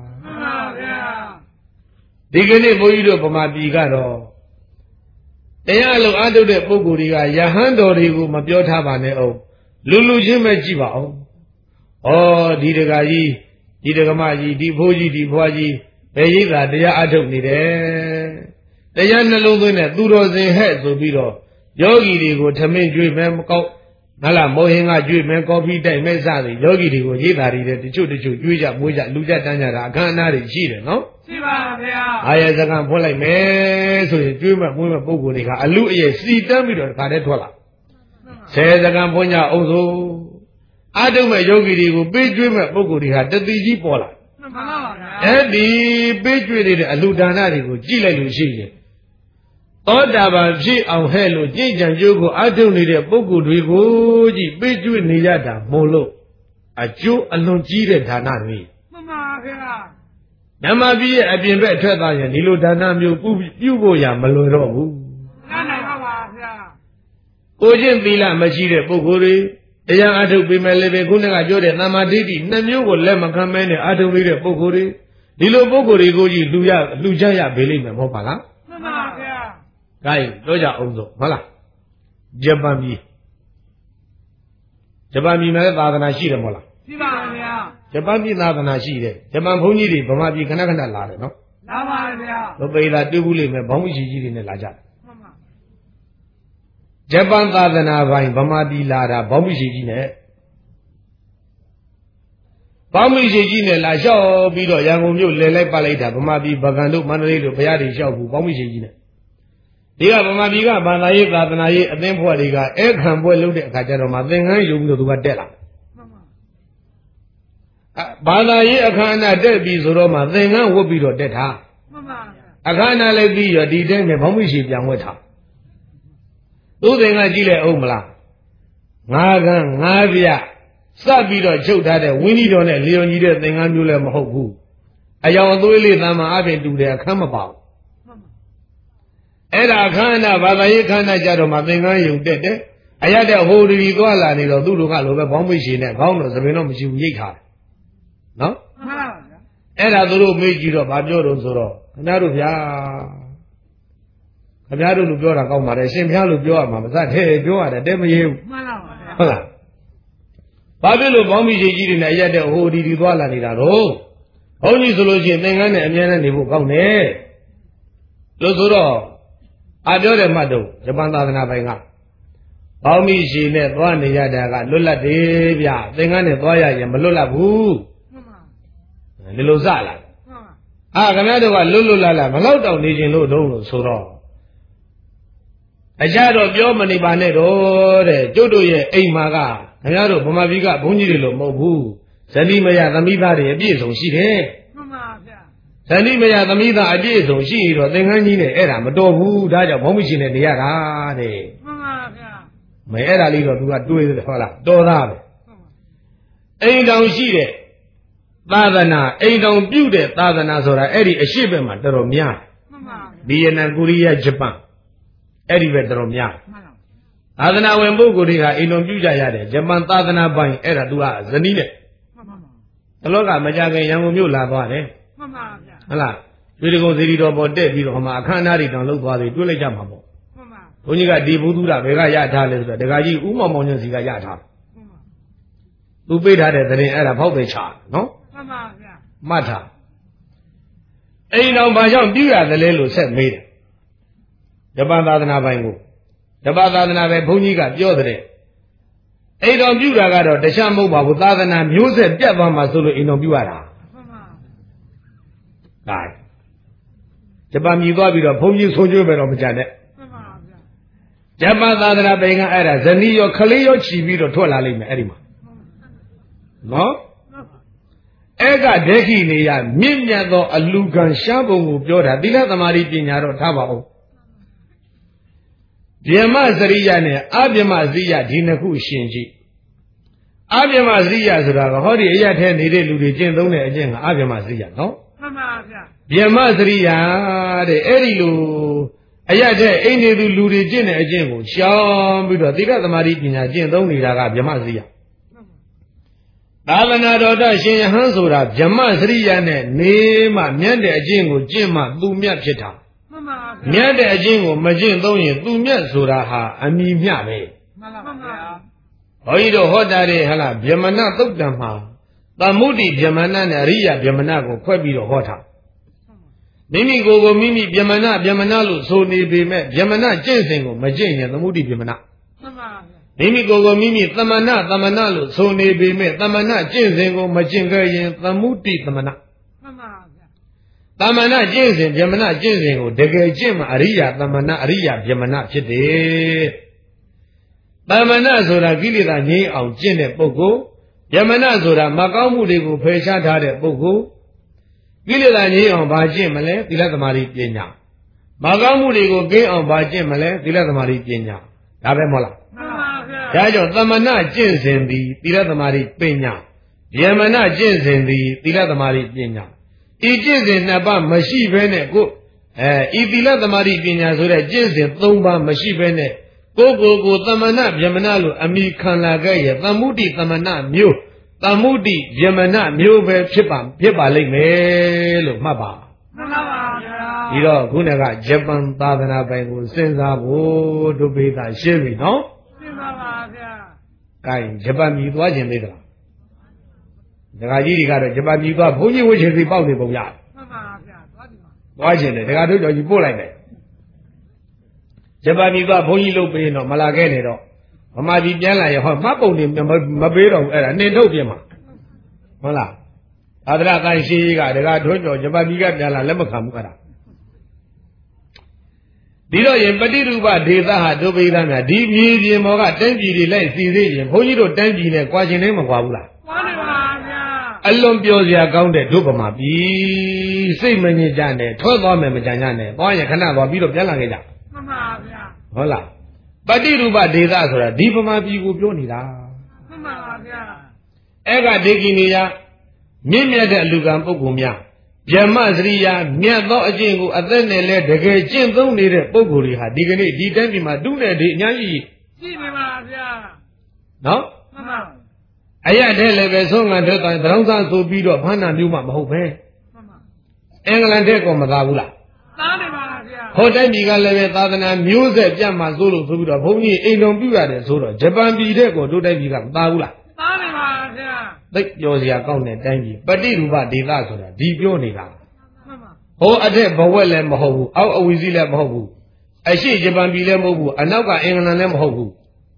ဒီကနေ့ဘုန်းကြီးတို့ဗမာပြည်ကတော့တရားလုံးအထုတ်တဲ့ပုဂ္ဂိုလ်တွေကယဟန်တော်တွေကိုမပြောထားပါနဲ့အောင်လူလူချင်းပဲကြည့်ပါအောင်ဩဒီတကာကြီးဒီတကမကြီးဒီဖိုးကြီးဒီဖွားကြီးဘယ်ရိပ်သာတရားအထုတ်နေတယ်တရားနှလုံးသွင်းတဲ့သူတော်စင်ဟဲ့ဆိုပြီးတော့ယောဂီတွေကိုထမင်းကျွေးမယ်မကောက်ငါလာမောဟင်ကကျွေးမယ်ကော်ဖီတိုက်မယ်စသည်ယောဂီတွေကိုရိပ်သာတွေတချို့တချို့ကျွေးကြမွေးကြလူကြတန်းကြတာအခမ်းအနားတွေရှိတယ်နော်ရှိပါဗျာအားရစကံဖွင့်လိုက်မယ်ဆိုရင်ကျွေးမဲ့မွေးမဲ့ပုံကိုယ်တွေကအလူအရဲ့စီတန်းပြီးတော့တစ်ခါတည်းထွက်လာဆယ်စကံဖွင့်ကြအောင်ဆိုအာတုမဲ့ယောဂီတွေကိုပေးကျွေးမဲ့ပုံကိုယ်တွေဟာတတိကြီးပေါ်လာမှန်ပါပါဗျာအဲ့ဒီပေးကျွေးနေတဲ့အလူဒါနတွေကိုကြည့်လိုက်လို့ရှိရင်သောတာပန်ဖြစ်အောင်ဟဲ့လို့ကြည်ကြံကြိုးကိုအာတုနေတဲ့ပုံကိုယ်တွေကိုကြည့်ပေးကျွေးနေရတာမို့လို့အကျိုးအလွန်ကြီးတဲ့ဒါနတွေမှန်ပါဗျာဓမ္မပြည်ရဲ့အပြင်ဘက်ထွက်သွားရင်ဒီလိုဒါနမျိုးပြုဖို့ရမလွယ်တော့ဘူးမှန်ပါပါဗျာကိုချင်းသီလမရှိတဲ့ပုဂ္ဂိုလ်တွေတရားအထုတ်ပေမဲ့လည်းပဲခုနကပြောတဲ့သမ္မာဒိဋ္ဌိနှစ်မျိုးကိုလက်မခံမဲနဲ့အထုတ်နေတဲ့ပုဂ္ဂိုလ်တွေဒီလိုပုဂ္ဂိုလ်တွေကိုကြီးလူရလူကြရပေးလိမ့်မယ်မဟုတ်ပါလားမှန်ပါဗျာဒါရင်ပြောကြအောင်ဆိုဟုတ်လားဂျပန်ပြည်ဂျပန်ပြည်မှာသာသနာရှိတယ်မဟုတ်လားရှိပါဗျာဂျပန်ပြည်သာသနာရှိတယ်ဂျပန်ဘုန်းကြီးတွေဗမာပြည်ခဏခဏလာတယ်နော်လာပါဗျာဘုပေသာတွေ့ဘူးလိမ့်မယ်ဘောင်းကြီးကြီးတွေနဲ့လာကြတယ်မှန်ပါဂျပန်သာသနာပိုင်းဗမာပြည်လာတာဘောင်းကြီးကြီးနဲ့ဘောင်းကြီးကြီးနဲ့လာလျှောက်ပြီးတော့ရန်ကုန်မြို့လဲလိုက်ပတ်လိုက်တာဗမာပြည်ဗကံတို့မန္တလေးတို့ဘုရားတွေလျှောက်ဘူးဘောင်းကြီးကြီးနဲ့ဒီကဗမာပြည်ကဘာသာရေးသာသနာရေးအသင်းဖွဲ့တွေကအဲခံပွဲလုပ်တဲ့အခါကျတော့မှသင်္ကန်းယူပြီးတော့သူကတက်လာဘာသာရေးအခမ်းအနားတက်ပြီဆိုတော့မှသင်္ကန်းဝတ်ပြီးတော့တက်ထားမှန်ပါအခမ်းအနားလည်းပြီးရောဒီတိုင်းနဲ့ဘောင်းမရှိပြန်ဝတ်ထားသူသင်္ကန်းကြည့်လိုက်အောင်မလားငါးကန်းငါးပြစပ်ပြီးတော့ချုပ်ထားတဲ့ဝင်းကြီးတော်နဲ့လျော်ညီတဲ့သင်္ကန်းမျိုးလည်းမဟုတ်ဘူးအယောင်အသွေးလေးတမ်းမှအပြင်တူတယ်အခမ်းမပါဘူးအဲ့ဒါအခမ်းအနားဘာသာရေးအခမ်းအနားကြတော့မှသင်္ကန်းယုံတက်တယ်အရတဲ့ဟိုဒီသွားလာနေတော့သူ့လူကလိုပဲဘောင်းမရှိနဲ့ခေါင်းတော့သပင်တော့မရှိဘူးရိတ်ထားတယ်နော်မှန်ပါဗျာအဲ့ဒါသူတို့မေးကြည့်တော့ဗာပြောတော့ဆိုတော့ခင်ဗျားတို့ဗျာခင်ဗျားတို့လူပြောတာကောင်းပါတယ်ရှင်ဖျားလူပြောရမှာမစထဲပြောရတယ်တဲမရေဘူးမှန်ပါဗျာဟုတ်လားဘာဖြစ်လို့ဘောင်းမီကြီးကြီးတွေနဲ့ရက်တဲ့ဟိုဒီဒီသွားလာနေတာတော့ဘုန်းကြီးဆိုလို့ရှိရင်သင်္ကန်းနဲ့အမြဲတမ်းနေဖို့ကောင်းတယ်လို့ဆိုတော့အပြောတယ်မှတ်တော့ဂျပန်သာသနာပိုင်ကပေါင်းမိရှိနဲ့သွားနေရတာကလွတ်လပ်တယ်ဗျသင်္ကန်းနဲ့သွားရရင်မလွတ်လပ်ဘူးဒီလိုစလာအာခင်ဗျားတို့ကလွတ်လွတ်လပ်လပ်ဘလောက်တောင်နေခြင်းလို့တုံးလို့ဆိုတော့အကြတော့ပြောမနေပါနဲ့တော့တဲ့ကျုပ်တို့ရဲ့အိမ်မှာကခင်ဗျားတို့ဗမာပြည်ကဘုန်းကြီးတွေလို့မဟုတ်ဘူးဇနီးမယသမီးသားတွေအပြည့်စုံရှိတယ်မှန်ပါဗျာဇနီးမယသမီးသားအပြည့်စုံရှိတော့သင်္ကန်းကြီးနဲ့အဲ့ဒါမတော်ဘူးဒါကြောင့်ဘုန်းကြီးရှင်နဲ့နေရတာတဲ့မှန်ပါဗျာမဲအဲ့ဒါလေးတော့သူကတွေးတယ်ဟုတ်လားတော်သားပဲအိမ်တောင်ရှိတဲ့သာသနာအိမ်တောင်ပြုတဲ့သာသနာဆိုတာအဲ့ဒီအရှိဘက်မှာတော်တော်များမှန်ပါဗီယက်နမ်ကိုရီးယားဂျပန်အဲ့ဒီပဲတော်တော်များသာသနာဝင်ပုဂ္ဂိုလ်တွေကအိမ်တော်ပြုကြရတယ်ဂျပန်သာသနာပိုင်အဲ့ဒါသူကဇနီးနဲ့မှန်ပါပါတလောကမကြခင်ရန်ကုန်မြို့လာသွားတယ်မှန်ပါဗျာဟုတ်လားကျွေးတကုံစီရီတော်ပေါ်တက်ပြီးတော့ဟိုမှာအခမ်းအနားတွေတောင်လုပ်သွားတယ်တွေ့လိုက်ကြမှာပေါ့မှန်ပါဘုန်းကြီးကဒီဘုသူဒ္ဓဘယ်ကရထားလဲဆိုတော့ဒကာကြီးဦးမောင်မောင်ညွန့်စီကရထားမှန်ပါသူပေးထားတဲ့သတင်းအဲ့ဒါဖောက်သေးချာနော်မှန်ပါဗျာမှတ်ထားအိမ်တော်ဘာကြောင့်ပြုရတယ်လဲလို့ဆက်မေးတယ်ဂျပန်သာသနာပိုင်ကိုဂျပန်သာသနာပဲဘုန်းကြီးကပြောတဲ့အိမ်တော်ပြုတာကတော့တခြားမဟုတ်ပါဘူးသာသနာမျိုးဆက်ပြတ်သွားမှဆိုလို့အိမ်တော်ပြုရတာမှန်ပါဒါဂျပန်မြည်သွားပြီးတော့ဘုန်းကြီးဆုံးကျွေးပဲတော့မကြနဲ့မှန်ပါဗျာဂျပန်သာသနာပိုင်ကအဲ့ဒါဇနီးရောခလေးရောချီပြီးတော့ထွက်လာလိမ့်မယ်အဲ့ဒီမှာနော်အဲ့ကဒိဋ္ဌိနေရမြင့်မြတ်သောအလူကံရှားပုံကိုပြောတာသီလသမာဓိပညာတော့ထားပါဦးဗျမစရိယနဲ့အဗျမစရိယဒီနှစ်ခုရှင်ကြည့်အဗျမစရိယဆိုတာကဟောဒီအရထဲနေတဲ့လူတွေကျင့်သုံးတဲ့အကျင့်ကအဗျမစရိယနော်မှန်ပါဗျာဗျမစရိယတဲ့အဲ့ဒီလိုအရထဲအိမ်နေသူလူတွေကျင့်တဲ့အကျင့်ကိုရှောင်ပြီးတော့သီလသမာဓိပညာကျင့်သုံးနေတာကဗျမစရိယသာသနာတော်တရှင်ယဟန်ဆိုတာဗျမစရိယနဲ့နေမှမြတ်တဲ့အကျင့်ကိုကျင့်မှသူမြတ်ဖြစ်တာမြတ်တဲ့အချင်းကိုမကျင့်သုံးရင်သူမြတ်ဆိုတာဟာအမိမျှပဲမှန်ပါဗျာဘုန်းကြီးတို့ဟောတာတဲ့ဟလားဗြဟ္မဏသုတ်တံမှာသမုဒ္ိဗြဟ္မဏနဲ့အရိယဗြဟ္မဏကိုခွဲပြီးတော့ဟောတာမိမိကိုယ်ကိုမိမိဗြဟ္မဏဗြဟ္မဏလို့ဆိုနေပေမဲ့ဗြဟ္မဏကျင့်စဉ်ကိုမကျင့်ရင်သမုဒ္ိဗြဟ္မဏမှန်ပါဗျာမိမိကိုယ်ကိုမိမိသမဏသမဏလို့ဆိုနေပေမဲ့သမဏကျင့်စဉ်ကိုမကျင့်ခဲ့ရင်သမုဒ္ိသမဏသမဏကျင့်စဉ်ဗြဟ္မဏကျင့်စဉ်ကိုတကယ်ကျင့်မှအရိယာသမဏအရိယာဗြဟ္မဏဖြစ်တယ်။သမဏဆိုတာကိလေသာငြိမ်းအောင်ကျင့်တဲ့ပုဂ္ဂိုလ်ဗြဟ္မဏဆိုတာမကောင်းမှုတွေကိုဖယ်ရှားထားတဲ့ပုဂ္ဂိုလ်ကိလေသာငြိမ်းအောင်ဘာကျင့်မလဲသီလသမာဓိပညာမကောင်းမှုတွေကိုကင်းအောင်ဘာကျင့်မလဲသီလသမာဓိပညာဒါပဲမဟုတ်လားမှန်ပါဗျာဒါကြောင့်သမဏကျင့်စဉ်သည်သီလသမာဓိပညာဗြဟ္မဏကျင့်စဉ်သည်သီလသမာဓိပညာဤကျင့်စဉ်နှစ်ပါးမရှိဘဲနဲ့ကိုအဲဤသီလသမာဓိပညာဆိုတဲ့ကျင့်စဉ်သုံးပါးမရှိဘဲနဲ့ကိုကိုကိုသမဏဗြဟ္မဏလို့အမိခံလာခဲ့ရဲ့သမုဒိသမဏမျိုးသမုဒိဗြဟ္မဏမျိုးပဲဖြစ်ပါဖြစ်ပါလိမ့်မယ်လို့မှတ်ပါမှန်ပါပါဗျာဒီတော့ခုနကဂျပန်သာသနာပိုင်ကိုစဉ်းစားဖို့ဒုပိသရှင်းပြီနော်ရှင်းပါပါဗျာကဲဂျပန်မြည်သွားခြင်းသေးသလားဒကာကြီးတွေကတော့ဂျပန်ပြည်သွားဘုန်းကြီးဝှေ့ချင်စီပေါက်နေပုံရတယ်မှန်ပါဗျာသွားပြီသွားခြင်းတယ်ဒကာတို့ကြောင့်ကြီးပို့လိုက်တယ်ဂျပန်ပြည်သွားဘုန်းကြီးလုပ်ပေးတော့မလာခဲ့နေတော့ဗမာပြည်ပြန်လာရဟောမှတ်ပုံတွေမပေးတော့ဘူးအဲ့ဒါနှင်ထုတ်ပြင်မှာဟုတ်လားသာသနာ့ကိုင်းရှိကဒကာထွန်းကျော်ဂျပန်ပြည်ကပြန်လာလက်မခံဘူးအဲ့ဒါဒီတော့ရင်ပฏิရူပဒေသဟာဒုပိသများဒီမြေပြင်ပေါ်ကတိုင်းပြည်တွေလိုက်စီစေရင်ဘုန်းကြီးတို့တိုင်းပြည်နဲ့ကြွားခြင်းနဲ့မကွာဘူးလားကွာနေပါအလွန်ပြောစရာကောင်းတဲ့ဒုဗမာပြည်စိတ်မငြိကြနဲ့ထွက်သွားမယ်မကြမ်းကြနဲ့သွားရင်ခဏသွားပြီးတော့ပြန်လာခဲ့ကြမှန်ပါဗျာဟုတ်လားပฏิရူပဒေသဆိုတာဒီဗမာပြည်ကိုပြောနေတာမှန်ပါဗျာအဲ့ကဒေဂီနေရမြင့်မြတ်တဲ့အလူကံပုဂ္ဂိုလ်များဗျမစရိယာမြတ်သောအကျင့်ကိုအသက်နဲ့လဲတကယ်ကျင့်သုံးနေတဲ့ပုဂ္ဂိုလ်တွေဟာဒီကနေ့ဒီတိုင်းပြည်မှာတုနဲ့ဒီအများကြီးရှိနေပါဗျာနော်မှန်ပါအရတဲ့လည်းပဲဆုံးငံထွက်သွားတရောင်းစားဆိုပြီးတော့ဘာနာမျိုးမှမဟုတ်ပဲအင်္ဂလန်တဲ့ကောမသားဘူးလားသားနေပါလားဗျာဟိုတိုင်းပြည်ကလည်းပဲသာသနာမျိုးဆက်ပြတ်မှဆိုလို့ဆိုပြီးတော့ဘုန်းကြီးအိမ်တော်ပြုရတယ်ဆိုတော့ဂျပန်ပြည်တဲ့ကောတို့တိုင်းပြည်ကမသားဘူးလားသားနေပါလားဗျာသိပြောစရာကောင်းတဲ့တိုင်းပြည်ပฏิရူပဒေသဆိုတာဒီပြောနေတာဟိုအထက်ဘဝက်လည်းမဟုတ်ဘူးအောက်အဝီစီလည်းမဟုတ်ဘူးအရှိဂျပန်ပြည်လည်းမဟုတ်ဘူးအနောက်ကအင်္ဂလန်လည်းမဟုတ်ဘူး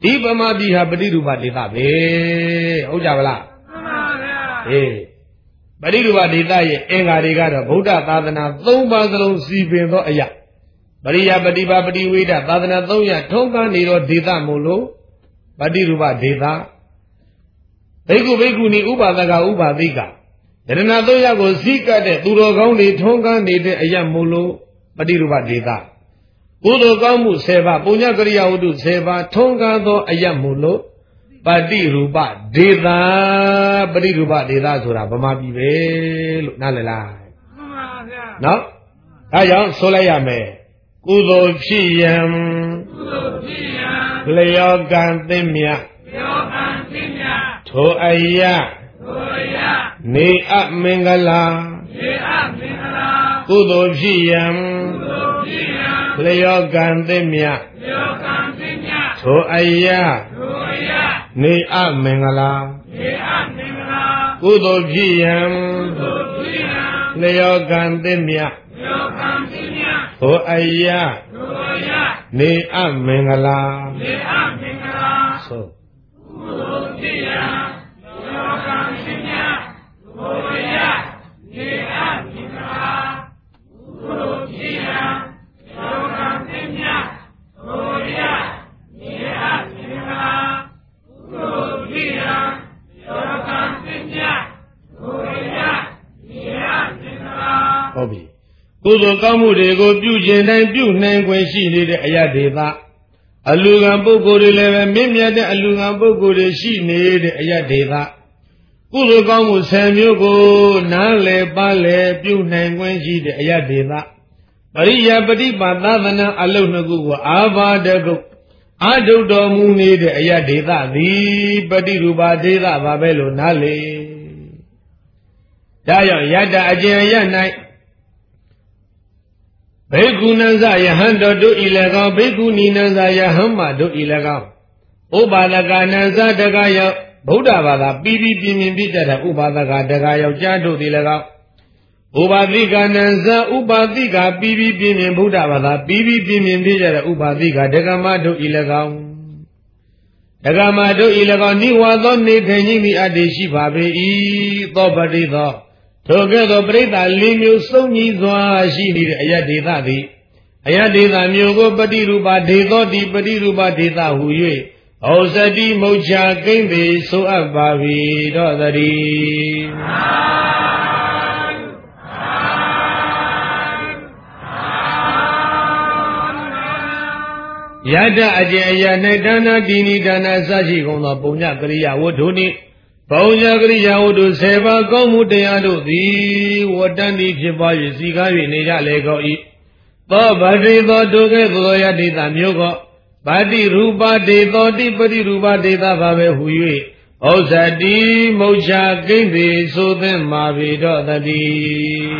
ဒီဗမာပြည်ဟာပฏิရူပဒေသပဲဟုတ်ကြပါလားမှန်ပါဗျာအေးပฏิရူပဒေသရဲ့အင်္ဂါတွေကတော့ဗုဒ္ဓသာသနာသုံးပါးစလုံးစီပင်သောအရာပရိယာပฏิပါပฏิဝေဒသာသနာသုံးရထုံးကားနေသောဒေသမို့လို့ပฏิရူပဒေသဘိက္ခုဘိက္ခုနီဥပါဒကဥပါသိကယတနာသုံးရကိုစီကတ်တဲ့သူတော်ကောင်းတွေထုံးကားနေတဲ့အရာမို့လို့ပฏิရူပဒေသကုသိုလ်ကောင်းမှုဆယ်ပါးပုညကရိယာဝတ္ထုဆယ်ပါးထုံးကားသောအရာမို့လို့ပฏิရူပဒေသပฏิရူပဒေသဆိုတာဗမာပြည်ပဲလို့နားလည်လားမှန်ပါဗျာနော်ဒါကြောင့်ဆိုလိုက်ရမယ်ကုသိုလ်ဖြစ်ရန်ကုသိုလ်ဖြစ်ရန်လျောကံသင်မြလျောကံသင်မြထိုအရာထိုအရာနေအမင်္ဂလာနေအမင်္ဂလာကုသိုလ်ဖြစ်ရန်ကုသိုလ်ဖြစ်ရန်လျောကံသင်မြလျောကံသင်မြထိုအရာထိုအရာနေအမင်္ဂလာနေအမင်္ဂလာကုသိုလ်ဖြစ်ရန်ကုသိုလ်ဖြစ်ရန်လျောကံသင်မြလျောကံသင်မြထိုအရာထိုအရာနေအမင်္ဂလာနေအမင်္ဂလာဆိုကုသိုလ်ဖြစ်ရန်လျောကံသင်မြထိုအရာနေအမင်္ဂလာကုသိုလ်ဖြစ်ရန်လျောကံသင်မြထိုအရာနေအမင်္ဂလာကုသိုလ်ဖြစ်ရန်လျောကံသင်မြထိုအရာနေအမင်္ဂလာဟုတ်ပြီကုသိုလ်ကောင်းမှုတွေကိုပြုခြင်းတိုင်းပြုနိုင်ခွင့်ရှိနေတဲ့အရာဒေသအလူကံပုဂ္ဂိုလ်တွေလည်းပဲမြင့်မြတ်တဲ့အလူကံပုဂ္ဂိုလ်တွေရှိနေတဲ့အရာဒေသကုသိုလ်ကောင်းမှုဆယ်မျိုးကိုနားလည်ပါလေပြုနိုင်ခွင့်ရှိတဲ့အရာဒေသပရိယာပฏิပါသသနာအလုံးနှစ်ခုကိုအာဘာဒကုအာထုတော်မူနေတဲ့အရာဒေသသည်ပฏิရူပဒေသပါပဲလို့နားလေဒါကြောင့်ယတ္တအကျဉ်းရ၌ဘေကုဏ္ဇယဟံတော်တို့ဤ၎င်းဘေကုဏီနံဇယဟံမတို့ဤ၎င်းဥပါဒကနံဇတကရောက်ဗုဒ္ဓဘာသာပြီးပြီးပြင်းပြင်းပြတဲ့ဥပါဒကတကယောက်ျားတို့သည်၎င်းဥပါတိကနံဇဥပါတိကပြီးပြီးပြင်းပြင်းဗုဒ္ဓဘာသာပြီးပြီးပြင်းပြင်းပြတဲ့ဥပါတိကဒကမတို့ဤ၎င်းဒကမတို့ဤ၎င်းနိဝါသောနေထိုင်ခြင်းမိအတ္တိရှိပါပေ၏သောပတိသောထိုကဲ့သို့ပရိသတ်လေးမျိုးစုံညီစွာရှိနေတဲ့အယဒေသသည်အယဒေသမျိုးကိုပฏิရူပဒေသောတိပฏิရူပဒေသဟူ၍ဩဇတိမုတ်ချကိမ့်ပေဆိုအပ်ပါ၏တော့တည်းယတ္တအကျဉ်အယ၌ဒါနတိနိဒါနစရှိကုန်သောပုံညကရိယာဝတ္ထုနှင့်ပုံညကရိယာဝတ္ထုဆယ်ပါးကောင်းမှုတရားတို့သည်ဝတ္တန်တိဖြစ်ပွား၍စီကား၍နေကြလေကုန်၏သောဗတိသောဒုက္ခေသောယတိတမျိုးကဗတိရူပဒေသောတိပတိရူပဒေသပါပဲဟူ၍ဩဇတိမုတ်ချကိမ့်ပေဆိုသင်မာပေတော့တည်း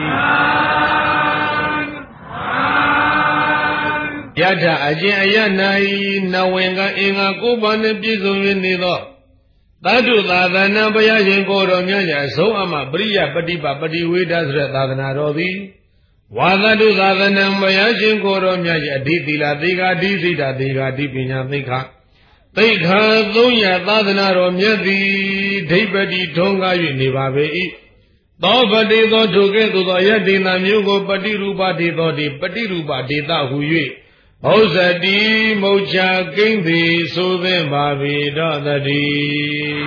ယတ္ထအကျဉ်အယ၌နဝင်ကအင်္ဂါကိုးပါးနှင့်ပြည့်စုံ၍နေသောသတ္တုသာသနာဘုရားရှင်ကိုယ်တော်မြတ်ရဲ့အဆုံးအမပရိယပฏิပါပฏิဝေဒဆိုတဲ့သာသနာတော်သည်ဝါသတုသာသနာဘုရားရှင်ကိုယ်တော်မြတ်ရဲ့အဓိသီလသေဃာဓိစိတ္တသေဃာဓိပညာသိက္ခာသိက္ခာသုံးရာသာသနာတော်မြတ်သည်ဒိဋ္ဌိထုံးကား၍နေပါပေ၏သောပတိသောထိုကဲ့သို့သောယတ္တိနာမျိုးကိုပฏิရူပဒေသောတိပฏิရူပဒေသဟူ၍ဩဇတိမုတ်ချကိမ့်ပေဆိုသင်ပါပေတော့တည်း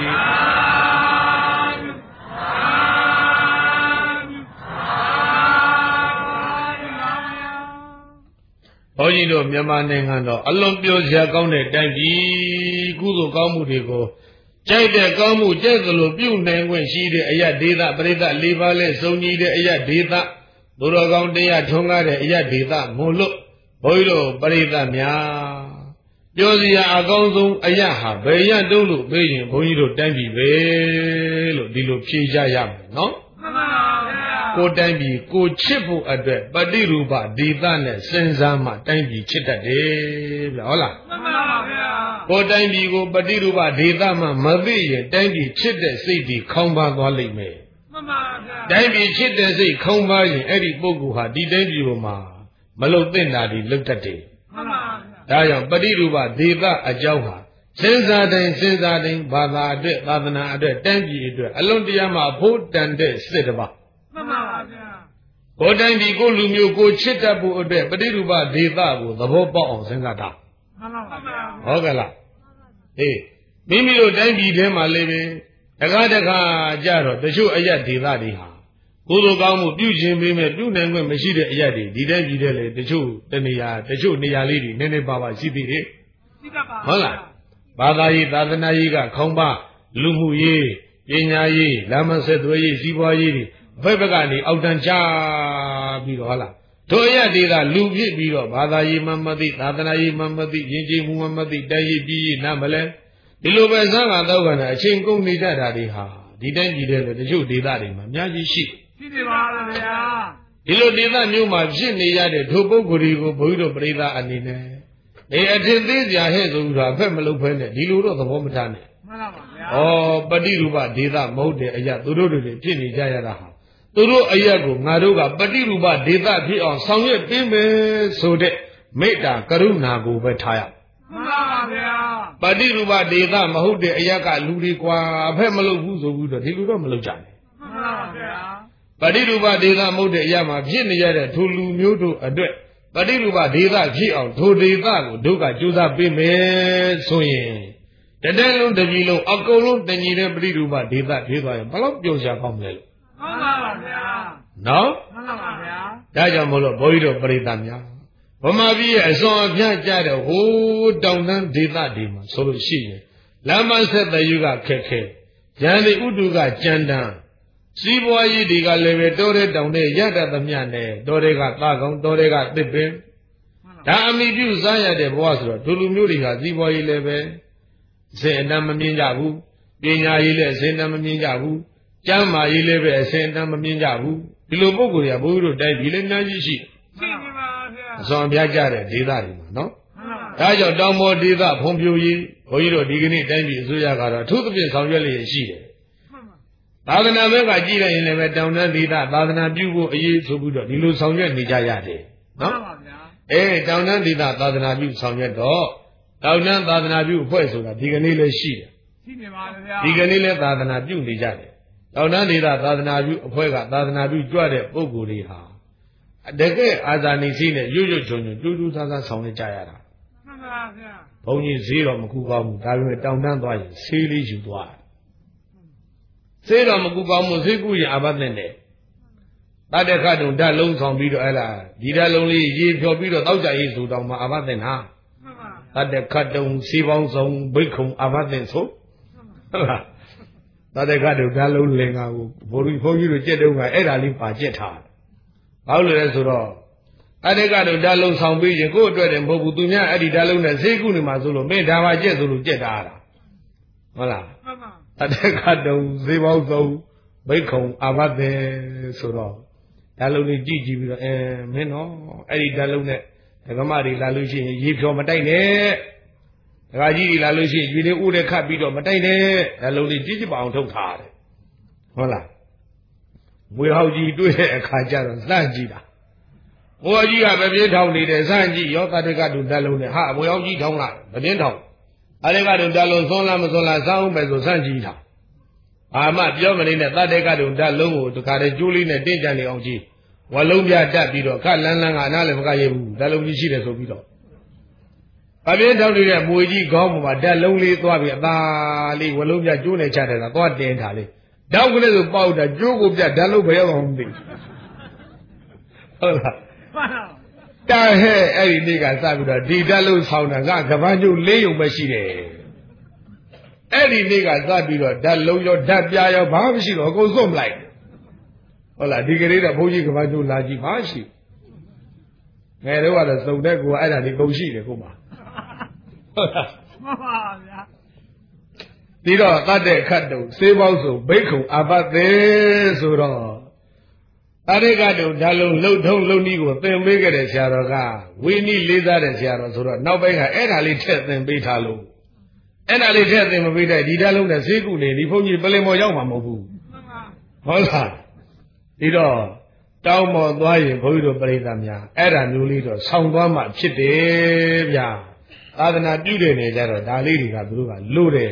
ဘုန်းကြီးတို့မြန်မာနိုင်ငံတော်အလွန်ပြောစရာကောင်းတဲ့တိုင်းပြည်ကုသိုလ်ကောင်းမှုတွေကိုကြိုက်တဲ့ကောင်းမှုကြိုက်သလိုပြုနိုင်ခွင့်ရှိတဲ့အရာဒေသပရိသတ်လေးပါးလဲစုံညီတဲ့အရာဒေသသူတော်ကောင်းတရားထွန်းကားတဲ့အရာဒေသမို့လို့ဘုန်းကြီးတို့ပရိသတ်များပြောစရာအကောင်းဆုံးအရာဟာဘယ်ရတုံးလို့ပေးရင်ဘုန်းကြီးတို့တိုင်းပြည်ပဲလို့ဒီလိုဖြေကြရမယ်နော်မှန်ပါဗျာကိုတိုင်းပြည်ကိုချစ်ဖို့အတွက်ပฏิရူပဒေသနဲ့စဉ်းစားမှတိုင်းပြည်ချစ်တတ်တယ်ဗျာဟုတ်လားမှန်ပါဗျာကိုတိုင်းပြည်ကိုပฏิရူပဒေသမှမသိရင်တိုင်းပြည်ချစ်တဲ့စိတ်ဒီခေါင်းပါသွားလိမ့်မယ်မှန်ပါဗျာတိုင်းပြည်ချစ်တဲ့စိတ်ခေါင်းပါရင်အဲ့ဒီပုဂ္ဂိုလ်ဟာဒီတိုင်းပြည်ပေါ်မှာမလုံသင့်တာဒီလုံတတ်တယ်မှန်ပါဗျာဒါကြောင့်ပฏิရူပဒေသအကြောင်းဟာစဉ်းစားတိုင်းစဉ်းစားတိုင်းဘာသာအတွက်သာသနာအတွက်တန်းပြည်အတွက်အလုံးတရားမှာဖို့တန်တဲ့စစ်တပါမှန်ပါဗျာကိုယ်တိုင်းဒီကိုလူမျိုးကိုချစ်တတ်ဖို့အတွက်ပฏิရူပဒေသကိုသဘောပေါက်အောင်စဉ်းစားတာမှန်ပါဗျာဟုတ်ကဲ့လားဟေးမိမိတို့တိုင်းပြည်ထဲမှာလည်းပဲတကားတကားကြတော့တချို့အရက်ဒေသတွေဟာကိုယ်လိုကောင်းမှုပြုခြင်းပေးမဲ့ပြုနိုင်ခွင့်မရှိတဲ့အရက်တွေဒီတိုင်းပြည်ထဲလေတချို့တနေရာတချို့နေရာလေးတွေနည်းနည်းပါးပါရှိသေးတယ်ရှိတတ်ပါဟုတ်လားဘာသာရေးသာသနာရေးကခေါင်းပါလူမှုရေးပညာရေးလမ်းမဆက်သွယ်ရေးစီးပွားရေးတွေဘက်ဘက်ကနေအောက်တန်းချပြီးတော့ဟုတ်လားတို့ရက်တွေကလူဖြစ်ပြီးတော့ဘာသာရေးမှမသိသာသနာရေးမှမသိယဉ်ကျေးမှုမှမသိတိုင်းရေးပြည်ရေးနားမလဲဒီလိုပဲစကားတော့ကနေအချိန်ကုန်နေကြတာတွေဟာဒီတိုင်းပြည်တွေတချို့ဒေသတွေမှာအများကြီးရှိရှိနေပါလားဗျာဒီလိုဒေသမျိုးမှာဖြစ်နေရတဲ့ထိုပုဂ္ဂိုလ်တွေကိုဘုန်းကြီးတို့ပြိဿအနေနဲ့ဒီအထင်သေးစရာဟဲ့ဆိုပြီးတော့အဖက်မလုပ်ဖဲနဲ့ဒီလိုတော့သဘောမထားနဲ့မှန်ပါပါဗျာဩပฏิရူပဒေသမဟုတ်တဲ့အရာသူတို့တွေဖြစ်နေကြရတာဟာသူတို့အရာကိုငါတို့ကပฏิရူပဒေသဖြစ်အောင်ဆောင်ရွက်ပေးမယ်ဆိုတဲ့မေတ္တာကရုဏာကိုပဲထားရမှန်ပါပါဗျာပฏิရူပဒေသမဟုတ်တဲ့အရာကလူတွေကွာအဖက်မလုပ်ဘူးဆိုပြီးတော့ဒီလိုတော့မလုပ်ကြနဲ့မှန်ပါပါဗျာပฏิရူပဒေသမဟုတ်တဲ့အရာမှာဖြစ်နေရတဲ့ထိုလူမျိုးတို့အတွက်ပฏิရူပဒေသဖြစ်အောင်ထိုဒေသကိုတို့ကကြိုးစားပေးမယ်ဆိုရင်တတဲလုံးတပြည်လုံးအကုန်လုံးတညီတဲ့ပฏิရူပဒေသဖြစ်သွားရင်ဘယ်လောက်ပျော်ရှားကောင်းမလဲလို့မှန်ပါပါဗျာနော်မှန်ပါပါဗျာဒါကြောင့်မို့လို့ဘုန်းကြီးတို့ပရိသတ်များဗမာပြည်ရဲ့အစွန်အဖျက်ကြတဲ့ဟိုးတောင်တန်းဒေသတွေမှာဆိုလို့ရှိရင်လမ်းမဆက်တယူကခက်ခဲရန်ဒီဥတုကကြမ်းတမ်းစီးပွားရေးတွေကလည်းပဲတောတဲ့တောင်တဲ့ရတတ်သမျှနဲ့တောတွေကသာကောင်းတောတွေကသစ်ပင်ဒါအမိပြုစားရတဲ့ဘဝဆိုတော့ဒုလူမျိုးတွေကစီးပွားရေးလည်းပဲအစဉ်အတန်းမမြင်ကြဘူးပညာရေးလည်းအစဉ်အတန်းမမြင်ကြဘူးကျမ်းမာရေးလည်းပဲအစဉ်အတန်းမမြင်ကြဘူးဒီလိုပုံကိုယ်တွေကဘုန်းကြီးတို့တိုက်ပြီးလည်းအများကြီးရှိရှိပါဗျာအစွန်ပြကြတဲ့ဒေသတွေမှာနော်ဒါကြောင့်တောင်ပေါ်ဒေသဖွံ့ဖြိုးရေးဘုန်းကြီးတို့ဒီကနေ့တိုင်းပြည်အစိုးရကတော့အထူးသဖြင့်ဆောင်ရွက်လျက်ရှိတယ်သာသနာ့ဘက်ကကြည့်လိုက်ရင်လည်းပဲတောင်တန်းဒေသသာသနာပြုဖို့အရေးဆိုပြီးတော့ဒီလိုဆောင်ရွက်နေကြရတယ်နော်မှန်ပါဗျာအေးတောင်တန်းဒေသသာသနာပြုဆောင်ရွက်တော့တောင်တန်းသာသနာပြုအဖွဲ့ဆိုတာဒီကနေ့လည်းရှိတယ်ရှိနေပါဗျာဒီကနေ့လည်းသာသနာပြုနေကြတယ်တောင်တန်းဒေသသာသနာပြုအဖွဲ့ကသာသနာပြုကြွတဲ့ပုဂ္ဂိုလ်တွေဟာတကယ်အာဇာနည်စိနဲ့ရွတ်ရွတ်ချုံချုံတူးတူးသားသားဆောင်နေကြရတာမှန်ပါဗျာဘုန်းကြီးဈေးတော်မကူကောင်းဘူးဒါပေမဲ့တောင်တန်းသွားရင်ဆေးလေးယူသွားတယ်ဆေးတော်မကူကောင်းမှုဆေးကူရင်အာဘတ်နဲ့နဲ့တတ္တခတုံဓာတ်လုံးဆောင်ပြီးတော့အဲ့ဒါဒီဓာတ်လုံးလေးရေဖြော်ပြီးတော့တောက်ကြရေးဆိုတော့မှအာဘတ်နဲ့ဟာတတ္တခတုံဆေးပေါင်းဆောင်ဘိက္ခုံအာဘတ်နဲ့ဆိုဟုတ်လားတတ္တခတုံဓာတ်လုံးလင်္ကာကိုဘုန်းကြီးဘုန်းကြီးတို့ကြက်တုံးကအဲ့ဒါလေးပါကြက်ထားဘာလို့လဲဆိုတော့တတ္တခတုံဓာတ်လုံးဆောင်ပြီးရင်ကိုယ့်အတွက်တည်းမဟုတ်ဘူးသူများအဲ့ဒီဓာတ်လုံးနဲ့ဆေးကူနေမှာဆိုလို့မင်းဒါပါကြက်ဆိုလို့ကြက်ထားတာဟုတ်လားအတက်ကတုံဈေးပေါင်းဆုံးဘိက္ခုံအာဘတ်တယ်ဆိုတော့ဓာတ်လုံးလေးကြည့်ကြည့်ပြီးတော့အဲမင်းတော့အဲ့ဒီဓာတ်လုံးနဲ့ဒကမတွေလာလို့ရှိရင်ရေဖြော်မတိုက်နဲ့ဒကာကြီးတွေလာလို့ရှိရင်ရေလေးဦးတဲ့ခတ်ပြီးတော့မတိုက်နဲ့ဓာတ်လုံးလေးကြည့်ကြည့်ပါအောင်ထုတ်ထားတယ်ဟုတ်လားမွေဟောက်ကြီးတွေ့တဲ့အခါကျတော့စမ်းကြည့်တာမွေဟောက်ကြီးကမပြင်းထောင်နေတယ်စမ်းကြည့်ရောတတက်ကတုဓာတ်လုံးနဲ့ဟာမွေဟောက်ကြီးထောင်လာမပြင်းထောင်အဲ့ဒီကတော့ဓာတ်လုံးသွန်းလားမသွန်းလားစောင်းမယ်ဆိုစမ်းကြည့်တာအာမပြောမနေနဲ့တတ်တဲ့ကတော့ဓာတ်လုံးကိုတခါတည်းကျိုးလေးနဲ့တင်းကြံနေအောင်ကြည့်ဝလုံးပြတက်ပြီးတော့ခက်လန်းလန်းကအနားလည်းမကရဘူးဓာတ်လုံးကြီးရှိတယ်ဆိုပြီးတော့အပြင်းထောက်နေတဲ့မွေကြီးခေါင်းပေါ်မှာဓာတ်လုံးလေးသွားပြီးအသာလေးဝလုံးပြကျိုးနေချတယ်ကသွားတင်းထားလေးဓာတ်ကလေးဆိုပေါက်တာကျိုးကိုပြဓာတ်လုံးဘယ်ရောက်အောင်မသိဟုတ်လားတာဟဲ့အဲ့ဒီနေ့ကစပြီးတော့ဒီဓာတ်လုံးဆောင်းတာကကပန်းကျိုးလေးယုံပဲရှိတယ်အဲ့ဒီနေ့ကစပြီးတော့ဓာတ်လုံးရောဓာတ်ပြားရောဘာမှမရှိတော့အကုန်စွန့်လိုက်ဟုတ်လားဒီကလေးတော့ဘုန်းကြီးကပန်းကျိုးလာကြည့်မရှိငယ်တော့ကတော့စုံတဲ့ကူကအဲ့ဒါဒီကုန်ရှိတယ်ကိုမှဟုတ်လားမှန်ပါဗျာဒီတော့တတ်တဲ့ခတ်တုံစေးပေါင်းဆိုဘိက္ခုံအာဘတ်သေးဆိုတော့အရိကတုဓာတ်လုံးလှုပ်ထုံးလှုပ်နည်းကိုသင်ပေးခဲ့တဲ့ဆရာတော်ကဝိနည်းလေးစားတဲ့ဆရာတော်ဆိုတော့နောက်ပိုင်းကအဲ့ဒါလေးထည့်သင်ပေးထားလို့အဲ့ဒါလေးထည့်သင်မပေးတဲ့ဒီဓာတ်လုံးနဲ့ဆေးကုနေဒီဘုန်းကြီးပလင်မော်ရောက်မှာမဟုတ်ဘူးဟုတ်လားဒီတော့တောင်းမော်သွားရင်ဘုန်းကြီးတို့ပြိဿများအဲ့ဒါမျိုးလေးတော့ဆောင်းသွားမှဖြစ်တယ်ဗျာသာသနာပြုတဲ့နေကြတော့ဒါလေးတွေကသူတို့ကလို့တယ်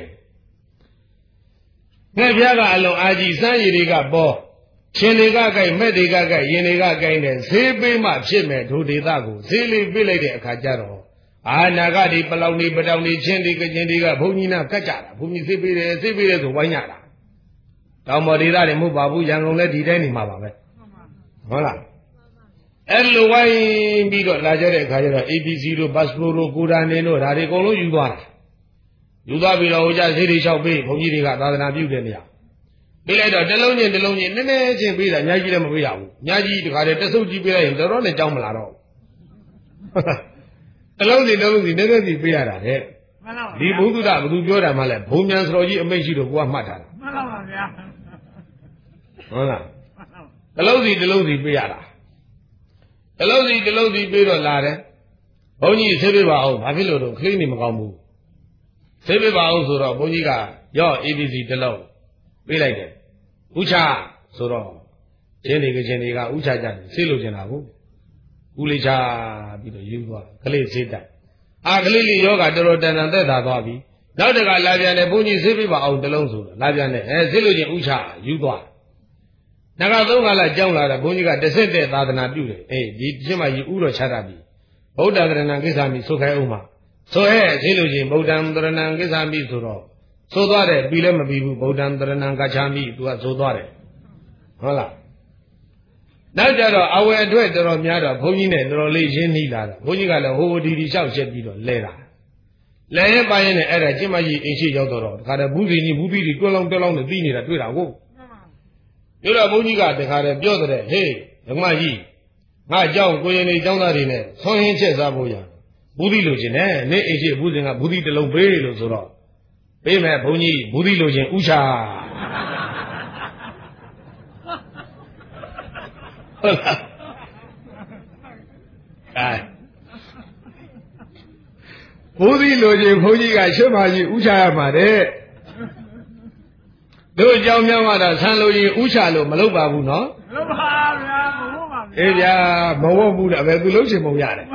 ငှက်ပြားကအလုံးအာကြီးစမ်းရည်တွေကပေါ်ရှင်တွေကကြိုက်မဲ့တွေကကြိုက်ရင်တွေကကြိုက်တဲ့ဈေးပေးမှဖြစ်မဲ့ဒုဒေသကိုဈေးလေးပေးလိုက်တဲ့အခါကျတော့အာနာဂတိပလောက်နေပတောင်နေချင်းတွေကချင်းတွေကဘုန်းကြီးနာကတ်ကြတာဘုန်းကြီးဈေးပေးတယ်ဈေးပေးတယ်ဆိုဝိုင်းရတာတောင်ပေါ်ဒေသတွေမဟုတ်ပါဘူးရန်ကုန်လည်းဒီတိုင်းနေမှာပါပဲဟုတ်လားအဲ့လိုဝိုင်းပြီးတော့လာကြတဲ့အခါကျတော့ A B C တို့ passport တို့ကိုဒါနေတို့ဒါတွေအကုန်လုံးယူသွားတာယူသွားပြီးတော့ဟိုကြဈေးတွေလျှောက်ပေးဘုန်းကြီးတွေကသာသနာပြုတဲ့နေရာပေးလိုက်တော့တစ်လုံးချင်းတစ်လုံးချင်းနည်းနည်းချင်းပေးတာအများကြီးလည်းမပေးရဘူးအများကြီးတခါတည်းတဆုပ်ကြီးပေးလိုက်ရင်တော်တော်နဲ့ကြောင်းမလာတော့တစ်လုံးစီတစ်လုံးစီနည်းနည်းစီပေးရတာတဲ့ဒီဘုသူဒ္ဓဘသူပြောတာမှလဲဘုံမြန်စတော်ကြီးအမိတ်ရှိတော့ကိုကမှတ်ထားတာမှန်ပါပါဗျာဟုတ်လားတစ်လုံးစီတစ်လုံးစီပေးရတာတစ်လုံးစီတစ်လုံးစီပေးတော့လာတယ်ဘုန်းကြီးဆေးပေးပါအောင်ဘာဖြစ်လို့တော့ခလိနေမကောင်းဘူးဆေးပေးပါအောင်ဆိုတော့ဘုန်းကြီးကရော့ A B C တစ်လုံးပေးလိုက်တယ်ဥချဆိုတော့ချင်းတွေကချင်းတွေကဥချကြတယ်ဆေးလို့ကျင်တာကိုဥလေးချပြီးတော့ယူသွားခလေးဆေးတိုက်အာခလေးလေးယောဂတော်တော်တန်တန်သက်သာသွားပြီနောက်တကလာပြန်တယ်ဘုန်းကြီးဆေးပေးပါအောင်တစ်လုံးဆိုတော့လာပြန်တယ်အဲဆေးလို့ကျင်ဥချယူသွားနဂါသုံးကလာကြောင်းလာတာဘုန်းကြီးကတစ်ဆက်တဲ့သာသနာပြုတယ်အေးဒီချင်းမှယူဥတော်ချတာပြီဗုဒ္ဓဂရဏံကိစ္ဆာမိဆိုခိုင်းအောင်မှာဆိုဟဲ့ဆေးလို့ကျင်ဗုဒ္ဓံတရဏံကိစ္ဆာမိဆိုတော့ဆိုသွားတယ်ပြီးလည်းမပြီးဘူးဗုဒ္ဓံတရဏံကချာမိသူကဆိုသွားတယ်ဟုတ်လားနောက်ကြတော့အဝယ်အတွက်တော်တော်များတော့ဘုန်းကြီးနဲ့တော်တော်လေးရင်းနှီးလာတာဘုန်းကြီးကလည်းဟိုဒီဒီလျှောက်ချက်ပြီးတော့လဲတာလဲရင်ပိုင်းရင်လည်းအဲ့ဒါကျမကြီးအင်းရှိရောက်တော့တခါတည်းဘူးစီကြီးဘူးပြီးတွန်းလောင်းတွန်းလောင်းနဲ့ပြီးနေတာတွေ့တာကိုပြောတော့ဘုန်းကြီးကတခါတည်းပြောတဲ့ဟေးဓမ္မကြီးငါเจ้าကိုရင်နေเจ้าသားတွေနဲ့ဆွန်ဟင်းချက်စားဖို့ရဘူးသီလိုချင်တယ်နေအိမ်ရှိဘူးစင်ကဘူးသီတစ်လုံးပေးလို့ဆိုတော့ပေးမယ်ဘုန်းကြီးဘူးသီလိုချင်ဥချဟုတ်လားအဲဘူးသီလိုချင်ဘုန်းကြီးကရှုမကြီးဥချရမှာတဲ့တို့အကြောင်းများမှတော့ဆန်းလို့ရင်ဥချလို့မလုပ်ပါဘူးနော်မလုပ်ပါဗျာမဟုတ်ပါဘူးအေးဗျာမဟုတ်ဘူးတော့ဘယ်သူလုံးချင်မုံရတယ်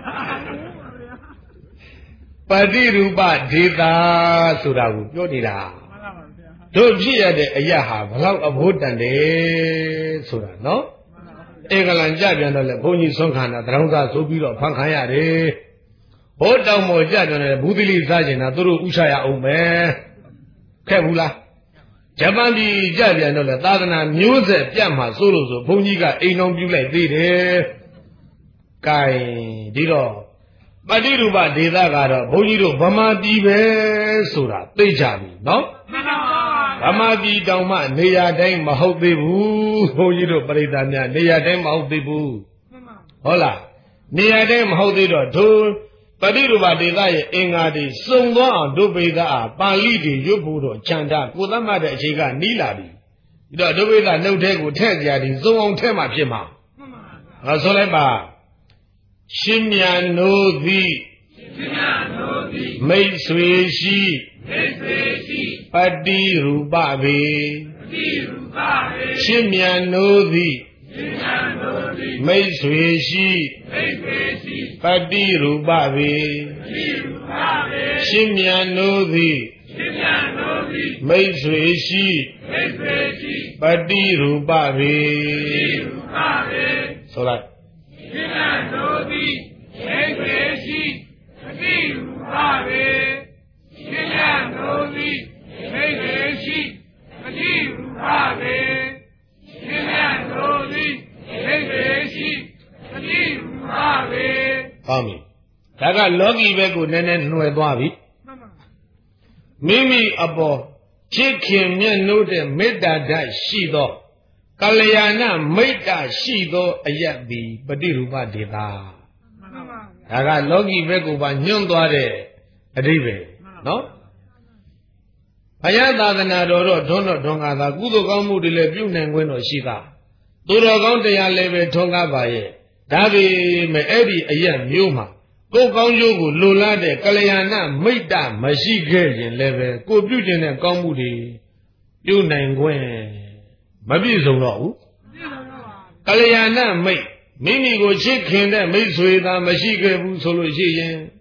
ပฏิရူပဒေတာဆိုတာကိုပြောနေတာတို့ဖြစ်ရတဲ့အရာဟာဘလောက်အဖို့တန်တယ်ဆိုတာနော်အင်္ဂလန်ကြပြန်တော့လေဘုန်းကြီးဆွမ်းခန္ဓာတရောင်းစားဆိုပြီးတော့ဖန်ခံရတယ်ဟိုတောင်ပေါ်ကြပြန်တယ်ဘူးသီလီစားကျင်တာသူတို့ဥချရအောင်ပဲခက်ဘူးလားဂျပန်ပြည်ကြပြန်တော့လေသာသနာမျိုးဆက်ပြတ်မှာစိုးလို့ဆိုဘုန်းကြီးကအိမ်တော်ပြုလိုက်သေးတယ်။ကဲဒီတော့ပฏิရူပဒေသကတော့ဘုန်းကြီးတို့ဗမာပြည်ပဲဆိုတာသိကြပြီနော်ဗမာပြည်တောင်မှနေရာတိုင်းမဟုတ်သေးဘူးဘုန်းကြီးတို့ပရိသတ်များနေရာတိုင်းမဟုတ်သေးဘူးဟုတ်လားနေရာတိုင်းမဟုတ်သေးတော့ဒုပฏิရူပဒေသရဲ့အင်္ဂါတွေစုံသွားအောင်ဒုပိသအားပါဠိတွေရွတ်ဖို့တော့ခြံတာကိုသမတ်တဲ့အချိန်ကနီးလာပြီပြီးတော့ဒုပိသနှုတ်ထဲကိုထည့်ကြသည်စုံအောင်ထည့်မှဖြစ်မှာဟောဆိုလိုက်ပါရှင်မြတ်နိုးသည်ရှင်မြတ်နိုးသည်မိတ်ဆွေရှိမိတ်ဆွေရှိပฏิရူပပေပฏิရူပပေရှင်မြတ်နိုးသည်ရှင်မြတ်နိုးသည်မိတ်ဆွေရှိမိတ်ဆွေရှိပฏิရူပပေပฏิရူပပေရှင်မြတ်နိုးသည်ရှင်မြတ်နိုးသည်မိတ်ဆွေရှိမိတ်ဆွေရှိပฏิရူပပေပฏิရူပပေဆိုလိုက်ရှင်မြတ်နိုးသည်မိတ်ဆွေရှိပฏิရူပပေရှင်မြတ်နိုးသည်မိတ်ဆွေရှိပฏิရူပပေရှင်မြတ်နိုးသည်မိတ်ဆွေရှိပฏิရူပပေဟောပြီဒါကလောကီဘက်ကိုနည်းနည်းနှွယ်သွားပြီမိမိအပေါ်ချစ်ခင်မြတ်နိုးတဲ့မေတ္တာဓာတ်ရှိသောကလျာဏမိတ္တာရှိသောအယတ်သည်ပฏิရူပဒေတာဒါကလောကီဘက်ကိုပါညွန့်သွားတဲ့အဓိပ္ပာယ်နော်ဘုရားသာသနာတော်တော့ဒွန်းတော့ဒွန်းကားသာကုသိုလ်ကောင်းမှုတွေလည်းပြုနိုင်ခွင့်တော့ရှိတာသူတော်ကောင်းတရားလည်းပဲထွန်းကားပါရဲ့ဒါပေမဲ့အဲ့ဒီအယတ်မျိုးမှာကိုယ်ကောင်းကျိုးကိုလိုလားတဲ့ကလျာဏမိတ္တာမရှိခဲ့ရင်လည်းပဲကိုပြုကျင်တဲ့ကောင်းမှုတွေပြုနိုင်ခွင့်မပြည့်စုံတော့ဘူးကလျာဏမိတ်မိမိကိုချစ်ခင်တဲ့မိတ်ဆွေသာမရှိခဲ့ဘူးဆိုလို့ရှိရင်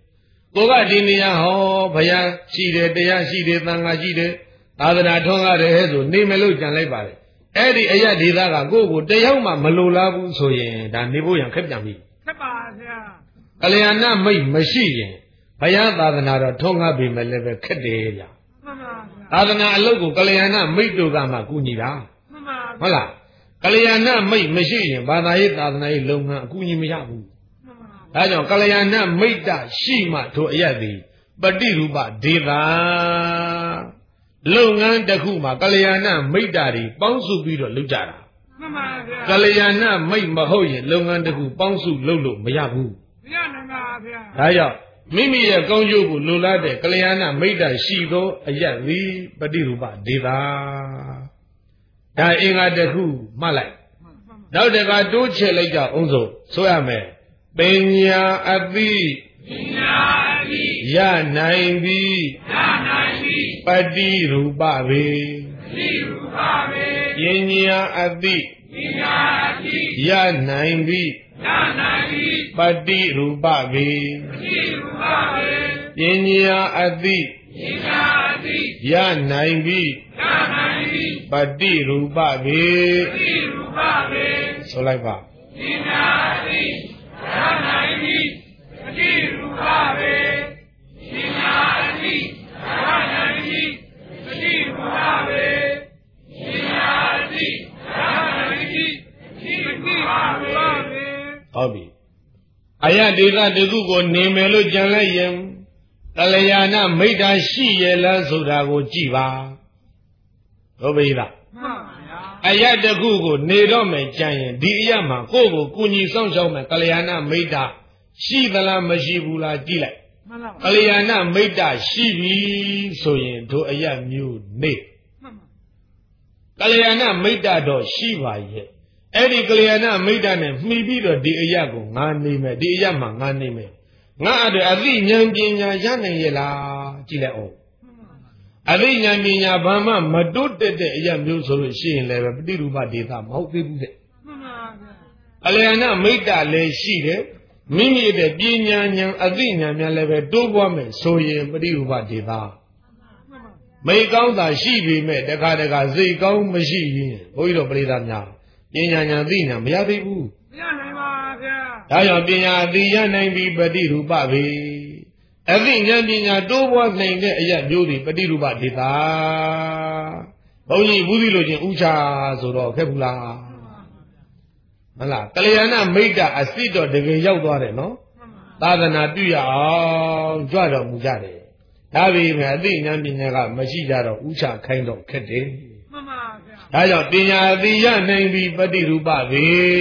ကိုကဒီနေရာဟောဘုရားရှိတယ်တရားရှိတယ်သံဃာရှိတယ်သာသနာထွန်းကားတယ်ဆိုနေမယ်လို့ကြံလိုက်ပါတယ်အဲ့ဒီအယဒေသကကိုယ့်ကိုတယောက်မှမလိုလားဘူးဆိုရင်ဒါနေဖို့ရန်ခက်ပြန်ပြီခက်ပါဗျာကလျာဏမိတ်မရှိရင်ဘုရားသာသနာတော်ထွန်းကားပြီမဲ့လည်းပဲခက်တယ်ဗျာမှန်ပါဗျာသာသနာအလုပ်ကိုကလျာဏမိတ်တို့ကမှကူညီတာမှန်ပါဟုတ်လားကလျာဏမိတ်မရှိရင်ဘာသာရေးသာသနာရေးလုပ်ငန်းအကူအညီမရဘူးဒါကြောင့်ကလျာဏမိတ်တရှိမှတို့အယသည်ပฏิရူပဒေတာလုပ်ငန်းတစ်ခုမှာကလျာဏမိတ်တာတွေပေါင်းစုပြီးတော့လုပ်ကြတာမှန်ပါဗျာကလျာဏမိတ်မဟုတ်ရင်လုပ်ငန်းတစ်ခုပေါင်းစုလုပ်လို့မရဘူးမရနိုင်ပါဗျာဒါကြောင့်မိမိရဲ့ကောင်းကျိုးကိုလိုလားတဲ့ကလျာဏမိတ်တာရှိသောအယသည်ပฏิရူပဒေတာဒါအင်္ဂါတစ်ခုမှတ်လိုက်နောက်တစ်ခါတိုးချဲ့လိုက်ကြအောင်စို့ဆိုရမယ်ပညာအသိပညာအသိရနိုင်သည်ရနိုင်သည်ပฏิရူပပေပฏิရူပပေပညာအသိပညာအသိရနိုင်သည်ရနိုင်သည်ပฏิရူပပေပฏิရူပပေပညာအသိပညာအသိရနိုင်သည်ရနိုင်သည်ပฏิရူပပေပฏิရူပပေဆိုလိုက်ပါပညာအသိရနိုင်သည်ပฏิရူပပေပညာအသိရနိုင်သည်ပฏิရူပပေပညာအသိရနိုင်သည်ပฏิရူပပေဟုတ်ပြီအယဒေသတခုကိုနေမယ်လို့ကြံလိုက်ရင်ကလျာဏမိတ်တာရှိရလားဆိုတာကိုကြည့်ပါဟုတ်ပြီလားမှန်ပါဗျာအယတခုကိုနေတော့မယ်ကြံရင်ဒီအယမှာကိုယ့်ကိုကုညီဆောင်ရှောက်မယ်ကလျာဏမိတ်တာရှိသလားမရှိဘူးလားကြည့်လိုက်မှန်ပါကလျာဏမိတ်တာရှိပြီဆိုရင်တို့အယမျိုးနေမှန်ပါကလျာဏမိတ်တာတော့ရှိပါရဲ့အဲ့ဒီကလျာဏမိတ်တာနဲ့မှီပြီးတော့ဒီအယကိုငါနေမယ်ဒီအယမှာငါနေမယ်ငါအဲ့အသိဉာဏ်ပညာရနိုင်ရဲ့လားကြည့်လိုက်အောင်အသိဉာဏ်ပညာဘာမှမတိုးတက်တဲ့အရာမျိုးဆိုလို့ရှိရင်လည်းပฏิရူပဒေသမဟုတ်သေးဘူးတဲ့မှန်ပါဗျာအလျာဏမိတ်တာလည်းရှိတယ်မိမိရဲ့ပညာဉာဏ်အသိဉာဏ်များလည်းပဲတိုးပွားမယ်ဆိုရင်ပฏิရူပဒေသမိတ်ကောင်းတာရှိပေမဲ့တခါတခါစိတ်ကောင်းမရှိရင်ဘုန်းကြီးတို့ပရိသတ်များပညာဉာဏ်သိဉာဏ်မရသေးဘူးမရနိုင်ပါဗျာဒါကြောင့်ပညာအသိရနိုင်ပြီပฏิရူပပဲအသိဉာဏ်ပညာတိုးပွားနိုင်တဲ့အရာမျိုးတွေပฏิရူပဒေတာဘုန်းကြီးဘူးသီလို့ချင်းဥချာဆိုတော့ခက်ဘူးလားမလားကလျာဏမိတ်တာအစစ်တော့တကယ်ရောက်သွားတယ်နော်သာသနာပြုရအောင်ကြွတော်မူကြတယ်ဒါပေမဲ့အသိဉာဏ်ပညာကမရှိကြတော့ဥချခိုင်းတော့ခက်တယ်မှန်ပါဗျာဒါကြောင့်ပညာအသိရနိုင်ပြီပฏิရူပပဲ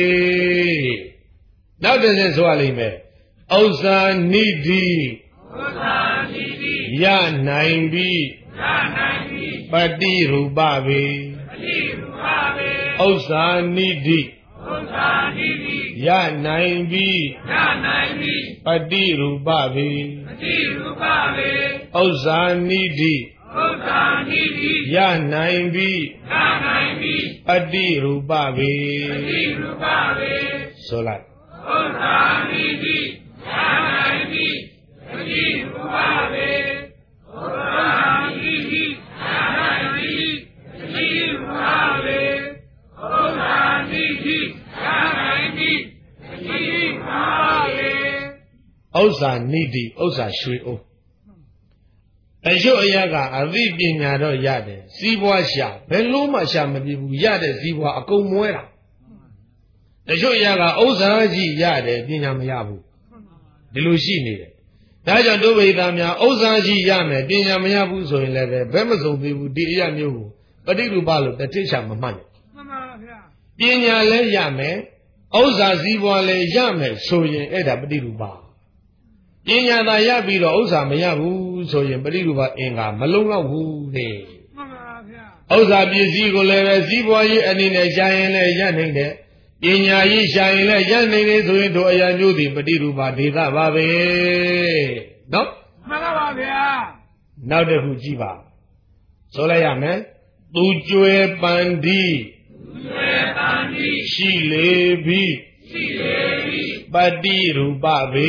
နောက်တစ်ချက်ဆိုရလိမ့်မယ်ဥစ္စာနိတိဥစ္စာနိတိရနိုင်ပြီရနိုင်ပြီပฏิရူပပေပฏิရူပပေဥစ္စာနိတိဥစ္စာနိတိရနိုင်ပြီရနိုင်ပြီပฏิရူပပေပฏิရူပပေဥစ္စာနိတိဥစ္စာနိတိရနိုင်ပြီရနိုင်ပြီပฏิရူပပေပฏิရူပပေဆိုလိုက်ဥစ္စာနိတိရနိုင်ပြီပฏิရူပပေဥစ္စာနိတိရနိုင်ပြီပฏิရူပပေဥစ္စာနိတိရနိုင်ပြီပฏิရူပပေဥစ္စာနိတိဥစ္စာရွှေအိုးအကျိုးအရာကအသိပညာတော့ရတယ်စီးပွားရှာဘယ်လို့မှရှာမပြဘူးရတဲ့စီးပွားအကုန်မွဲတာတချို့အရာကဥစ္စာကြီးရတယ်ပညာမရဘူးဒီလိုရှိနေတယ်ဒါကြောင့်တို့ဝိသားများဥစ္စာကြီးရမယ်ပညာမရဘူးဆိုရင်လည်းဘယ်မစုံသေးဘူးဒီအရာမျိုးကိုပฏิရူပလို့တတိချမမှတ်နဲ့မှန်ပါဗျာပညာလည်းရမယ်ဥစ္စာစီးပွားလည်းရမယ်ဆိုရင်အဲ့ဒါပฏิရူပပညာသာရပြီးတော့ဥစ္စာမရဘူးဆိုရင်ပฏิရူပအင်္ဂါမလုံလောက်ဘူးတဲ့မှန်ပါဗျာဥစ္စာပစ္စည်းကိုလည်းပဲစီးပွားရေးအနေနဲ့ရှာရင်လည်းရနိုင်တယ်ပညာရေးရှာရင်လည်းရနိုင်တယ်ဆိုရင်တို့အရာမျိုးဒီပฏิရူပဒေသပါပဲနော်မှန်ပါဗျာနောက်တစ်ခုကြည့်ပါဆိုလိုက်ရမယ်သူကျွဲပန္တိသူကျွဲပန္တိရှိလေပြီရှပတ္တိရူပဘေ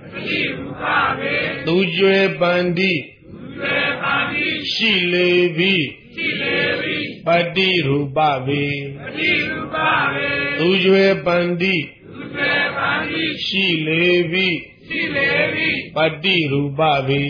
သူကျွဲပန္တိရှိလေပြီပတ္တိရူပဘေသူကျွဲပန္တိရှိလေပြီပတ္တိရူပဘေ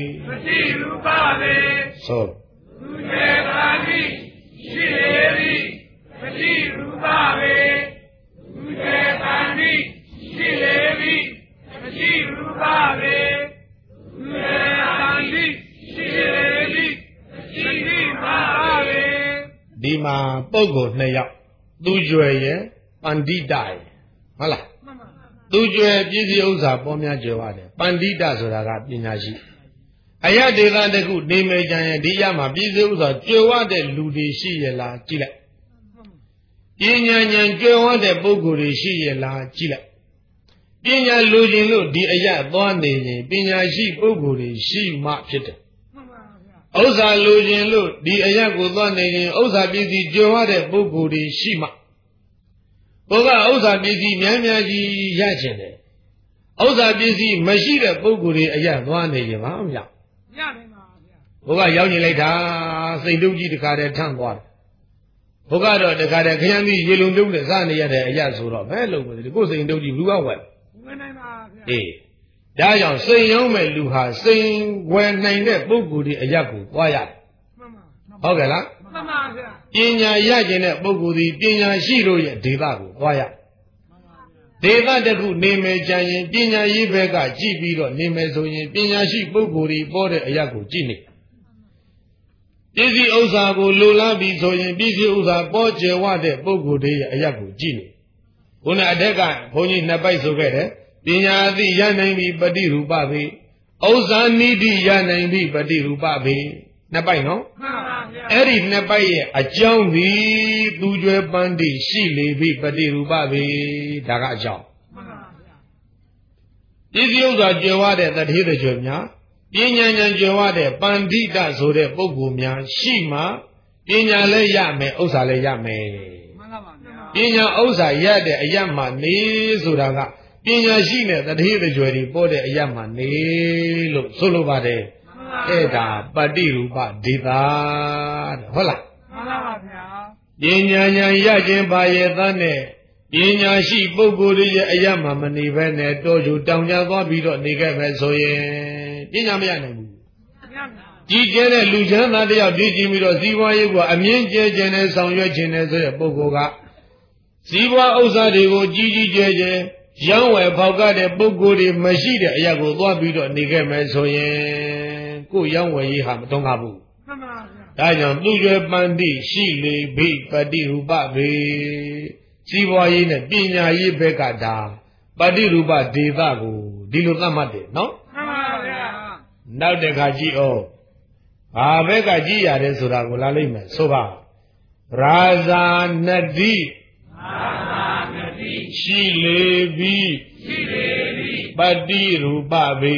သောသူကျွဲပန္တိရှိလေပြီပတ္တိရူပဘေသူကျွဲပန္တိရှိလေပြီပတ္တိရူပဘေသူကျွဲပန္တိရှိလေပြီပတ္တိရူပဘေဒီမှာပုဂ္ဂိုလ်နှစ်ယောက်သူကျွဲရဲ့ပန္တိတရဲ့ဟုတ်လားသူကျွဲပြည့်စည်ဥစ္စာပေါ်များကျွဲရတယ်ပန္တိတဆိုတာကပညာရှိအယဒေသတခုနေမေကြံရဲ့ဒီရမှာပြည့်စည်ဥစ္စာကျွဲရတဲ့လူတွေရှိရလားကြည့်လိုက်ပညာဉာဏ်ကျွဲရတဲ့ပုဂ္ဂိုလ်တွေရှိရလားကြည့်လိုက်ပညာလူချင်းလို့ဒီအယသွားနေရင်ပညာရှိပုဂ္ဂိုလ်တွေရှိမှဖြစ်တယ်ဥစ္စာလူချင်းလို့ဒီအယကိုသွားနေရင်ဥစ္စာပစ္စည်းကျွဲရတဲ့ပုဂ္ဂိုလ်တွေရှိမှဘုရားဥစ္စာပစ္စည်းများများကြီးရချင်တယ်ဥစ္စာပစ္စည်းမရှိတဲ့ပုဂ္ဂိုလ်တွေအရသွားနေကြပါမရရတယ်ပါဗျာဘုရားရောက်နေလိုက်တာစိတ်တုပ်ကြီးတခါတည်းထန့်သွားတယ်ဘုရားတော့တခါတည်းခရမ်းပြီးရေလုံတုံးနဲ့စားနေရတဲ့အရဆိုတော့ဘယ်လိုမလဲကိုယ်စိတ်တုပ်ကြီးလူကဝယ်ဝင်နိုင်ပါဗျာအေးဒါကြောင့်စိတ်ရောမဲ့လူဟာစိတ်ဝယ်နိုင်တဲ့ပုဂ္ဂိုလ်တွေအရကိုသွားရတယ်ဟုတ်ကဲ့လားမှန်ပါဗျာပညာရကျင်တဲ့ပုဂ္ဂိုလ်ဒီပညာရှိလို့ရဲ့ဒေသကိုသွားရဒေသတခုနေမယ်ကြရင်ပညာရေးဘက်ကကြည့်ပြီးတော့နေမယ်ဆိုရင်ပညာရှိပုဂ္ဂိုလ်ဒီပေါ်တဲ့အရာကိုကြည့်နေပစ္စည်းဥစ္စာကိုလိုလားပြီးဆိုရင်ပစ္စည်းဥစ္စာပေါ်ကျယ်ဝတဲ့ပုဂ္ဂိုလ်တွေရဲ့အရာကိုကြည့်နေခုနအထက်ကဘုန်းကြီးနှစ်ပိုက်ဆိုခဲ့တယ်ပညာအသိရနိုင်ပြီပฏิရူပဘေဥစ္စာနိတိရနိုင်ပြီပฏิရူပဘေနှစ်ပိုက်နော်မှန်ပါဗျာအဲ့ဒီနှစ်ပိုက်ရဲ့အကြောင်းဒီသူကျွဲပန်းတိရှိလေပြီပฏิရူပဘေဒါကအကြောင်းမှန်ပါဗျာပစ္စည်းဥစ္စာကျွယ်ဝတဲ့တထေးတကြွများပညာဉာဏ်ကျွယ်ဝတဲ့ပန္တိတဆိုတဲ့ပုဂ္ဂိုလ်များရှိမှပညာလည်းရမယ်ဥစ္စာလည်းရမယ်မှန်ပါဗျာပညာဥစ္စာရတဲ့အရမှနေဆိုတာကပညာရှိတဲ့တထေးတကြွတွေပေါ်တဲ့အရမှနေလို့ဆိုလိုပါတယ်အဲ့ဒါပฏิရူပဒေတာဟုတ်လားမှန်ပါဗျာပညာဉာဏ်ရခြင်းပါရဲ့သားနဲ့ပညာရှိပုဂ္ဂိုလ်တွေရဲ့အရမှမနေဘဲနဲ့တောကျတောင်ကြသွားပြီးတော့နေခဲ့ပဲဆိုရင်ပညာမရနိုင်ဘူးကြီးကျယ်တဲ့လူချမ်းသာတယောက်ဒီကြည့်ပြီးတော့ဇီဝရေးကအမြင့်ကျယ်ကျယ်နဲ့ဆောင်ရွက်ခြင်းနဲ့ဆိုတဲ့ပုဂ္ဂိုလ်ကဇီဝဥစ္စာတွေကိုကြီးကြီးကျယ်ကျယ်ရောင်းဝယ်ဖောက်ကတဲ့ပုဂ္ဂိုလ်တွေမရှိတဲ့အရာကိုသွားပြီးတော့နေခဲ့မယ်ဆိုရင်ကိုရောင်းဝယ်ရေးဟာမတုံးကားဘူးမှန်ပါဗျာဒါကြောင့်သူကျွဲပန္တိရှိလေဘိပฏิရူပဘေစီးပွားရေးနဲ့ပညာရေးဘက်ကဒါပฏิရူပဒေသကိုဒီလိုသတ်မှတ်တယ်နော်မှန်ပါဗျာနောက်တစ်ခါကြည့်အောင်ဘာဘက်ကကြည့်ရတယ်ဆိုတာကိုလာလိုက်မယ်ဆိုပါရာဇာနတိရာဇာနတိရှိလေပြီရှိလေပြီပฏิရူပဘေ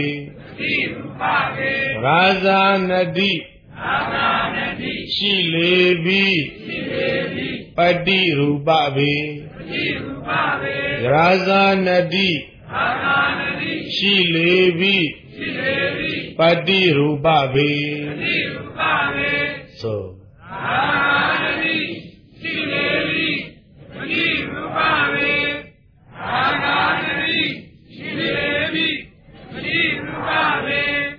ရာဇာနတိရာဇာနတိရှိလေပြီရှိလေပြီပฏิရူပဘေပฏิရူပဘေရာဇာနတိရာဇာနတိရှိလေပြီရှိလေပြီပฏิရူပဘေပฏิရူပဘေဆိုရာဇာနတိရှိလေပြီပฏิရူပဘေရာဇာနတိရှိလေပြီပฏิရူပဘေ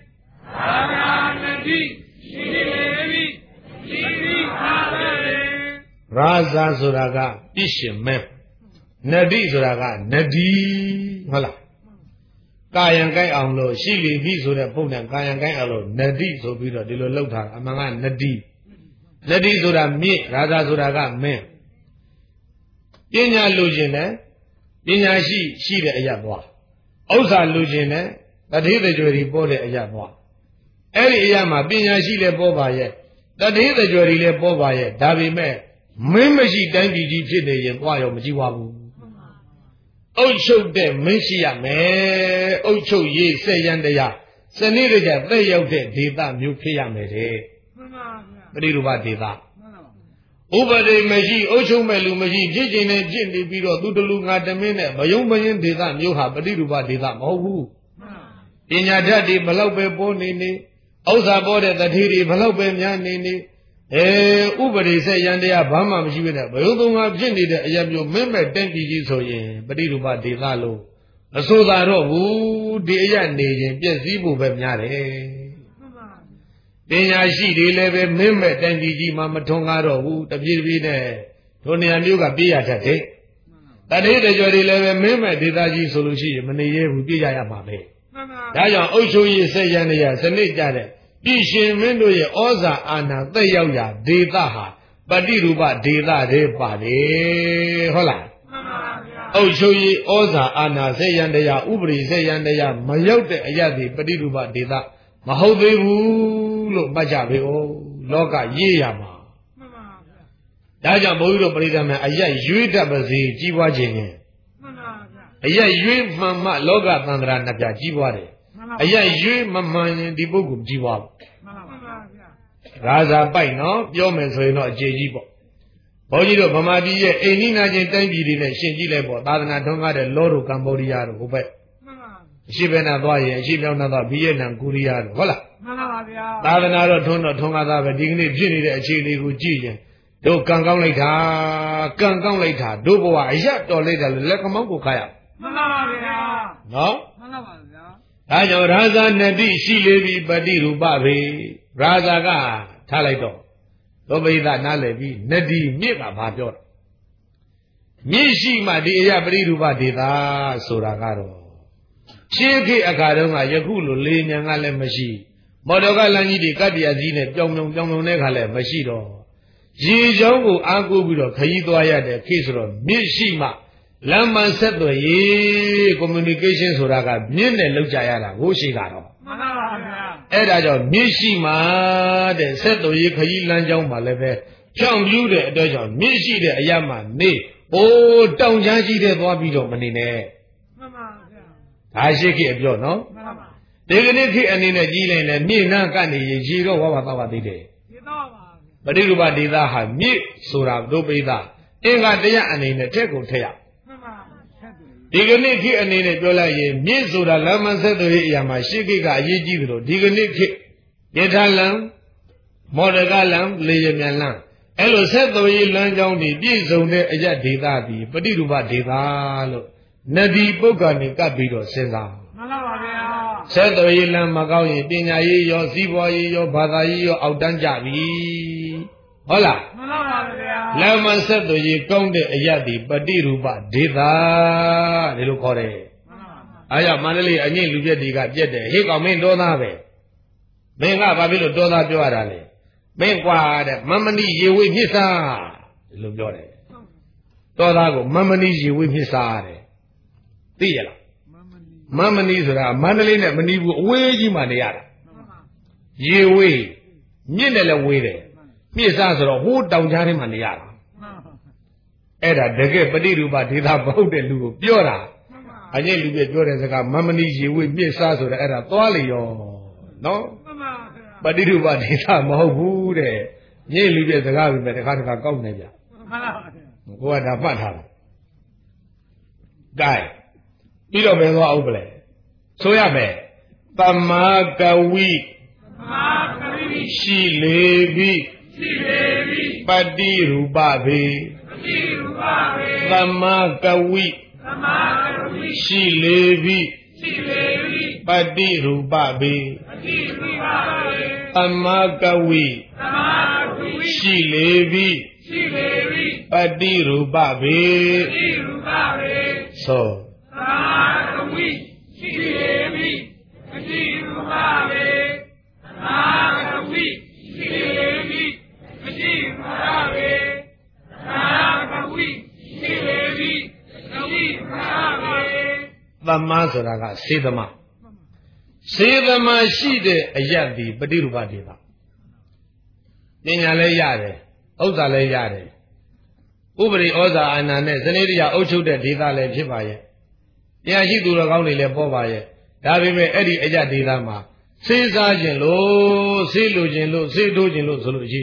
ရာဇာဆိုတာကပြည့်ရှင်မဲနတိဆိုတာကနဒီဟုတ်လားကာယံကိုက်အောင်လို့ရှိလီပြီဆိုတဲ့ပုံနဲ့ကာယံကိုက်အောင်လို့နတိဆိုပြီးတော့ဒီလိုလောက်ထားအမှန်ကနတိနတိဆိုတာမြင့်ရာဇာဆိုတာကမင်းပညာလူချင်းနဲ့ပညာရှိရှိတဲ့အရာသွားဥစ္စာလူချင်းနဲ့တတိတကြွယ်ဒီပေါ်တဲ့အရာသွားအဲ့ဒီအရာမှာပညာရှိလည်းပေါ်ပါရဲ့တတိတကြွယ်ဒီလည်းပေါ်ပါရဲ့ဒါပေမဲ့မင်းမရှိတိုင်းပြည်ကြီးဖြစ်နေရင်သွားရောမကြည့်ပါဘူးအုတ်ချုပ်တဲ့မင်းရှိရမယ်အုတ်ချုပ်ရေးဆက်ရန်တရားစနစ်တကျသက်ရောက်တဲ့ဒေသမျိုးဖြစ်ရမယ်တဲ့မှန်ပါဗျာပရိရူပဒေသဥပဒေမရှိအုပ်ချုပ်မဲ့လူမရှိဖြစ်ခြင်းနဲ့ဖြစ်နေပြီးတော့သူတလူငါတမင်းနဲ့မယုံမရင်ဒေသမျိုးဟာပฏิရူပဒေသမဟုတ်ဘူးပညာဓာတ်တွေဘလောက်ပဲပေါ်နေနေဥစ္စာပေါ်တဲ့တတိတွေဘလောက်ပဲများနေနေအဲဥပဒေဆက်ရန်တရားဘာမှမရှိဘဲနဲ့ဘယုံသုံးငါဖြစ်နေတဲ့အရာမျိုးမင်းမဲ့တင့်ကြည့်ကြီးဆိုရင်ပฏิရူပဒေသလို့မဆိုသာတော့ဘူးဒီအရာနေရင်ပြည့်စည်ဖို့ပဲများတယ်ပညာရှိတွေလည်းပဲမင်းမဲ့တန်ကြီးကြီးမှမထွန်းကားတော့ဘူးတပြေးပြေးနဲ့ဒုနေရာမျိုးကပြေးရတတ်တယ်တတိတကြွတွေလည်းပဲမင်းမဲ့ဒေသကြီးဆိုလို့ရှိရင်မနေရဘူးပြေးရရမှာပဲဒါကြောင့်အုပ်ချုပ်ရေးဆက်ရန်တရားစနစ်ကြတဲ့ပြည်ရှင်မင်းတို့ရဲ့ဩဇာအာဏာသက်ရောက်ရာဒေသဟာပฏิရူပဒေသတွေပါတယ်ဟုတ်လားအုပ်ချုပ်ရေးဩဇာအာဏာဆက်ရန်တရားဥပဒေဆက်ရန်တရားမရောက်တဲ့အရာတွေပฏิရူပဒေသမဟုတ်သေးဘူးလို့မှတ်ကြပေဦးလောကရေးရမှာမှန်ပါဗျာဒါကြောင့်ဘုန်းကြီးတို့ပရိသတ်များအရက်ရွေးတတ်ပါစေကြီးပွားခြင်းနဲ့မှန်ပါဗျာအရက်ရွေးမှန်မှလောကသန္တရာနှစ်ပြကြီးပွားတယ်အရက်ရွေးမမှန်ရင်ဒီပုဂ္ဂိုလ်ကြီးပွားဘူးမှန်ပါဗျာရာဇာပိုက်နော်ပြောမယ်ဆိုရင်တော့အခြေကြီးပေါ့ဘုန်းကြီးတို့ဗမာပြည်ရဲ့အိန္ဒိနာချင်းတိုင်းပြည်တွေနဲ့ရှင်ကြည့်လိုက်ပေါ့သာသနာထွန်းကားတဲ့လောတို့ကမ္ဘောဒီးယားတို့ဟိုဘက်အရှိဘဲနဲ့သွားရင်အရှိမြောက်နဲ့သွားဗီယက်နမ်ကိုရီးယားတို့ဟုတ်လားမှန်ပါဗျာသာသနာတော့ထွန်းတော့ထွန်းကားသားပဲဒီကနေ့ဖြစ်နေတဲ့အခြေအနေကိုကြည့်ရင်တို့ကံကောင်းလိုက်တာကံကောင်းလိုက်တာတို့ဘဝအရတော်လိုက်တာလို့လက်ကမောင်းကိုခါရမှန်ပါဗျာနော်မှန်ပါဗျာဒါကြောင့်ရာဇာနတိရှိလေပြီပฏิရူပပဲရာဇာကထားလိုက်တော့သောပိသနားလည်ပြီးနတိမြစ်ကဘာပြောတာမြစ်ရှိမှဒီအရာပฏิရူပဒေတာဆိုတာကတော့ရှင်းခေအခါတုန်းကယခုလိုလေညာကလည်းမရှိမော်တော်ကလမ်းကြီးတွေကတ္တရာကြီးနဲ့ပြောင်ပြောင်ပြောင်ပြောင်တဲ့ခါလည်းမရှိတော့ရေချောင်းကိုအားကိုးပြီးတော့ခရီးသွားရတဲ့ခေဆိုတော့မြစ်ရှိမှလမ်းမဆက်သွယ်ရေး communication ဆိုတာကမြစ်နဲ့လောက်ကြရတာကိုရှိတာတော့မှန်ပါပါဗျာအဲ့ဒါကြောင့်မြစ်ရှိမှတဲ့ဆက်သွယ်ရေးခရီးလမ်းကြောင်းမှာလည်းပဲဖြောင့်ပြူးတဲ့အတွက်ကြောင့်မြစ်ရှိတဲ့အရာမှနေဟိုးတောင်ချမ်းရှိတဲ့သွားပြီးတော့မနေနဲ့မှန်ပါဗျာဒါရှိခေအပြောနော်မှန်ပါဒီကနေ့ခေအနေနဲ့ကြီးလိုက်လဲမြေနာကနေရေတော့ဝါပါသားပါသေးတယ်ရေတော့ပါပฏิရူပဒေသဟာမြစ်ဆိုတာဒုပိသအင်္ဂါတရားအနေနဲ့ထက်ကိုထက်ရဒီကနေ့ခေအနေနဲ့ပြောလိုက်ရင်မြစ်ဆိုတာလမ်းမဆက်သွယ်ရေးအရာမှာရှေးခေတ်ကအရေးကြီးတယ်လို့ဒီကနေ့ခေယထာလံမော်ဒကလံလေရမြန်လံအဲ့လိုဆက်သွယ်ရေးလမ်းကြောင်းတွေပြည့်စုံတဲ့အရာဒေသဒီပฏิရူပဒေသလို့နဒီပုဂ္ဂကနေကပ်ပြီးတော့စဉ်းစားမှန်ပါဗျာဆက်သွယ်ရေးလမ်းမကောင်းရင်ပညာရေးရောစီးပွားရေးရောဘာသာရေးရောအောက်တန်းကြပြီဟုတ်လားမှန်ပါဗျာလမ်းမဆက်သွယ်ရေးကောင်းတဲ့အရာဒီပฏิရူပဒေသဒီလိုခေါ်တယ်မှန်ပါအားရမန္တလေးအငိမ့်လူပြက်တွေကပြက်တယ်ဟေ့ကောင်မင်းတော်သားပဲမင်းကဘာဖြစ်လို့တော်သားပြောရတာလဲမင်းကွာတဲ့မမဏိရေဝိမြစ်စာဒီလိုပြောတယ်တော်သားကိုမမဏိရေဝိမြစ်စာတဲ့သိရလားမမဏိဆိုတာမန္တလေးနဲ့မနီးဘူးအဝေးကြီးမှနေရတာရေဝေးမြစ်နဲ့လည်းဝေးတယ်မြစ်စားဆိုတော့ဟိုးတောင်ကြားထဲမှာနေရတာအဲ့ဒါတကယ်ပฏิရူပဒေသမဟုတ်တဲ့လူကိုပြောတာအငိမ့်လူပြပြောတဲ့စကားမမဏိရေဝေးမြစ်စားဆိုတာအဲ့ဒါသွားလေရောနော်ပฏิရူပဒေသမဟုတ်ဘူးတဲ့ငိမ့်လူပြစကားပဲတခါတခါကောက်နေကြကိုကဒါမှတ်ထားတာကဲပြီးတော့ဘယ်သွားအောင်ပလဲဆိုရမယ်တမကဝိတမကဝိရှိလေပြီရှိလေပြီပฏิရူပဘေပฏิရူပဘေတမကဝိတမကဝိရှိလေပြီရှိလေပြီပฏิရူပဘေပฏิရူပဘေတမကဝိတမကဝိရှိလေပြီရှိလေပြီပฏิရူပဘေပฏิရူပဘေသောသာကဝိရှိလေပြီပฏิရူပဘေသာကဝိရှိလေပြီပฏิရူပဘေသာကဝိရှိလေပြီပฏิရူပဘေသမဆိုတာကစေသမစေသမရှိတဲ့အယက်ဒီပฏิရူပဒေသပညာလည်းရတယ်ဥစ္စာလည်းရတယ်ဥပရိဩဇာအာဏာနဲ့စနစ်တရားအုပ်ချုပ်တဲ့ဒေသလည်းဖြစ်ပါရဲ့တရားရှိသူတော်ကောင်းတွေလည်းပေါ်ပါရဲ့ဒါပေမဲ့အဲ့ဒီအကြဒေသမှာစေးစားခြင်းလို့စေးလိုခြင်းလို့စေးထိုးခြင်းလို့ဆိုလို့ရှိရင်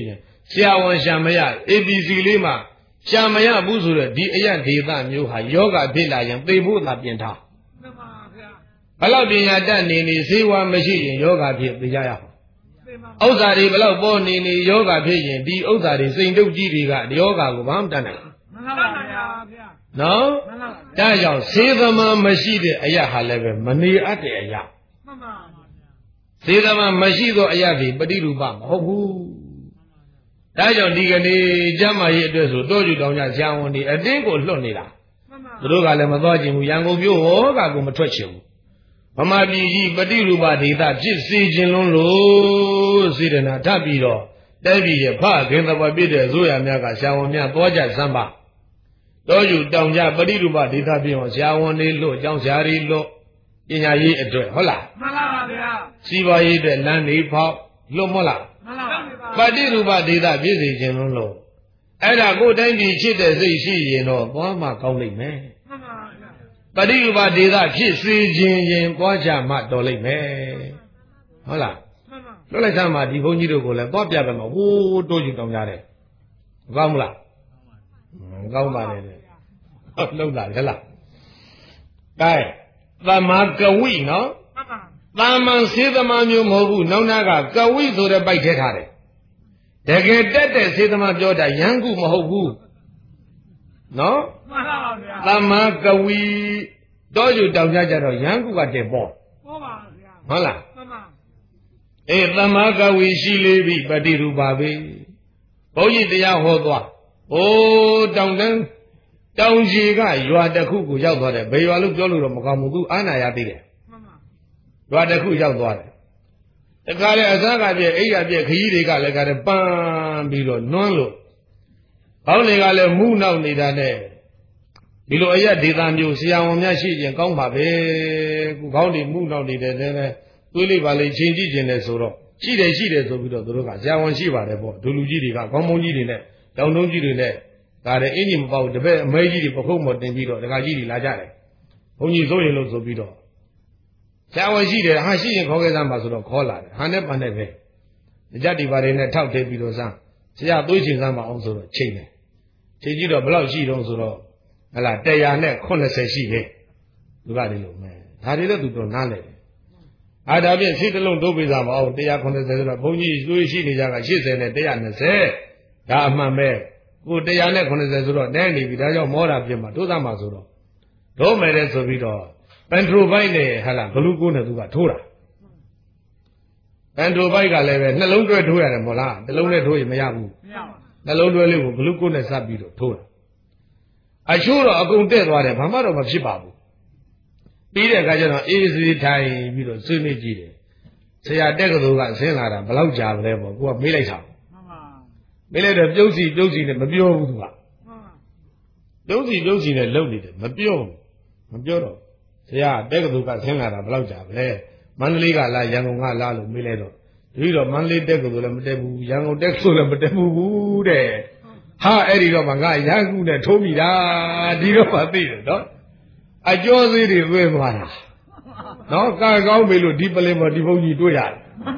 ဆရာဝန်ရှာမရ A B C လေးမှာရှာမရဘူးဆိုတော့ဒီအရာဒေသမျိုးဟာယောဂဖြစ်လာရင်သိဖို့သာပြင်ထားမှန်ပါဗျာဘလောက်ပညာတတ်နေနေဈေးဝါမရှိရင်ယောဂဖြစ်သိကြရအောင်ဥစ္စာတွေဘလောက်ပေါ်နေနေယောဂဖြစ်ရင်ဒီဥစ္စာတွေစိန်တုပ်ကြီးတွေကယောဂကိုဘာမှတတ်နိုင်မှန်ပါဗျာနော်ဒါကြောင့်ဈေးသမားမရှိတဲ့အရာဟာလည်းပဲမနေအပ်တဲ့အရာမှန်ပါဈေးသမားမရှိသောအရာတွေပฏิရူပမဟုတ်ဘူးဒါကြောင့်ဒီကနေ့ကျမ်းမာရေးအတွက်ဆိုတောကျူတောင်ကြဇာဝန်ဒီအတင်းကိုလွတ်နေတာသူတို့ကလည်းမသွားခြင်းဘူးရန်ကုန်မြို့ဟောကကိုမထွက်ချင်ဘူးဗမာပြည်ကြီးပฏิရူပဒေသဖြစ်စေခြင်းလုံးလို့စေတနာထပ်ပြီးတော့တဲ့ပြည်ရဲ့ဖခင်သဘောပြည့်တဲ့အစိုးရများကဇာဝန်များသွားကြစမ်းပါတောကျူတောင်ကြပฏิရူပဒေသဖြစ်အောင်ဇာဝန်လေးလွတ်အကြောင်းဇာရီလွတ်ပညာရေးအတွက်ဟုတ်လားမှန်ပါပါဗျာစီးပွားရေးအတွက်လမ်းနေဖောက်လွတ်မလားမှန်ပါပါပฏิရူပဒေသဖြစ်စေခြင်းလုံးလို့အဲ့ဒါကိုယ်တိုင်းပြည်ဖြစ်တဲ့စိတ်ရှိရင်တော့သွားမှကောင်းလိမ့်မယ်မှန်ပါဗျာပฏิရူပဒေသဖြစ်စေခြင်းရင်သွားကြမှတော်လိမ့်မယ်ဟုတ်လားမှန်ပါလွတ်လိုက်သားမှာဒီဘုန်းကြီးတို့ကိုလည်းသွားပြပဲမှာဟိုးတိုးယူတောင်းကြတယ်မကောင်းဘူးလားမကောင်းပါနဲ့ဟုတ်လုံးလာတယ်လားကဲသမ္မာကဝိနော်သမ္မာစေသမားမျိုးမဟုတ်ဘူးနောက်နာကကဝိဆိုတဲ့ပိုက်ထဲထားတယ်တကယ်တက်တဲ့စေသမားပြောတာယန်းကုမဟုတ်ဘူးနော်မှန်ပါဗျာသမ္မာကဝိတော့ယူတောင်ကြကြတော့ယန်းကုကတဲ့ပေါ့ဟုတ်ပါဗျာဟုတ်လားမှန်ပါအေးသမ္မာကဝိရှိလေပြီပฏิရူပပဲဘုန်းကြီးတရားဟောသွားအိုးတောင်တန်းတောင်ကြီးကရွာတစ်ခုကိုရောက်သွားတယ်ဘယ်ရွာလို့ပြောလို့တော့မကောင်းဘူးသူအာနာရသေးတယ်မှန်ပါရွာတစ်ခုရောက်သွားတယ်တခါလေအစားကပြည့်အိယာပြည့်ခကြီးတွေကလည်းကတည်းပန်းပြီးတော့နွမ်းလို့ဘောင်းတွေကလည်းမူးနောက်နေတာနဲ့ဒီလိုအရက်ဒေသမျိုးဆရာဝန်များရှိရင်ကောင်းပါပဲခုဘောင်းတွေမူးနောက်နေတယ်လည်းတွေးလိုက်ပါလေချိန်ကြည့်ခြင်းနဲ့ဆိုတော့ရှိတယ်ရှိတယ်ဆိုပြီးတော့သူတို့ကဆရာဝန်ရှိပါတယ်ပေါ့ဒူလူကြီးတွေကခေါင်းမုံကြီးတွေနဲ့တောင်တုံးကြီးတွေနဲ့ဒါတဲ့အင်းကြီးမပေါ့တပည့်အမဲကြီးတွေပခုတ်မော်တင်ပြီးတော့ဒကာကြီးတွေလာကြတယ်ဘုန်းကြီးစိုးရင်လို့ဆိုပြီးတော့ဆရာဝန်ရှိတယ်ဟာရှိရင်ခေါ်ခဲ့စမ်းပါဆိုတော့ခေါ်လာတယ်ဟာနဲ့ပန်နဲ့ပဲကြက်ဒီပါတွေနဲ့ထောက်ထည့်ပြီးတော့စမ်းဆရာသွေးချိန်စမ်းပါအောင်ဆိုတော့ချိန်တယ်ချိန်ကြည့်တော့ဘယ်လောက်ရှိတော့ဆိုတော့ဟလာတရာနဲ့ခုနှစ်ဆယ်ရှိတယ်သူကဒီလိုမဲဒါတွေတော့သူတော့နားလဲတယ်အားဒါဖြင့်စိတ်တလုံးတိုးပေးစားမအောင်တရာခုနှစ်ဆယ်ဆိုတော့ဘုန်းကြီးသွေးရှိနေကြကရှစ်ဆယ်နဲ့တရာနှစ်ဆယ်ဒါအမှန်ပဲကိုတရာနဲ့ခုနှစ်ဆယ်ဆိုတော့နဲနေပြီဒါကြောင့်မောတာပြမှာတိုးသားမှာဆိုတော့ဒုံးမယ်တဲ့ဆိုပြီးတော့ပန်ထရိုဘိုက်နဲ့ဟလာဂလူကိုနဲ့သူကထိုးတာပန်ထရိုဘိုက်ကလည်းပဲနှလုံးတွဲထိုးရတယ်မို့လားနှလုံးနဲ့ထိုးရင်မရဘူးမရပါဘူးနှလုံးတွဲလေးကိုဂလူကိုနဲ့စပ်ပြီးတော့ထိုးတာအချိုးတော့အကုန်တက်သွားတယ်ဘာမှတော့မဖြစ်ပါဘူးပြီးတဲ့အခါကျတော့အေးစီထိုင်ပြီးတော့ဆွေးနွေးကြည့်တယ်ဆရာတက်ကတော်ကဆင်းလာတာဘယ်လောက်ကြာမလဲပေါ့ကိုကမေးလိုက်တာမှန်ပါမေးလိုက်တော့ပြုတ်စီပြုတ်စီနဲ့မပြောဘူးသူကမှန်ပါပြုတ်စီပြုတ်စီနဲ့လုံနေတယ်မပြောမပြောတော့ဆရာတက်ကတော်ကဆင်းလာတာဘယ်လောက်ကြာမလဲမန္တလေးကလားရန်ကုန်ကလားလို့မေးလိုက်တော့ဒီတော့မန္တလေးတက်ကတော်လည်းမတက်ဘူးရန်ကုန်တက်ဆိုလည်းမတက်ဘူးတဲ့ဟာအဲ့ဒီတော့မှငါရန်ကုန်နဲ့ထိုးမိတာဒီတော့မှသိတယ်နော်အကျော်သေးတွေသွဲသွားတာနော်ကာကောင်းပြီလို့ဒီပလင်မဒီဘုန်းကြီးတွေ့ရတယ်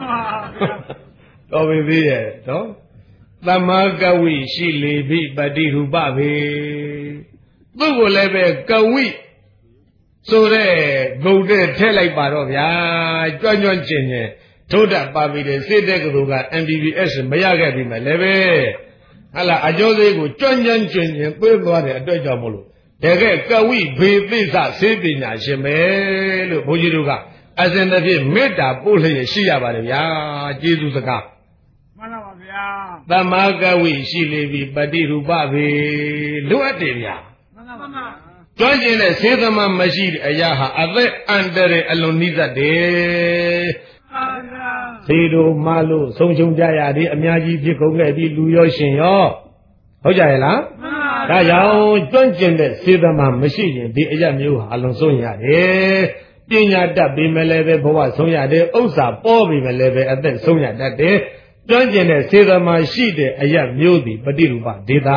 တော်ပြီသေးရဲ့နော်သမ္မာကဝိရှိလေပြီပฏิရူပပဲသူ့ကိုလည်းပဲကဝိဆိုတဲ့ဂုံတဲ့ထည့်လိုက်ပါတော့ဗျာကြွကြွကျင်ကျင်ထိုးတတ်ပါပြီတဲ့စိတ်တဲ့ကလူက M B B S မရခဲ့ပြီမဲ့လည်းပဲဟာလာအကျော်သေးကိုကြွကြွကျင်ကျင်သွဲသွားတဲ့အတွက်ကြောင့်မလို့တကယ်ကဝိဘေသိစစေပညာရှင်ပဲလို့ဘုန်းကြီးတို့ကအစဉ်တစ်ဖြစ်မေတ္တာပို့လျက်ရှိရပါတယ်ဗျာကျေးဇူးစကားမှန်ပါပါဗျာသမ္မာကဝိရှိလေပြီပฏิရူပပဲလိုအပ်တယ်ဗျာမှန်ပါပါကျွမ်းကျင်တဲ့စေသမမရှိတဲ့အရာဟာအသက်အန္တရာယ်အလွန်နိစ္စတယ်သေတို့မလို့ဆုံးရှုံးကြရသည်အများကြီးဖြစ်ကုန်ခဲ့ပြီးလူရောရှင်ရောဟုတ်ကြရဲ့လားဒါကြောင့်ကျွမ်းကျင်တဲ့စေတနာမရှိရင်ဒီအရာမျိုးဟာအလွန်ဆုံးရတယ်ပညာတတ်ပြီမဲ့လည်းပဲဘဝဆုံးရတယ်ဥစ္စာပေါ်ပြီမဲ့လည်းပဲအသက်ဆုံးရတတ်တယ်ကျွမ်းကျင်တဲ့စေတနာရှိတဲ့အရာမျိုးသည်ပฏิရူပဒေတာ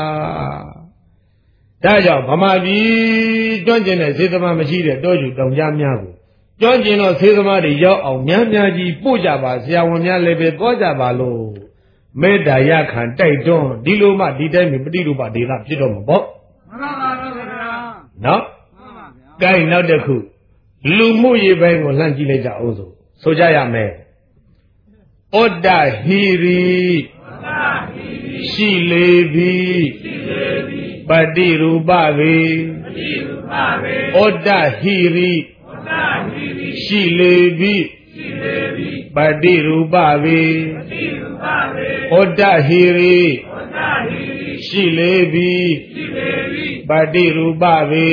ဒါကြောင့်ဗမာပြည်ကျွမ်းကျင်တဲ့စေတနာမရှိတဲ့တောယူတောင်ကြားများကိုကျွမ်းကျင်သောစေတနာတွေရောက်အောင်များများကြီးပို့ကြပါဆရာဝန်များလည်းပဲသွားကြပါလို့မေတ္တာရခံတိုက်တွန်းဒီလိုမှဒီတိုင်းပฏิရူပဒေသဖြစ်တော့မှာပေါ့
မှန်ပါပါဗျာ
နော်မှန်ပါဗျာ gain နောက်တစ်ခုလူမှုရေးပိုင်းကိုလှမ်းကြည့်လိုက်ကြအောင်ဆိုဆိုကြရမယ်ဩတ္တဟိရိရှိလေပြီပฏิရူပဝေဩတ္တဟိရိရှိလေပြီပฏิရူပဝေဩတ္တဟိရိရှိလေပြီပฏิရူပဝေ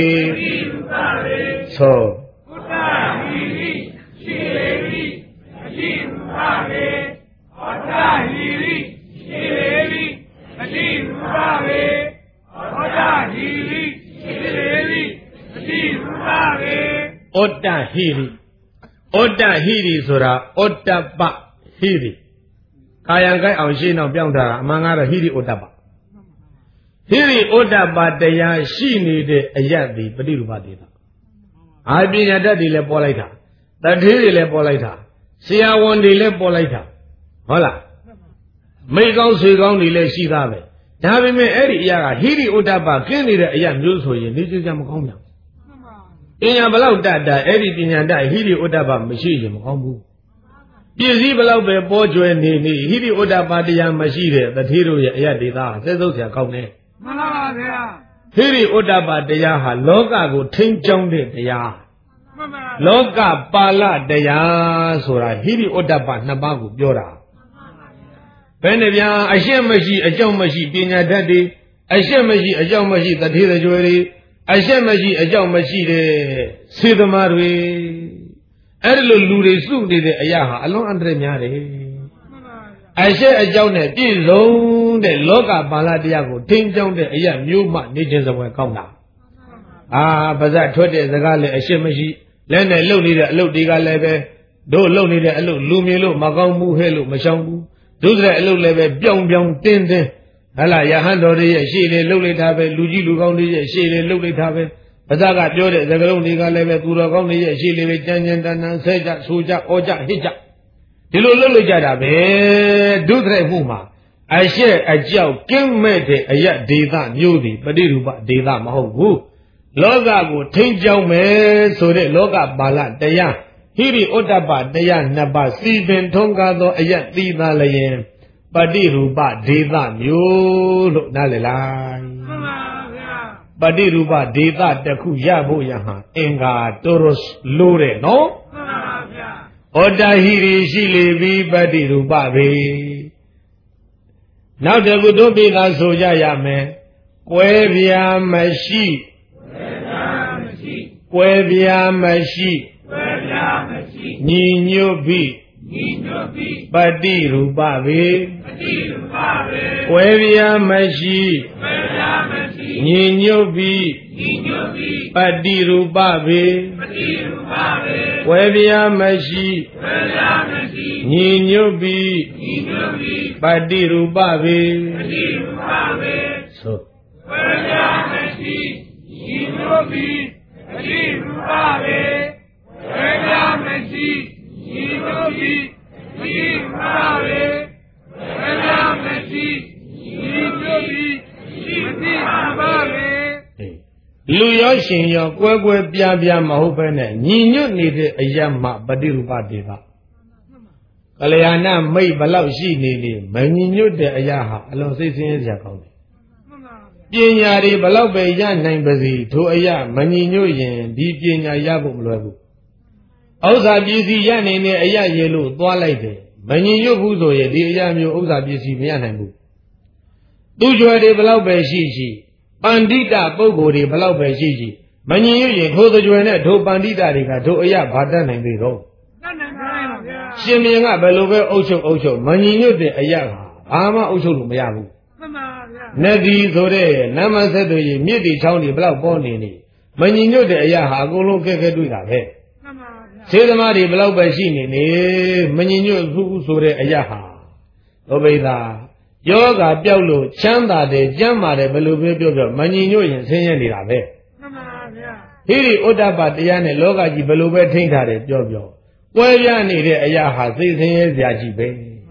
သောဩတ္တဟိရိဩတ္တဟိရိဆိုတာဩတ္တပဟိရိကာယံကိုက်အောင်ရှင်းအောင်ပြောင်းထားတာအမှန်ကတော့ဟိရိဩတ္တပဟိရိဩတ္တပတရားရှိနေတဲ့အယတ်ဒီပฏิရူပဒေသအာပညာတတ်တွေလည်းပေါ်လိုက်တာတထေးတွေလည်းပေါ်လိုက်တာဆရာဝန်တွေလည်းပေါ်လိုက်တာဟုတ်လားမိကောင်းဆွေကောင်းတွေလည်းရှိသားပဲဒါပေမဲ့အဲ့ဒီအရာကဟိရိဩတ္တပကင်းနေတဲ့အရာမျိုးဆိုရင်နေကြကြမကောင်းဘူးပညာဘလောက်တတ်တာအဲ့ဒီပညာတတ်ဟိရိဩတ္တပမရှိရင်မကောင်းဘူးပစ္စည်းဘလောက်ပဲပေါ်ကျွဲနေနေဟိရိဩတ္တပတရားမရှိတဲ့တထေးတို့ရဲ့အရာဒေသစဲစုပ်ဆရာကောင်းတယ်
မှန်ပါပါဗျာ
ဟိရိဩတ္တပတရားဟာလောကကိုထိန်းကျောင်းတဲ့တရား
မှန်ပါ
လောကပါဠတရားဆိုတာဟိရိဩတ္တပနှစ်ပါးကိုပြောတာဘယ်နဲ့ဗျာအရှက်မရှိအကြောင်းမရှိပညာတတ်တွေအရှက်မရှိအကြောင်းမရှိတထေးကြွယ်တွေအရှက်မရှိအကြောင်းမရှိတဲ့စေသမားတွေအဲ့ဒီလိုလူတွေစုနေတဲ့အရာဟာအလွန်အန္တရာယ်များတယ်အရှက်အကြောင်းနဲ့ပြည့်စုံတဲ့လောကပါဠတရားကိုထိန်းကျောင်းတဲ့အရာမျိုးမှနေခြင်းစပွဲကောင်းတာအာပါဇက်ထွက်တဲ့စကားလည်းအရှက်မရှိလက်နဲ့လှုပ်နေတဲ့အလုပ်တွေကလည်းပဲတို့လှုပ်နေတဲ့အလုပ်လူမြင်လို့မကောင်းဘူးဟဲ့လို့မရှောင်ဘူးဒုစရိုက်အလုပ်လည်းပဲပြောင်းပြောင်းတင်းတင်းဟလာယဟန်တော်တွေရဲ့ရှေ့လေလှုပ်လိုက်တာပဲလူကြီးလူကောင်းတွေရဲ့ရှေ့လေလှုပ်လိုက်တာပဲပါဇက်ကပြောတဲ့စကားလုံးတွေကလည်းပဲသူတော်ကောင်းတွေရဲ့ရှေ့လေပဲကြမ်းကြမ်းတန်းတန်းဆဲကြဆိုကြဩကြဟစ်ကြဒီလိုလှုပ်လိုက်ကြတာပဲဒုစရိုက်မှုမှာအရှက်အကြောက်ကင်းမဲ့တဲ့အယဒေသမျိုးသည်ပฏิရူပဒေသမဟုတ်ဘူးလောကကိုထိန်းကျောင်းမယ်ဆိုတဲ့လောကပါဠတရားဟိရိဩတ္တပတရားနှစ်ပါးစီပင်ထုံးကားသောအယသီသာလျင်ပฏิရူပဒေသမျိုးလို့နားလည်လိုက်
မှန်ပါဗျာ
ပฏิရူပဒေသတစ်ခုရဖို့ရဟံအင်္ဂါတိုရစ်လို့တဲ့နော်
မှန်ပါဗျာ
ဩတ္တဟိရိရှိလေပြီပฏิရူပပဲနောက်တစ်ခုတို့ပြည်သာဆိုကြရမယ်ကွဲပြားမရှိကွဲပြားမရှိ
ကွဲပြားမရှိ
ညီညွတ်ပြီ
ညီညွတ်ပြီ
ပฏิရူပပဲ
ပฏิရူပပဲ
ကွဲပြားမရှိ
ကွဲပြားမရှိ
ညီညွတ်ပြီ
ညီညွတ်ပြီ
ပฏิရူပပဲ
ပฏิရူပပဲ
ကွဲပြားမရှိ
ကွဲပြားမရှိ
ညီညွတ်ပြီ
ညီညွတ်ပြီ
ပฏิရူပပဲ
ပฏิရူပပဲ
သို့
ကွဲပြားမရှိညီညွတ်ပြီပฏิရူပပဲကွဲပြားမရှိညီညွတ်ပြီပฏิရူပပဲကွဲပြားမရှိညီညွတ်ပြီပฏิရူပပဲ
လူရောရှင်ရောကွဲကွဲပြားပြားမဟုတ်ဘဲနဲ့ညီညွတ်နေတဲ့အယမပฏิရူပဒေသကလျာဏမိတ်ဘလောက်ရှိနေနေမညီညွတ်တဲ့အရာဟာအလွန်စိတ်ဆင်းရဲစရာကောင်းတယ်ပညာတွေဘလောက်ပဲရနိုင်ပါစေထိုအရာမညီညွတ်ရင်ဒီပညာရဖို့မလွယ်ဘူးဥစ္စာပစ္စည်းရနိုင်တဲ့အရာရေလို့သွားလိုက်တယ်မညီညွတ်ဘူးဆိုရင်ဒီအရာမျိုးဥစ္စာပစ္စည်းမရနိုင်ဘူးသူကြွယ်တွေဘလောက်ပဲရှိရှိပန္တိတပုဂ္ဂိုလ်တွေဘလောက်ပဲရှိရှိမညီညွတ်ရင်ထိုကြွယ်နဲ့ထိုပန္တိတတွေကထိုအရာဘာတတ်နိုင်သေးတော့
တတ်နိုင်ပါဗျာ
ရှင်မြင်ကဘယ်လိုပဲအုပ်ချုပ်အုပ်ချုပ်မညီညွတ်တဲ့အရာဟာဘာမှအုပ်ချုပ်လို့မရဘူး
မှန်ပါဗျာ
နဂီဆိုတဲ့နမဆက်တို့ရေမြစ်တီချောင်းတွေဘလောက်ပေါ်နေနေမညီညွတ်တဲ့အရာဟာအကုန်လုံးခက်ခဲတွေ့တာပဲ
မှန်ပါဗျာ
စေသမားတွေဘလောက်ပဲရှိနေနေမညီညွတ်ဘူးဆိုတဲ့အရာဟာသောဘိသာယောဂပျောက်လို့ချမ်းသာတယ်ကျမ်းမာတယ်ဘယ်လိုပဲပြောပြောမညီညွတ်ရင်ဆင်းရဲနေတာပဲ
မှန်ပါဗျာ
ဟိရိဩတ္တပတရားနဲ့လောကကြီးဘယ်လိုပဲထိန်းထားတယ်ပြောပြောကွဲပြားနေတဲ့အရာဟာသိဆင်းရဲစရာကြီးပဲ
မှန်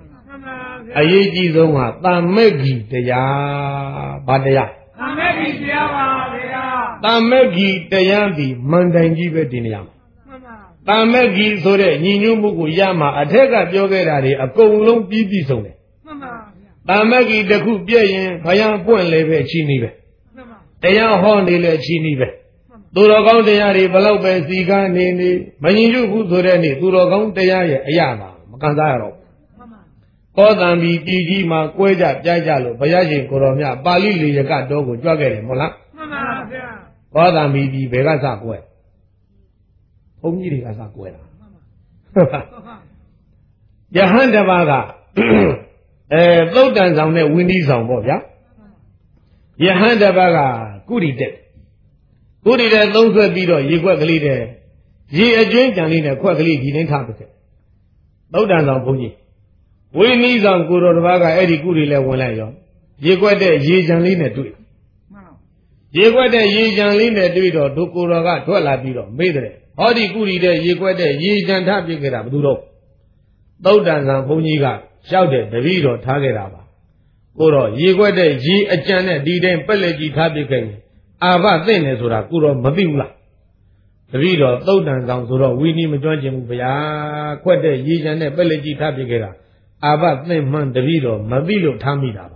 အရေးကြီးဆုံးဟာတမ္မေဂီတရားဘာတရား
တမ္မေဂီတရားပါဗျာ
တမ္မေဂီတရားဒီမန်တိုင်ကြီးပဲဒီနေရာမှာတမ္မေဂီဆိုတဲ့ညီညွတ်မှုကိုရမှာအထက်ကပြောခဲ့တာတွေအကုန်လုံးပြီးပြီးဆုံးတယ်
မှန်ပါဗျာ
တမ္မေဂီတစ်ခုပြည့်ရင်ဘုရားပွင့်လည်းပဲချီးနှီးပဲတရားဟောနေလည်းချီးနှီးပဲသူတော်ကောင်းတရားတွေဘလောက်ပဲစီကားနေနေမညီညွတ်ဘူးဆိုတဲ့နေ့သူတော်ကောင်းတရားရဲ့အရာမှာမကန်စားရတော့ကောသံဘီပြည်ကြီးမှာကွဲကြပြားကြလို့ဘုရားရှင်ကိုတော်မြတ်ပါဠိလေရကတော်ကိုကြွခဲ့တယ်မဟုတ်လား
မှန်ပါဗျာ
ကောသံဘီပြည်ဘယ်ကစကွဲဘုန်းကြီးတွေကစကွဲတာယဟန်တပါးကအဲသုတ်တန်ဆောင်နဲ့ဝင်းဒီဆောင်ပေါ့ဗျာယဟန်တပါးကကုရီတက်ကုရီတက်သုံးဆွဲပြီးတော့ရေခွက်ကလေးတဲ့ရေအကျွင်းကြံလေးနဲ့ခွက်ကလေးဒီတိုင်းထားပစ်တယ်သုတ်တန်ဆောင်ဘုန်းကြီးဝိနည်းဆောင်ကိုတော်တစ်ပါးကအဲ့ဒီကုရီလဲဝင်လိုက်ရောရေခွက်တဲ့ရေကြံလေးနဲ့တွေ့ရေခွက်တဲ့ရေကြံလေးနဲ့တွေ့တော့ဒုကိုတော်ကထွက်လာပြီးတော့မေးတယ်ဟောဒီကုရီတဲ့ရေခွက်တဲ့ရေကြံထားပြစ်ခဲ့တာဘယ်သူတော့သုတ်တန်ဆောင်ဘုန်းကြီးကရှောက်တဲ့တပည့်တော်ထားခဲ့တာပါကိုတော့ရေခွက်တဲ့ရေအကြံနဲ့ဒီတိုင်းပက်လက်ကြီးထားပြစ်ခဲ့ရင်အာဘသိနေဆိုတာကိုတော့မသိဘူးလားတပည့်တော်သုတ်တန်ဆောင်ဆိုတော့ဝီနီမကျွမ်းကျင်ဘူးဗျာခွက်တဲ့ရေကြံနဲ့ပက်လက်ကြီးထားပြစ်ခဲ့တာအာဘသိမှန်တပည့်တော်မသိလို့ထားမိတာပါ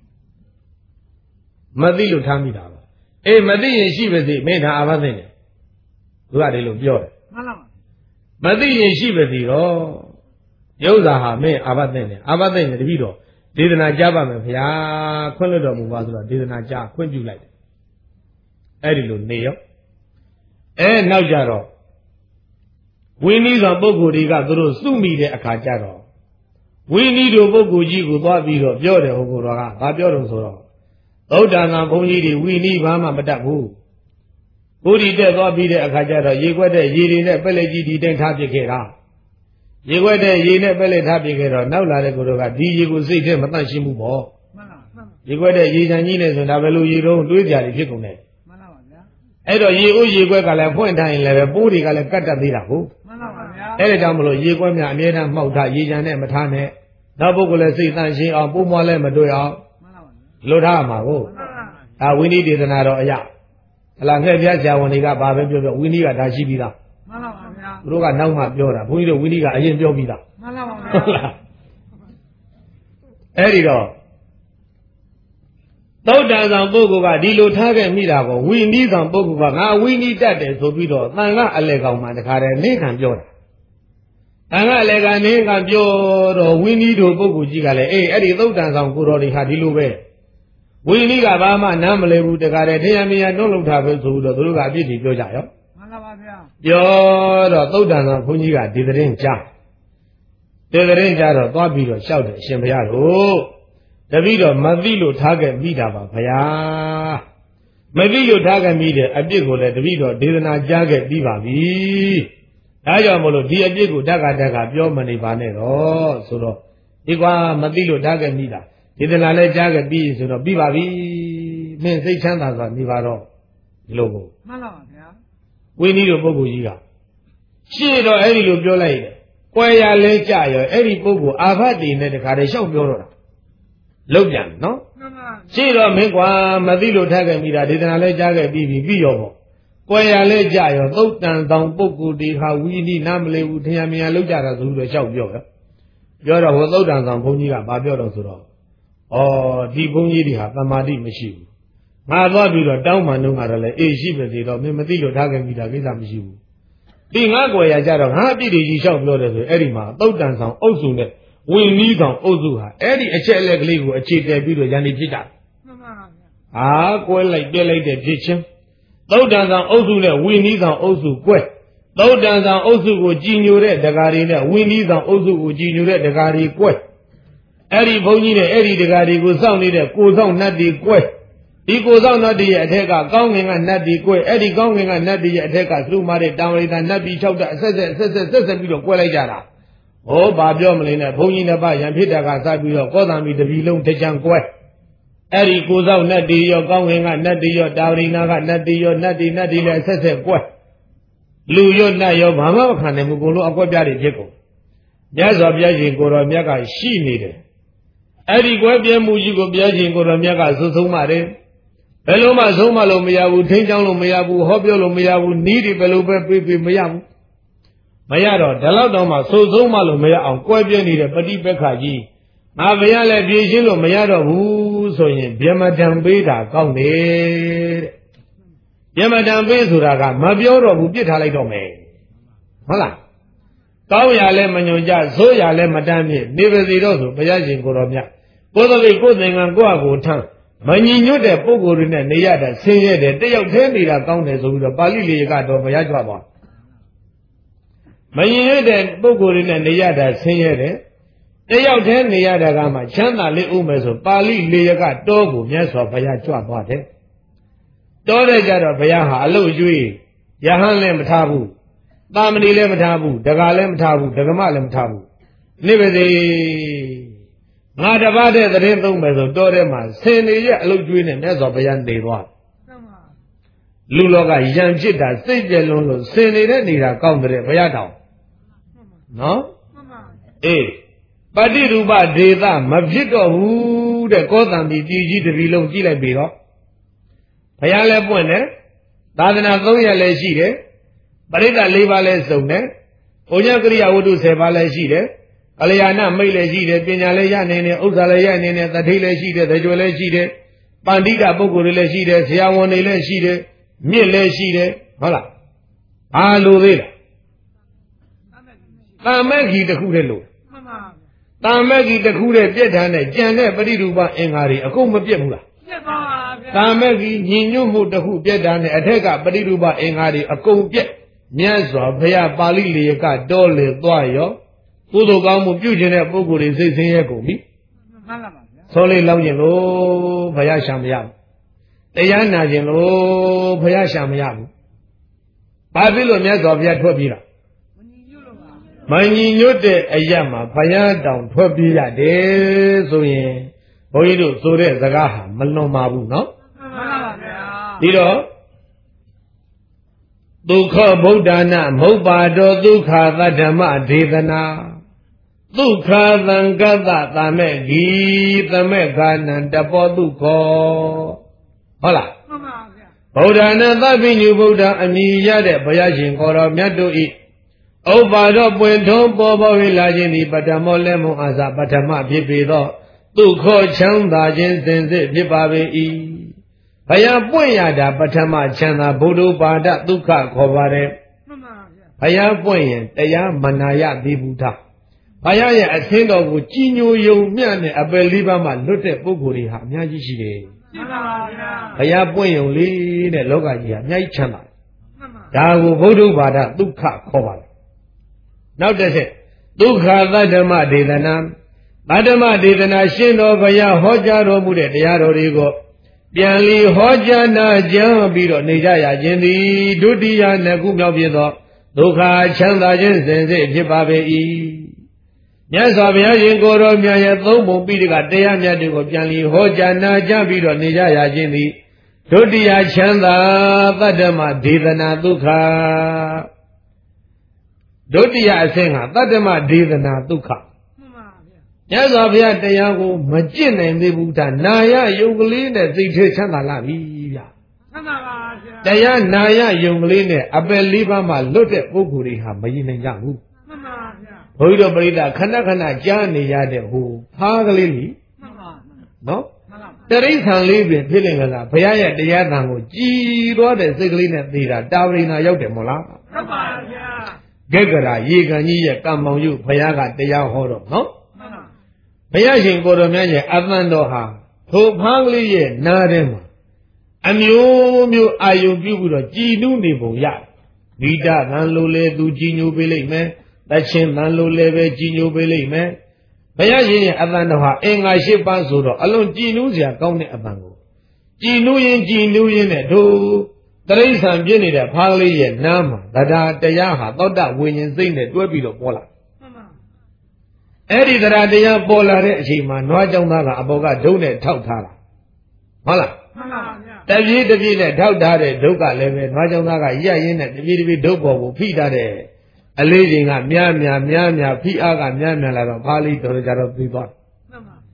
မသိလို့ထားမိတာပါအေးမသိရင်ရှိပါစေမင်းဒါအာဘသိနေသူကဒီလိုပြောတယ်
မှန်ပါ
မသိရင်ရှိပါစေတော့ရုပ်သာဟာမင်းအာဘသိနေအာဘသိနေတပည့်တော်ဒေသနာကြားပါမယ်ဗျာခွင့်လွှတ်တော်မူပါဆိုတော့ဒေသနာကြားခွင့်ပြုလိုက်တယ်အဲ့ဒီလိုနေရောအဲနောက်ကြတော့ဝိနည်းဆောင်ပုဂ္ဂိုလ်တွေကသူတို့စုမိတဲ့အခါကျတော့ဝိနည်းတို့ပုဂ္ဂိုလ်ကြီးကိုသွားပြီးတော့ပြောတယ်ဟိုကိုတော်ကဘာပြောတယ်ဆိုတော့သုဒ္ဓနာဘုန်းကြီးတွေဝိနည်းဘာမှမတတ်ဘူးဘုရားတက်သွားပြီးတဲ့အခါကျတော့ရေခွက်တဲ့ရေတွေနဲ့ပက်လက်ကြီးဒီတိုင်းထားပစ်ခဲ့တာရေခွက်တဲ့ရေနဲ့ပက်လက်ထားပစ်ခဲ့တော့နောက်လာတဲ့ကိုတော်ကဒီရေကိုစိတ်ထဲမတန့်ရှင်းဘူးပေါ့မှန်ပါမှန်ပါရေခွက်တဲ့ရေချမ်းကြီးနဲ့ဆိုဒါပဲလို့ရေတော့တွေးကြတယ်ဖြစ်ကုန်တယ်
မှန်ပါပါဗျာ
အဲ့တော့ရေဦးရေခွက်ကလည်းဖွင့်ထားရင်လည်းပဲပိုးတွေကလည်းကတ်တတ်သေးတာဟုတ်
မှန်ပါပါဗျာ
အဲ့ဒါကြောင့်မလို့ရေခွက်များအမြဲတမ်းမှောက်ထားရေချမ်းနဲ့မထားနဲ့နောက်ပုဂ္ဂိုလ်လည်းစိတ်တန့်ရှင်းအောင်ပိုးမွားလည်းမတွေ့အောင်မှန်ပါပါလွတ်ထားမှာဟုတ်ဒါဝိနည်းဒေသနာတော်အရာဟလာငှက်ပြဆရာဝန်တွေကဘာပဲပြောပြောဝိနည်းကဒါရှိပြီးသား
မှန်ပါပါဗျာ
သူတို့ကနောက်မှပြောတာဘုန်းကြီးတို့ဝိနည်းကအရင်ပြောပြီးသား
မှန်ပါပါဗျာ
အဲ့ဒီတော့သုတ်တန်ဆောင်ပုဂ္ဂိုလ်ကဒီလိုထားခဲ့မိတာကိုဝိနည်းဆောင်ပုဂ္ဂိုလ်ကငါဝိနည်းတတ်တယ်ဆိုပြီးတော့တန်ခါအလေကောင်မှတခါတည်းနေခံပြောတာတန်ခါအလေကနေခံပြောတော့ဝိနည်းတို့ပုဂ္ဂိုလ်ကြီးကလည်းအေးအဲ့ဒီသုတ်တန်ဆောင်ကိုတော်တွေဟာဒီလိုပဲဝိနည်းကဘာမှနားမလဲဘူးတခါတည်းတရားမရနှုတ်လောက်တာပဲဆိုတော့သူတို့ကအပြစ်တွေပြောကြရော
မှန်ပါပါဗျာ
ပြောတော့သုတ်တန်ဆောင်ဘုန်းကြီးကဒီသတင်းကြားဒီသတင်းကြားတော့သွားပြီးတော့လျှောက်တယ်အရှင်ဘုရားတို့တပည့်တော်မသိလို့ထားခဲ့မိတာပါဗျာမသိလို့ထားခဲ့မိတဲ့အပြစ်ကိုလည်းတပည့်တော်ဒေသနာကြားခဲ့ပြီးပါပြီဒါကြောင့်မလို့ဒီအပြစ်ကိုတက္ကတက္ကပြောမနေပါနဲ့တော့ဆိုတော့ဒီကွာမသိလို့ထားခဲ့မိတာဒေသနာလည်းကြားခဲ့ပြီးဆိုတော့ပြီးပါပြီမင်းစိတ်ချမ်းသာစွာနေပါတော့ဒီလိုကို
မှန်ပါပါဗျာ
ဝိနည်းတို့ပုဂ္ဂိုလ်ကြီးကရှင်းတော့အဲ့ဒီလိုပြောလိုက်တယ်ကွယ်ရလဲကြရောအဲ့ဒီပုဂ္ဂိုလ်အာဘတ်တွေနဲ့တခါတည်းရှောက်ပြောတော့တာလုံးပြန်နော်
မှန်ပါ
ရှင်းတော့မင်းကွာမသိလို့ထားခဲ့မိတာဒေသနာလည်းကြားခဲ့ပြီးပြီပြီးရောပေါ့ကွယ်ရလဲကြရောသုတ်တန်တောင်ပုဂ္ဂိုလ်တွေဟာဝိနည်းနားမလဲဘူးထင်ရမြင်ရလောက်ကြတာဆိုပြီးတော့ရှောက်ပြောပဲပြောတော့ဟိုသုတ်တန်တောင်ဘုန်းကြီးကဘာပြောတော့ဆိုတော့ဩဒီဘုန်းကြီးတွေဟာသမာဓိမရှိဘူးငါသွားပြီးတော့တောင်းမှန်တော့ငါတော့လေအေးရှိပါစေတော့မင်းမသိလို့ထားခဲ့မိတာကိစ္စမရှိဘူးဒီငါကွယ်ရကြတော့ငါအပြစ်တွေကြီးလျှောက်ပြောတယ်ဆိုအဲ့ဒီမှာသုတ်တန်ဆောင်အုပ်စုနဲ့ဝိနည်းဆောင်အုပ်စုဟာအဲ့ဒီအချက်အလက်ကလေးကိုအခြေတည်ပြီးတော့ရန်နေဖြစ်ကြတယ်
မှန်ပါပါ
ဟာကွဲလိုက်ပြက်လိုက်တဲ့ဖြစ်ချင်းသုတ်တန်ဆောင်အုပ်စုနဲ့ဝိနည်းဆောင်အုပ်စုကွဲသုတ်တန်ဆောင်အုပ်စုကိုကြည်ညိုတဲ့ဒကာတွေနဲ့ဝိနည်းဆောင်အုပ်စုကိုကြည်ညိုတဲ့ဒကာတွေကွဲအဲ့ဒီဘုန်းကြီးနဲ့အဲ့ဒီဒကာတွေကိုစောင့်နေတဲ့ကိုဆောင်နတ်တွေကွဲဒီကိုဆောင်နတ်တွေရဲ့အထက်ကကောင်းငင်ကနတ်တွေကွဲအဲ့ဒီကောင်းငင်ကနတ်တွေရဲ့အထက်ကသုမာတဲ့တောင်ရိတာနတ်ပြီး၆တက်အဆက်ဆက်ဆက်ဆက်ဆက်ဆက်ပြီးတော့ကွဲလိုက်ကြတာဟောဘာပြောမလဲနဲ့ဘုန်းကြီးနှစ်ပါးရံဖြစ်တာကစပြီးတော့ကောသံမီတပီလုံးတကြံကွဲအဲ့ဒီကိုဆောင်နတ်တွေရောကောင်းငင်ကနတ်တွေရောတောင်ရိနာကနတ်တွေရောနတ်တွေနတ်တွေလည်းဆက်ဆက်ကွဲလူရောနတ်ရောဘာမှမခံနိုင်ဘူးကိုလိုအကွက်ပြားတွေဖြစ်ကုန်မြတ်စွာဘုရားရှင်ကိုတော်မြတ်ကရှိနေတယ်အဲ့ဒီကွဲပြဲမှုကြီးကိုဘုရားရှင်ကိုတော်မြတ်ကဆုံးဆုံးပါတယ်ဘယ်လိုမှဆုံးမလို့မရဘူးထိန်းချောင်းလို့မရဘူးဟောပြောလို့မရဘူးနီးတွေဘယ်လိုပဲပြေးပြေးမရဘူးမရတော့ဒီလောက်တော့မှဆုံးဆုံးမလို့မရအောင်ကွဲပြဲနေတဲ့ပฏิပက္ခကြီးငါဘုရားလည်းပြေရှင်းလို့မရတော့ဘူးဆိုရင်ဗျမတံပေးတာကောင်းတယ်တဲ့ဗျမတံပေးဆိုတာကမပြောတော့ဘူးပြစ်ထားလိုက်တော့မယ်ဟုတ်လားကောင်းရလဲမညွန်ကြဆိုးရလဲမတမ်းမြေနေပါစေတော့ဆိုဘုရားရှင်ကိုတော်မြတ်ကိုယ်တော်လေးကိုယ်သင်္ကန်းကိုယ့်အကိုထမ်းမညီညွတ်တဲ့ပုဂ္ဂိုလ်တွေနဲ့နေရတာဆင်းရဲတယ်တယောက်တည်းနေတာကောင်းတယ်ဆိုပြီးတော့ပါဠိလေးကတော့ဘုရားကြွပါမညီညွတ်တဲ့ပုဂ္ဂိုလ်တွေနဲ့နေရတာဆင်းရဲတယ်တယောက်တည်းနေရတာကမှချမ်းသာလေးဥမယ်ဆိုပါဠိလေးကတော့ကိုမြတ်စွာဘုရားကြွသွားတယ်တောတဲ့ကြတော့ဘုရားဟာအလုတ်ကျွေးယဟန်လည်းမထားဘူးသာမဏေလည်းမထားဘူးဒကာလည်းမထားဘူးဒကမလည်းမထားဘူးနေပါစေငါတပါးတဲ့သတင်းသုံးမယ်ဆိုတောထဲမှာဆင်နေရဲ့အလုတ်ကျွေးနဲ့မြတ်စွာဘုရားနေသွားလူလောကယံဖြစ်တာစိတ်ပြလွန်းလို့ဆင်နေတဲ့နေတာကောင်းတဲ့ဘုရားတောင်နော်အေးပฏิရူပဒေသမဖြစ်တော့ဘူးတဲ့ကောသံပြည်ပြည်ကြီးတပြည်လုံးကြည့်လိုက်ပြီတော့ဘုရားလည်းပွင့်တယ်သာသနာသုံးရပ်လည်းရှိတယ်ပရိသတ်၄ပါးလည်းစုံတယ်ဘုညကရိယာဝတ္ထု၁၀ပါးလည်းရှိတယ်ကလျာဏမိတ်လည်းရှိတယ်ပညာလည်းရနေတယ်ဥစ္စာလည်းရနေတယ်တထိတ်လည်းရှိတယ်သကြွယ်လည်းရှိတယ်ပန္တိကပုဂ္ဂိုလ်တွေလည်းရှိတယ်ဆရာဝန်တွေလည်းရှိတယ်မြင့်လည်းရှိတယ်ဟုတ်လားအားလိုသေးလားတာမက်ကြီးတစ်ခုတည်းလို့တာမက်ကြီးတစ်ခုတည်းပြည့်ထန်တဲ့ကြံတဲ့ပရိရူပအင်္ဂါတွေအကုန်မပြည့်ဘူးလားပြည့်ပါဗျာတာမက်ကြီးညီညွတ်မှုတစ်ခုပြည့်ထန်တဲ့အထက်ကပရိရူပအင်္ဂါတွေအကုန်ပြည့်မြတ်စွာဘုရားပါဠိလေးကတော်လေသွားရောကုသိုလ်ကောင်းမှုပြုခြင်းတဲ့ပုဂ္ဂိုလ်တွေစိတ်ဆင်းရဲကုန်ပြီမှန်ပါပါဗျာဆောလေးလောက်ကျင်လို့ဘုရားရှာမရဘူးတရားနာကျင်လို့ဘုရားရှာမရဘူးဘာဖြစ်လို့မြတ်စွာဘုရားထွက်ပြေးတာမညီညွတ်တဲ့အရာမှာဘုရားတောင်ထွက်ပြေးရတယ်ဆိုရင်ဘုန်းကြီးတို့ဆိုတဲ့စကားဟာမလွန်ပါဘူးနော်မှန်ပါပါဗျာဒီတော့ဒုက္ခဗုဒ္ဓနာမဟုတ်ပါတော့ဒုက္ခသတ္တမဒေသနာဒုက္ခသံကတ္တသမေဂီသမေခာနံတပောဒုက္ခဟုတ်လားမှန်ပါဗျာဗုဒ္ဓနာသဗ္ဗညုဗုဒ္ဓအမိရတဲ့ဘုရားရှင်ကိုတော်မြတ်တို့ဤဥပ္ပါတော့ပွင့်ထုံးပေါ်ပေါ်၍လာခြင်းဒီပထမောလက်မုံအာဇာပထမဖြစ်ပေသောဒုက္ခချမ်းသာခြင်းစင်စစ်ဖြစ်ပါပေ၏ဘုရားပွင့်ရတာပထမချမ်းသာဘုဒ္ဓပါဒဒုက္ခခေါ်ပါတယ်မှန်ပါဗျာဘုရားပွင့်ရင်တရားမနာရသေးဘူးသားဘုရားရဲ့အသင်းတော်ကိုကြည်ညိုယုံမျှနဲ့အပယ်လေးပါးမှလွတ်တဲ့ပုဂ္ဂိုလ်တွေဟာအများကြီးရှိတယ်မှန်ပါဗျာဘုရားပွင့်ယုံလေးတဲ့လောကကြီးဟာအများကြီးချမ်းသာမှန်ပါဒါကိုဘုဒ္ဓပါဒဒုက္ခခေါ်ပါတယ်နောက်တစ်ချက်ဒုက္ခသတ္တမဒေသနာသတ္တမဒေသနာရှင်းတော်ဘုရားဟောကြားတော်မူတဲ့တရားတော်တွေကိုပြန်လီဟောကြားနာကြားပြီးတော့နေကြရခြင်းသည်ဒုတိယနှစ်ခုမြောက်ဖြစ်သောဒုက္ခချမ်းသာခြင်းစင်စစ်ဖြစ်ပါပေ၏မြတ်စွာဘုရားရှင်ကိုယ်တော်မြတ်ရဲ့သုံးပုံပိဋကတရားမြတ်တွေကိုပြန်လီဟောကြားနာကြားပြီးတော့နေကြရခြင်းသည်ဒုတိယချမ်းသာသတ္တမဒေသနာဒုက္ခဒုတိယအဆင့်ကသတ္တမဒေသနာဒုက္ခမှန်ပါဗျာမြတ်စွာဘုရားတရားကိုမကျင့်နိုင်သေးဘူးဒါနာယယုံကလေးနဲ့သိထဲချမ်းသာလာပြီဗျာမှန်ပါပါဗျာတရားနာယယုံကလေးနဲ့အပယ်လေးပါးမှလွတ်တဲ့ပုဂ္ဂိုလ်တွေဟာမရင်နိုင်ကြဘူးမှန်ပါဗျာဘုန်းကြီးတို့ပရိသတ်ခဏခဏကြားနေရတဲ့ဟိုဖားကလေးလीမှန်ပါနော်တရိษံလေးပြင်ဖြစ်နေကြလားဘုရားရဲ့တရားသံကိုကြည်သွားတဲ့စိတ်ကလေးနဲ့သိတာတာဝရိနာရောက်တယ်မို့လားဟုတ်ပါဗျာဂက္ကရာရေခံကြီးရဲ့ကံမောင်ယုဘုရားကတရားဟောတော့နော်ဘုရားရှင်ကိုယ်တော်မြတ်ရဲ့အသံတော်ဟာထိုဖားကလေးရဲ့နားထဲမှာအမျိုးမျိုးအာယုပြုပြီးတော့ကြည်နူးနေပုံရဗိဒသံလိုလေသူကြည်ညိုပေးလိမ့်မယ်တချင်းသံလိုလေပဲကြည်ညိုပေးလိမ့်မယ်ဘုရားရှင်ရဲ့အသံတော်ဟာအင်္ဂါ၈ပါးဆိုတော့အလွန်ကြည်နူးစရာကောင်းတဲ့အသံကိုကြည်နူးရင်ကြည်နူးရင်နဲ့တို့တရိษံပြည့်နေတဲ့ဖားကလေးရဲ့နားမှာတရားတရားဟာသောတဝိညာဉ်စိတ်နဲ့တွဲပြီးတော့ပေါ်လာမှန်ပါအဲ့ဒီတရားတရားပေါ်လာတဲ့အချိန်မှာနွားကြောင့်သားကအပေါ်ကဒုံနဲ့ထောက်ထားတာဟုတ်လားမှန်ပါဗျာတပြေးတပြေးနဲ့ထောက်ထားတဲ့ဒုက္ခလည်းပဲနွားကြောင့်သားကရရင်းနဲ့တပြေးတပြေးဒုက္ခကိုဖိထားတဲ့အလေးချိန်ကများများများများဖိအားကများများလာတော့ဖားလေးတော်ကြတော့ပြီးသွားမှန်ပါ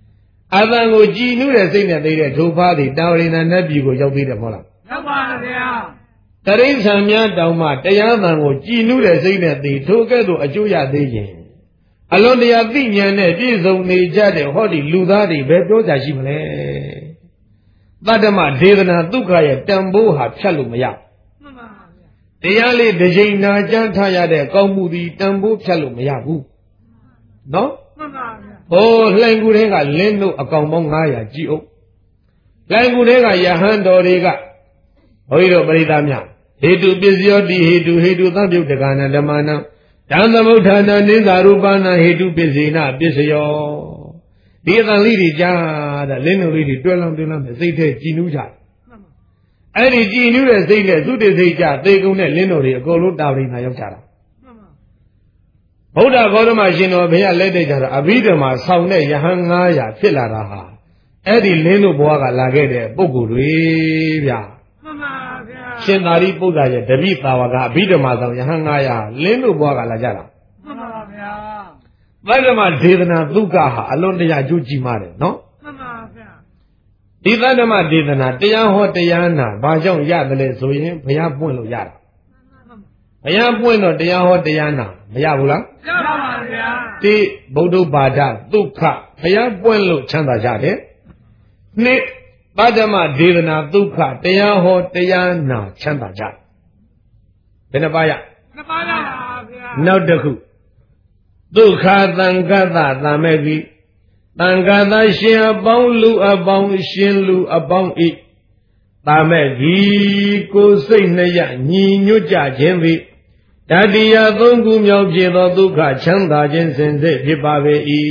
အတန်ကိုကြည်နူးတဲ့စိတ်နဲ့သိတဲ့ဒုဖားသည်တာဝရိဏနတ်ပြည်ကိုရောက်သေးတယ်မဟုတ်လား
ရောက်ပါဗျာ
တရိစ္ဆာန်များတောင်မှတရားသံကိုကြည်နူးတဲ့စိတ်နဲ့သိထိုကဲ့သို့အကျိုးရသေးရင်အလွန်တရာသိဉာဏ်နဲ့ပြည့်စုံနေကြတဲ့ဟောဒီလူသားတွေဘယ်ပြောကြရှိမလဲတတ္တမဒေသနာဒုက္ခရဲ့တန်ဖိုးဟာဖြတ်လို့မရ
မှန်ပါဗျာ
တရားလေးတစ်ချိန်နာကြားထားရတဲ့ကောင်းမှုဒီတန်ဖိုးဖြတ်လို့မရဘူးနော်
မှန်ပါဗျာ
ဟိုလှိုင်ကူတဲ့ကလင်းတို့အကောင်ပေါင်းငါးရာကြည်အောင်လှိုင်ကူတဲ့ကယဟန်တော်တွေကဘုန်းကြီးတို့ပရိသတ်များဟေတုပစ္စယောတိဟေတုဟေတုသံပြုတ်တက္ကနာဓမ္မနာဓမ္မသမုဋ္ဌာနာနိသရူပနာဟေတုပစ္စေနပစ္စယောဒီအတန်လေးတွေကြားတာလင်းတို့လေးတွေတွဲလောင်းတွဲလောင်းနဲ့စိတ်ထဲကြည်နူးကြအဲ့ဒီကြည်နူးတဲ့စိတ်နဲ့သုတေစိတ်ကြသေကုံနဲ့လင်းတို့တွေအကုန်လုံးတာဝရိနာရောက်ကြတာဗုဒ္ဓဂေါတမရှင်တော်ဘုရားလက်ထက်ကြတော့အဘိဓမ္မာဆောင်တဲ့ယဟန်ငါးရာဖြစ်လာတာဟာအဲ့ဒီလင်းတို့ဘဝကလာခဲ့တဲ့ပုဂ္ဂိုလ်တွေဗျာ
မှန်ပါဗျာ
ရှင်သာရိပုတ္တရာရဲ့တပိသာဝကအဘိဓမ္မာဆောင်ယဟန်ငါးရာလင်းတို့ဘဝကလာကြတာ
မှန်ပါဗျာ
သတ္တမဒေသနာဒုက္ခဟာအလွန်တရာကျိုးကြီးမားတယ်နော်
မှန်ပါဗျာ
ဒီသတ္တမဒေသနာတရားဟောတရားနာဘာကြောင့်ရတယ်လဲဆိုရင်ဘုရားပွင့်လို့ရတာဘုရားပွင့်တော့တရားဟောတရားနာမရဘူးလား
ရပါပါဗျာ
ဒီဗုဒ္ဓဘာသာဒုက္ခဘုရားပွင့်လို့ချမ်းသာကြတယ်နှစ်သတ္တမဒေသနာဒုက္ခတရားဟောတရားနာချမ်းသာကြတယ်ဘယ်နှပါးရ
နှစ်ပါးပါဗျာ
နောက်တစ်ခုဒုက္ခသံဃတသံမေကိသံဃတရှင်အပေါင်းလူအပေါင်းရှင်လူအပေါင်းဤသံမေကိကိုယ်စိတ်နှရညီညွတ်ကြခြင်းသည်တတိယသုံးခုမြောက်ဖြစ်သောဒုက္ခချမ်းသာခြင်းစင်စစ်ဖြစ်ပါပေ၏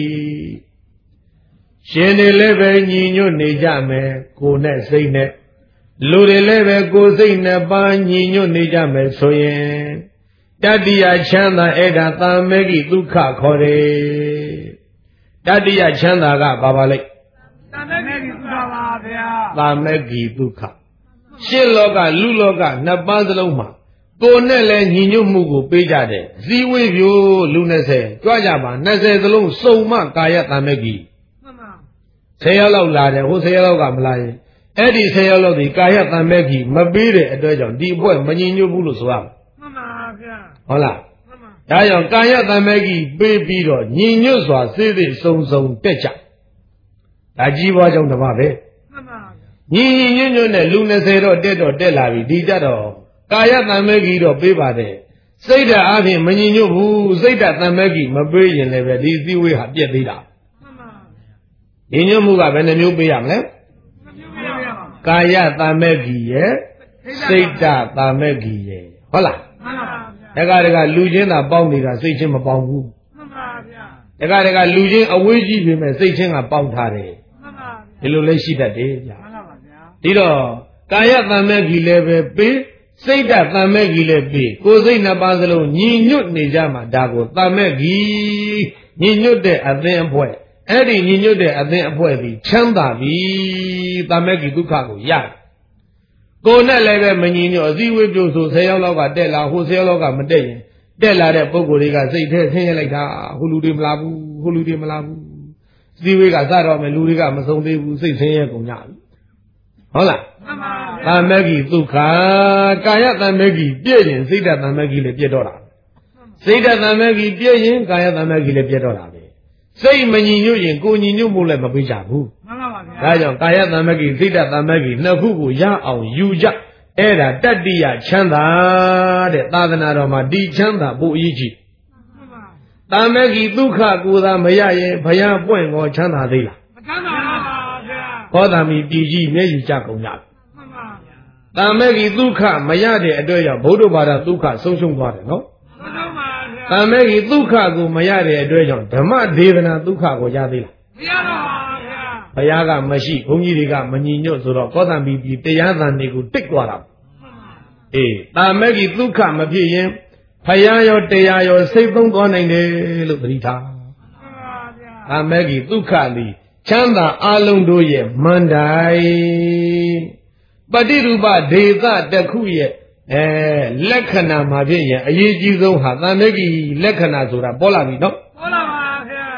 ရှင်တွေလည်းပဲညီညွတ်နေကြမယ်ကိုယ်နဲ့စိတ်နဲ့လူတွေလည်းပဲကိုယ်စိတ်နဲ့ပါညီညွတ်နေကြမယ်ဆိုရင်တတိယချမ်းသာအဲ့ဒါသာမေကိဒုက္ခခေါ်တယ်တတိယချမ်းသာကဘာပါလိမ့်
သာမေကိဒုက္ခပါဗျာ
သာမေကိဒုက္ခရှင်းလောကလူလောကနှစ်ပါးစလုံးမှာကိုယ်နဲ့လည်းညီညွတ်မှုကိုပေးကြတယ်ဇီဝေပြိုလူ20ကြွကြပါ20စလုံးစုံမကာယသာမေကိ
မှန်ပါ
ဆယ်ရောက်လောက်လာတယ်ဟိုဆယ်ရောက်လောက်ကမလာရင်အဲ့ဒီဆယ်ရောက်လောက်ဒီကာယသာမေကိမပေးတဲ့အတွက်ကြောင့်ဒီအဖွဲ့မညီညွတ်ဘူးလို့ဆိုရမယ်
မှန်ပါဗျာ
ဟုတ်လားမှန်ပါဒါကြောင့်ကာယသာမေကိပေးပြီးတော့ညီညွတ်စွာစေသိစုံစုံတက်ကြဒါကြီးပွားကြောင့်တပါပဲ
မှန်ပါ
ညီညီညွတ်ညွတ်နဲ့လူ20တော့တက်တော့တက်လာပြီဒီကြတော့ကာယသံမေကိတော့ပေးပါတယ်စိတ်ဓာတ်အပြင်မညီညွတ်ဘူးစိတ်ဓာတ်သံမေကိမပေးရင်လည်းပဲဒီသီဝေးဟာပြက်သေးတာ
မှန်ပါ
ညီညွတ်မှုကဘယ်နှမျိုးပေးရမလဲကာယသံမေကိရဲ့စိတ်ဓာတ်သံမေကိရဲ့ဟုတ်လား
မှန်ပါ
ဗျာတခါတခါလူချင်းသာပေါင်းနေတာစိတ်ချင်းမပေါင်းဘူး
မှန်ပါဗျာ
တခါတခါလူချင်းအဝေးကြီးပြင်မဲ့စိတ်ချင်းကပေါင်းထားတယ်
မှန်ပါ
ဒီလိုလည်းရှိတတ်တယ်ဗျာ
မှန်ပါဗျာ
ဒီတော့ကာယသံမေကိလည်းပဲပေးစိတ်ဓာတ်သံမေကိလည်းပြီးကိုယ်စိတ်နှစ်ပါးစလုံးညီညွတ်နေကြမှာဒါကိုသံမေကိညီညွတ်တဲ့အသင်းအဖွဲ့အဲ့ဒီညီညွတ်တဲ့အသင်းအဖွဲ့ပြီးချမ်းသာပြီသံမေကိဒုက္ခကိုရတယ်ကိုယ်နဲ့လည်းပဲမညီညွတ်အစည်းအဝေးပြုဆိုဆယ်ယောက်လောက်ကတက်လာဟိုဆယ်ယောက်လောက်ကမတက်ရင်တက်လာတဲ့ပုံကိုယ်တွေကစိတ်ထဲဆင်းရဲလိုက်တာဟိုလူတွေမလာဘူးဟိုလူတွေမလာဘူးအစည်းအဝေးကစတော့မယ်လူတွေကမဆုံးသေးဘူးစိတ်ဆင်းရဲကုန်ကြပြီဟုတ်လား
မှန်ပါ
သံမေကိဒုက္ခကာယသံမေကိပြည့်ရင်စိတ်ဓာတ်သံမေကိလည်းပြည့်တော့တာစိတ်ဓာတ်သံမေကိပြည့်ရင်ကာယသံမေကိလည်းပြည့်တော့တာပဲစိတ်မညီညွတ်ရင်ကိုယ်ညီညွတ်မှုလည်းမပေးကြဘူး
မှန်ပါပါဗျာ
ဒါကြောင့်ကာယသံမေကိစိတ်ဓာတ်သံမေကိနှစ်ခုကိုရအောင်ယူကြအဲ့ဒါတတ္တိယချမ်းသာတဲ့သာသနာတော်မှာဒီချမ်းသာပိုအရေးကြီး
မှန်ပါ
သံမေကိဒုက္ခကိုသာမရရင်ဘုရားပွင့်ကောချမ်းသာသေးလား
မချမ်းသာပါဗျာ
ဘောဓာမီပြည်ကြီးမျက်ရည်ကျကုန်ကြပြီ
မှန်ပါဗျာ
သံမေကိဒုက္ခမရတဲ့အတွက်ကြောင့်ဗုဒ္ဓဘာသာဒုက္ခဆုံးရှုံးသွားတယ်နော်
ဆုံးရှုံးပါဗျာ
သံမေကိဒုက္ခကိုမရတဲ့အတွက်ကြောင့်ဓမ္မဒေသနာဒုက္ခကိုရသေးလား
မရပါဘူးဗျာ
ဘုရားကမရှိဘုန်းကြီးတွေကမညီညွတ်ဆိုတော့ကောသံပီပြည်တရားသံတွေကိုတိတ်သွားတာအေးသံမေကိဒုက္ခမဖြစ်ရင်ဘုရားရောတရားရောစိတ်သုံးသွားနိုင်တယ်လို့သတိထား
မှန်ပါဗျာ
သံမေကိဒုက္ခသည်ချမ်းသာအလုံးတို့ရဲ့မန္တိုင်ပฏิရူပဒေသတစ်ခုရဲ့အဲလက္ခဏာမှာဖြစ်ရင်အရေးကြီးဆုံးဟာသံမေကိလက္ခဏာဆိုတာပေါ်လာပြီနော်
ပေါ်လာပါဗျာ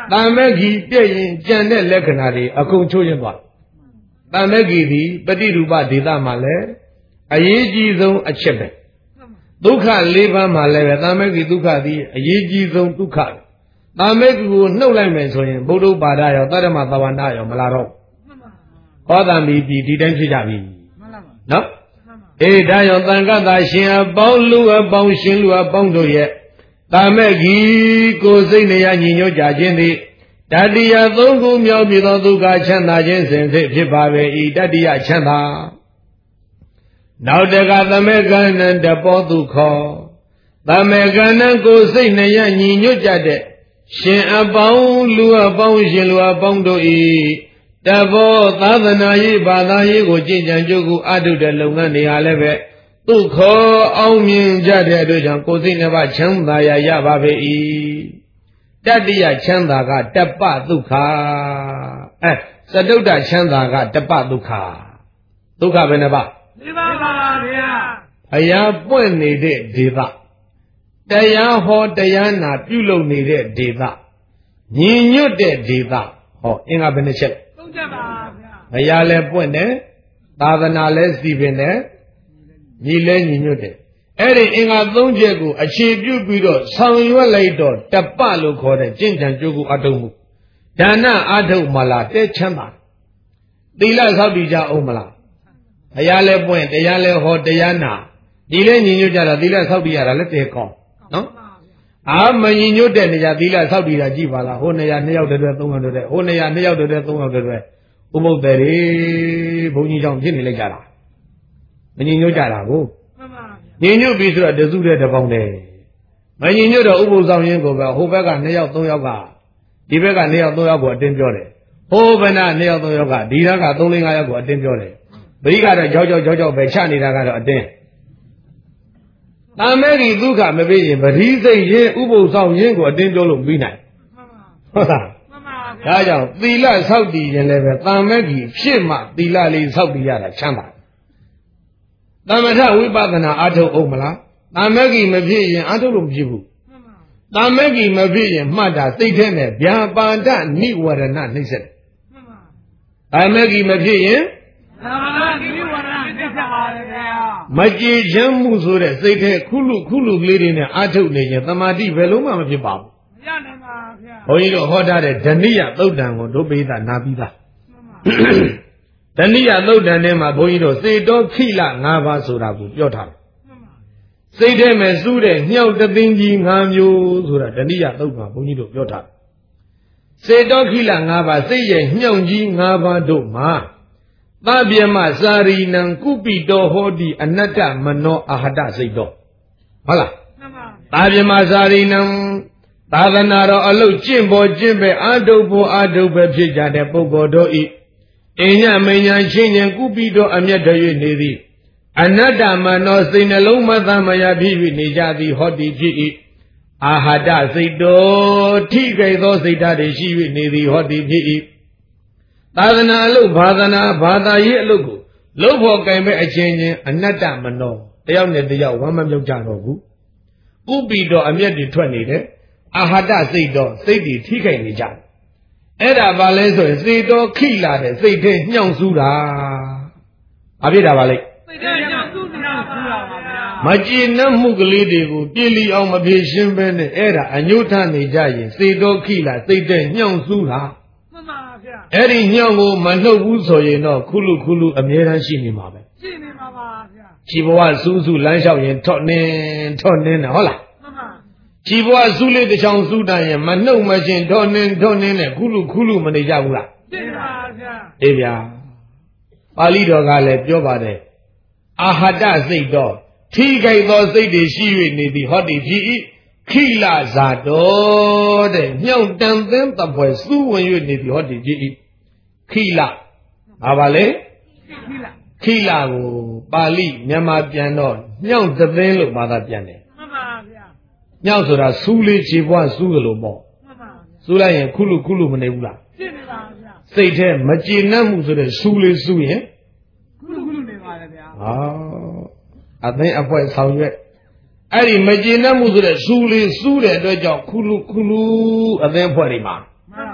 တာမဂ္ဂီပြည့်ရင်ကြံတဲ့လက္ခဏာတွေအကုန်ချိုးရင်သွားတာမဂ္ဂီဒီပฏิရူပဒေသမှာလည်းအရေးကြီးဆုံးအချက်ပဲဒုက္ခလေးပါးမှာလည်းပဲတာမဂ္ဂီဒုက္ခသည်အရေးကြီးဆုံးဒုက္ခတာမဂ္ဂီကိုနှုတ်လိုက်မယ်ဆိုရင်ဗုဒ္ဓဘာသာရောတတ္တမသဝန္တရောမလာတော့ဟောတံပြီဒီတိုင်းဖြစ်ကြပြီနော်အေးဒါကြောင့်တန်ခတ်သာရှင်အပေါင်းလူအပေါင်းရှင်လူအပေါင်းတို့ရဲ့တာမဂ္ဂီကိုစိတ်နေရညီညွတ်ကြခြင်းသည်တတိယသုံးခုမြောက်ပြီးသောဒုက္ခချမ်းသာခြင်းစဉ်စစ်ဖြစ်ပါပဲဤတတိယချမ်းသာနောက်တကသမဂ္ဂနံတပောဒုက္ခသမဂ္ဂနံကိုစိတ်နေရညီညွတ်ကြတဲ့ရှင်အပေါင်းလူအပေါင်းရှင်လူအပေါင်းတို့ဤတဘောသာသနာရေးဘာသာရေးကိုကြင်ကြံကြိုးကိုအထုတဲ့လုပ်ငန်းတွေဟာလည်းပဲဒုက္ခအောင်မြင်ကြတဲ့အတွက်ကြောင့်ကိုယ်စိတ်နှစ်ပါးချမ်းသာရရပါပေ၏တတိယချမ်းသာကတပ္ပဒုက္ခအဲစတုတ္တချမ်းသာကတပ္ပဒုက္ခဒုက္ခဘယ်နှပါး၄ပါးပါဗျာဘုရားပွင့်နေတဲ့ဒေသတရားဟောတရားနာပြုလုပ်နေတဲ့ဒေသညီညွတ်တဲ့ဒေသဟောအင်္ဂါဘယ်နှချက်သုံးချက်ပါဗျာဘုရားလည်းပွင့်တယ်သာသနာလည်းစီပင်တယ်ညီလဲညီညွတ်တယ်အဲ့ဒီအင်္ဂါသုံးချက်ကိုအခြေပြုပြီးတော့ဆောင်ရွက်လိုက်တော့တပ္ပလို့ခေါ်တဲ့ကျင့်ကြံကြိုးကိုအထုံးမှုဒါနအထုံးမလားတဲချမ်းသာသီလဆောက်တည်ကြအောင်မလားဘုရားလည်းပွင့်တရားလည်းဟောတရားနာဒီလဲညီညွတ်ကြတာသီလဆောက်တည်ရတာလည်းတဲကောင်းနော်အာမညီညွတ်တဲ့နေရာသီလဆောက်တည်တာကြည့်ပါလားဟိုနေရာနှစ်ယောက်တည်းတည်းသုံးယောက်တည်းတည်းဟိုနေရာနှစ်ယောက်တည်းတည်းသုံးယောက်တည်းတည်းဥပုပ်တယ်တွေဘုန်းကြီးကြောင့်ဖြစ်နေလိုက်ကြတာမညီညွတ်ကြတာကိုညီညွတ်ပြီဆိုတော့တစုတဲ့တပေါင်းတည်းမညီညွတ်တော့ဥပုပ်ဆောင်ရင်းကိုပဲဟိုဘက်ကနှစ်ယောက်သုံးယောက်ကဒီဘက်ကနှစ်ယောက်သုံးယောက်ကိုအတင်းပြောတယ်ဟိုဘက်ကနှစ်ယောက်သုံးယောက်ကဒီဘက်ကသုံးလေးငါးယောက်ကိုအတင်းပြောတယ်ဗိဓိကတော့ကြောက်ကြောက်ကြောက်ကြောက်ပဲချနေတာကတော့အတင်းတာမဂ္ဂီဒုက္ခမပေးရင်ပရိစိတ်ရင်ဥပုပ်ဆောင်ရင်းကိုအတင်းပြောလို့ပြီးနိုင်ဟုတ်လားဒါကြောင့်သီလဆောက်တည်ရင်လည်းပဲတာမဂ္ဂီဖြစ်မှသီလလေးဆောက်တည်ရတာချမ်းသာသမထဝိပဿနာအားထုတ်အောင်မလားတာမဂ္ဂီမဖြစ်ရင်အားထုတ်လို့မဖြစ်ဘူးတာမဂ္ဂီမဖြစ်ရင်မှတ်တာစိတ်ထဲနဲ့ဗျာပါဒနိဝရဏနှိစ္စတယ်တာမဂ္ဂီမဖြစ်ရင်သမထနိဝရဏနှိစ္စပါလေဗျာမကြေချမ်းမှုဆိုတဲ့စိတ်ထဲခုလူခုလူကလေးတွေနဲ့အားထုတ်နေရင်သမာဓိဘယ်လုံးမှမဖြစ်ပါဘူးမရနိုင်ပါဗျာဘုန်းကြီးတို့ဟောထားတဲ့ဓနိယသုတ်တံကိုဒုပိသနာပြီးသားဓနိယသုတ်တံထဲမှာဘုန်းကြီးတို့စေတောခိလ၅ပါးဆိုတာကိုပြောထားတယ်စိတ်ထဲမှာစူးတဲ့ညှောက်တသိန်းကြီး၅မျိုးဆိုတာဓနိယသုတ်မှာဘုန်းကြီးတို့ပြောထားတယ်စေတောခိလ၅ပါးစိတ်ရဲ့ညှောက်ကြီး၅ပါးတို့မှာသဗ္ဗယမစာရိနံကုပိတောဟောတိအနတ္တမနောအာဟတစိတ်တော်ဟုတ်လားသဗ္ဗယမစာရိနံသာသနာတော်အလုတ်ကျင့်ပေါ်ကျင့်ပဲအာထုပ်ပေါ်အာထုပ်ပဲဖြစ်ကြတဲ့ပုဂ္ဂိုလ်တို့ဤအညမညာချင်းချင်းကုပိတောအမျက်တရွေ့နေသည်အနတ္တမနောစိတ်နှလုံးမသမယဖြစ်၍နေကြသည်ဟောတိဖြစ်၏အာဟတစိတ်တော်ထိခိုက်သောစိတ်ဓာတ်တွေရှိ၍နေသည်ဟောတိဖြစ်၏သာသနာအလုတ်ဘာသနာဘာသာရေးအလုတ်ကိုလှုပ်ဖို့ကင်မဲ့အချင်းချင်းအနတ္တမနောတယောက်နဲ့တယောက်ဝမ်းမမြောက်ကြတော့ဘူးကုပိတောအမျက်တွေထွက်နေတယ်အာဟတစိတ်တော်စိတ်တွေထိခိုက်နေကြတယ်အဲ့ဒါဘာလဲဆိုရင်စေတော်ခိလာတဲ့စိတ်ထဲညှောင်ဆူတာဘာဖြစ်တာပါလဲစိတ်ထဲညှောင်ဆူတာပါဗျာမကြည်နပ်မှုကလေးတွေကိုပြည့်လီအောင်မဖြေရှင်းဘဲနဲ့အဲ့ဒါအညှို့ထနေကြရင်စေတော်ခိလာစိတ်ထဲညှောင်ဆူတာမှန်ပါဗျာအဲ့ဒီညှောင်ကိုမနှုတ်ဘူးဆိုရင်တော့ခုလူခုလူအမြဲတမ်းရှိနေမှာပဲရှိနေမှာပါဗျာခြေဘဝစူးစူးလမ်းလျှောက်ရင်ထော့နေထော့နေတယ်ဟုတ်လားကြည်ဘွားစုလေးတစ်ချောင်းစုတန်ရင်မနှုတ်မရှင်ထောနေထောနေနဲ့ခုလူခုလူမနေကြဘူးလားသိပါဗျာအေးဗျာပါဠိတော်ကလည်းပြောပါတယ်အာဟတစိတ်တော်ထိခိုက်သောစိတ်တွေရှိ၍နေသည်ဟောတိဖြစ်၏ခိလဇာတော်တဲ့ညှောက်တန်သင်းတပွဲစူးဝင်၍နေသည်ဟောတိဖြစ်၏ခိလဘာပါလဲခိလခိလကိုပါဠိမြန်မာပြန်တော့ညှောက်သင်းလို့ဘာသာပြန်တယ်ညောက်ဆိုတာစူးလေးခြေပွားစူးကြလို့ပေါ့စူးလိုက်ရင်ခုလူခုလူမနေဘူးလားဖြစ်နေပါဗျာစိတ်ထဲမကျေနပ်မှုဆိုတဲ့စူးလေးစူးရင်ခုလူခုလူနေပါလေဗျာဟောအသိအဖွဲဆောင်ရွက်အဲ့ဒီမကျေနပ်မှုဆိုတဲ့စူးလေးစူးတဲ့အတွက်ကြောင့်ခုလူခုလူအသိအဖွဲတွေမှာမှန်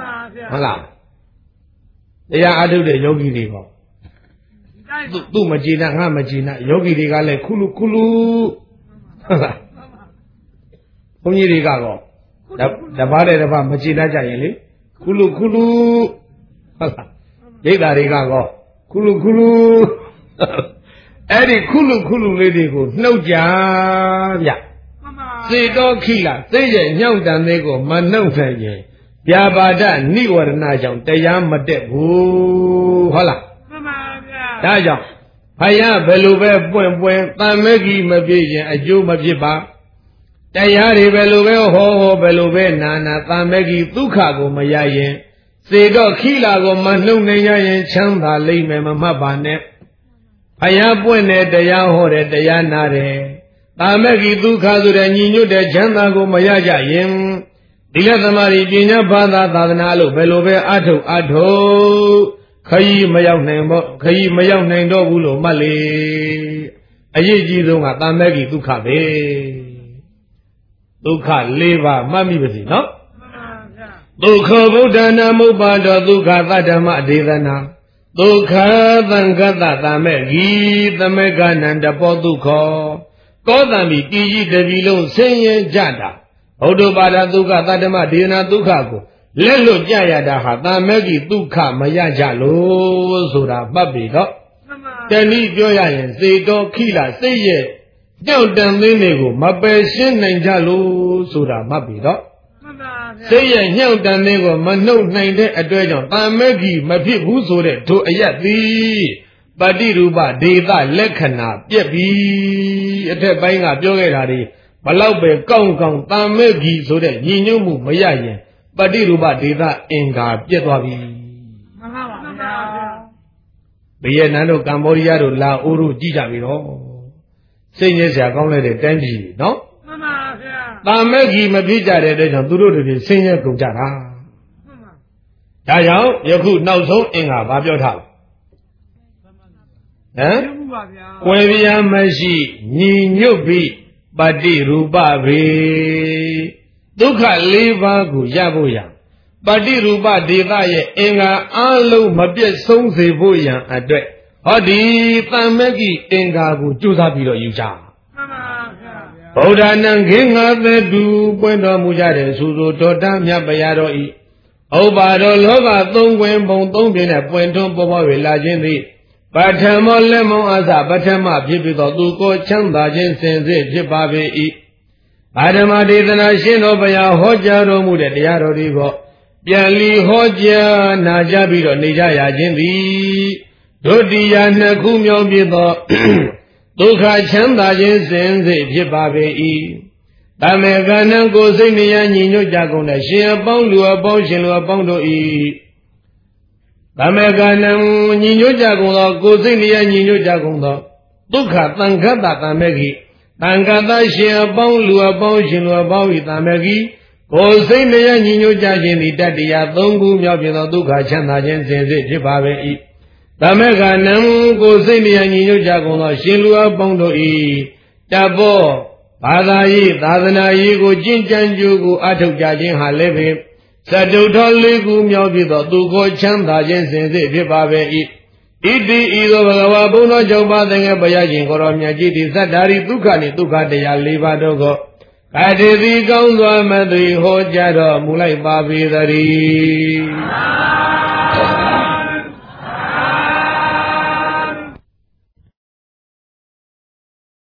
ဟုတ်လားတရားအထုတ်တဲ့ယောဂီတွေပေါ့သူ့မကြည်နာငါမကြည်နာယောဂီတွေကလည်းခုလူခုလူဟုတ်လားဘုန်းကြီးတွေကတော့တပါးတဲ့တပါးမကြည်နာကြရင်လေခုလူခုလူဟုတ်လားဒိဋ္ဌာတွေကတော့ခုလူခုလူအဲ့ဒီခုလူခုလူလေးတွေကိုနှုတ်ကြဗျစေတော်ခိလာသိရဲ့ညောင့်တန်သေးကိုမနှုတ်နိုင်ရင်ပြာပါဒနိဝရဏကြောင့်တရားမတက်ဘူးဟုတ်လားမှန်ပါဗျာဒါကြောင့်ဘုရားဘယ်လိုပဲပွင့်ပွင့်တန်မဂီမပြည့်ရင်အကျိုးမဖြစ်ပါတရားတွေဘယ်လိုပဲဟောဟောဘယ်လိုပဲနာနာတန်မဂီဒုက္ခကိုမရရင်စေတော့ခိလာကိုမနှုတ်နိုင်ရင်ချမ်းသာလိမ့်မယ်မမှတ်ပါနဲ့ဘုရားပွင့်တဲ့တရားဟောတဲ့တရားနာတယ်တာမဂီဒုက္ခဆိုတဲ့ညီညွတ်တဲ့ချမ်းသာကိုမရကြရင်ဒီလက်သမားပညာဘာသာသာသနာလို့ဘယ်လိုပဲအထုတ်အထုတ်ခရီးမရောက်နိုင်ဘောခရီးမရောက်နိုင်တော့ဘူးလို့မှတ်လေအရေးကြီးဆုံးကတာမဂီဒုက္ခပဲဒုက္ခ၄ပါးမှတ်မိပါစေနော်ဒုက္ခဗုဒ္ဓနာမုပ္ပါဒောဒုက္ခသတ္တမဒေသနာဒုက္ခသံဃတတာမဂီသမဂနန္တပောဒုက္ခကောသံမိတိကြီးတပြီလုံးဆင်းရဲကြတာဘုဒ္ဓဘာသာဒုက္ခသတ္တမဒေသနာဒုက္ခကိုလက်လွတ်ကြရတာဟာတာမဂီဒုက္ခမရကြလို့ဆိုတာပတ်ပြီတော့တဏှိပြောရရင်စေတော်ခိလာစိတ်ရဲ့ကြောက်တန်သင်းတွေကိုမပယ်ရှင်းနိုင်ကြလို့ဆိုတာမှတ်ပြီတော့စိတ်ရဲ့ညှောက်တန်သင်းကိုမနှုတ်နိုင်တဲ့အတွက်ကြောင့်တာမဂီမဖြစ်ဘူးဆိုတဲ့တို့အယက်သည်ပฏิရူပဒေသလက္ခဏာပြက်ပြီအထက်ပိုင်းကပြောခဲ့တာတွေဘလောက်ပဲကောင်းကောင်းတာမဂီဆိုတဲ့ညီညွတ်မှုမရရင်ပฏิရူပဒေသအင်္ဂါပြက်သွားပြီမှန်ပါပါဗျာဗီယက်နမ်တို့ကမ္ဘောဒီးယားတို့လာအိုတို့ကြည့်ကြပြီတော့စိတ်ညစ်စရာကောင်းလိုက်တဲ့တိုင်းပြည်နော်မှန်ပါဗျာတာမဂီမဖြစ်ကြတဲ့အတွက်ကြောင့်သူတို့တွေဆင်းရဲကုန်ကြတာမှန်ပါဒါကြောင့်ယခုနောက်ဆုံးအင်္ဂါဘာပြောထားလဲဟမ်ကွယ်ပြားမရှိညီညွတ်ပြီးပฏิရူပဘေဒုက္ခ၄ပါးကိုရဖို့ရပฏิရူပဒေသရဲ့အင်္ဂါအလုံးမပြတ်ဆုံးစေဖို့ရန်အတွက်ဟောဒီတမ္မဂိအင်္ဂါကိုကြိုးစားပြီးတော့ယူကြမှန်ပါဗျာဗုဒ္ဓနံခေငါသတုပွင့်တော်မူကြတဲ့သုသောတော်တမြတ်ဗျာတော်ဤဥပါတော်လောကသုံးခွင်ပုံသုံးပြင်းနဲ့ပွင့်ထွန်းပေါ်ပေါ်၍လာခြင်းသည်ပထမောလက်မောအစပထမဖြစ်ပြီးတော့သူကိုချမ်းသာခြင်းစင်စစ်ဖြစ်ပါပေ၏ပါရမဒေသနာရှင်တော်ဘုရားဟောကြားတော်မူတဲ့တရားတော်တွေကိုပြန်လီဟောကြားနာကြပြီးတော့နေကြရခြင်းသည်ဒုတိယနှစ်ခုမြောက်ဖြစ်သောဒုက္ခချမ်းသာခြင်းစင်စစ်ဖြစ်ပါပေ၏တမေကနံကိုစိတ်နှရညီညွတ်ကြကုန်တဲ့ရှင်အပေါင်းလူအပေါင်းရှင်လူအပေါင်းတို့၏တမေကနံညီညွတ်ကြကုန်သောကိုစိတ်နှရညီညွတ်ကြကုန်သောဒုက္ခသံဃတတမေခိတံဃတရှင်အပေါင်းလူအပေါင်းရှင်လူအပေါင်း၏တမေခိကိုစိတ်နှရညီညွတ်ကြခြင်းသည်တတ္တရားသုံးခုမြောက်ဖြစ်သောဒုက္ခချမ်းသာခြင်းစင်စစ်ဖြစ်ပါပေ၏တမေကနံကိုစိတ်နှရညီညွတ်ကြကုန်သောရှင်လူအပေါင်းတို့၏တဘောဘာသာရေးသာသနာရေးကိုကျင့်ကြံကြိုးကိုအထောက်ကြခြင်းဟာလည်းဖြင့်သတ္တုထောလေးခုမြောက်ဖြစ်သောသူကိုချမ်းသာခြင်းစင်စစ်ဖြစ်ပါပေ၏ဣတိဤသောဘဂဝါဘုန်းတော်ကြောင့်ပါသင်္ကေဘုရားရှင်ကိုရောမြတ်ကြီးသည်သတ္တာရိဒုက္ခနှင့်ဒုက္ခတရား၄ပါးတို့ကိုကာတိတိကောင်းစွာမသွေဟောကြားတော်မူလိုက်ပါပေသတည်း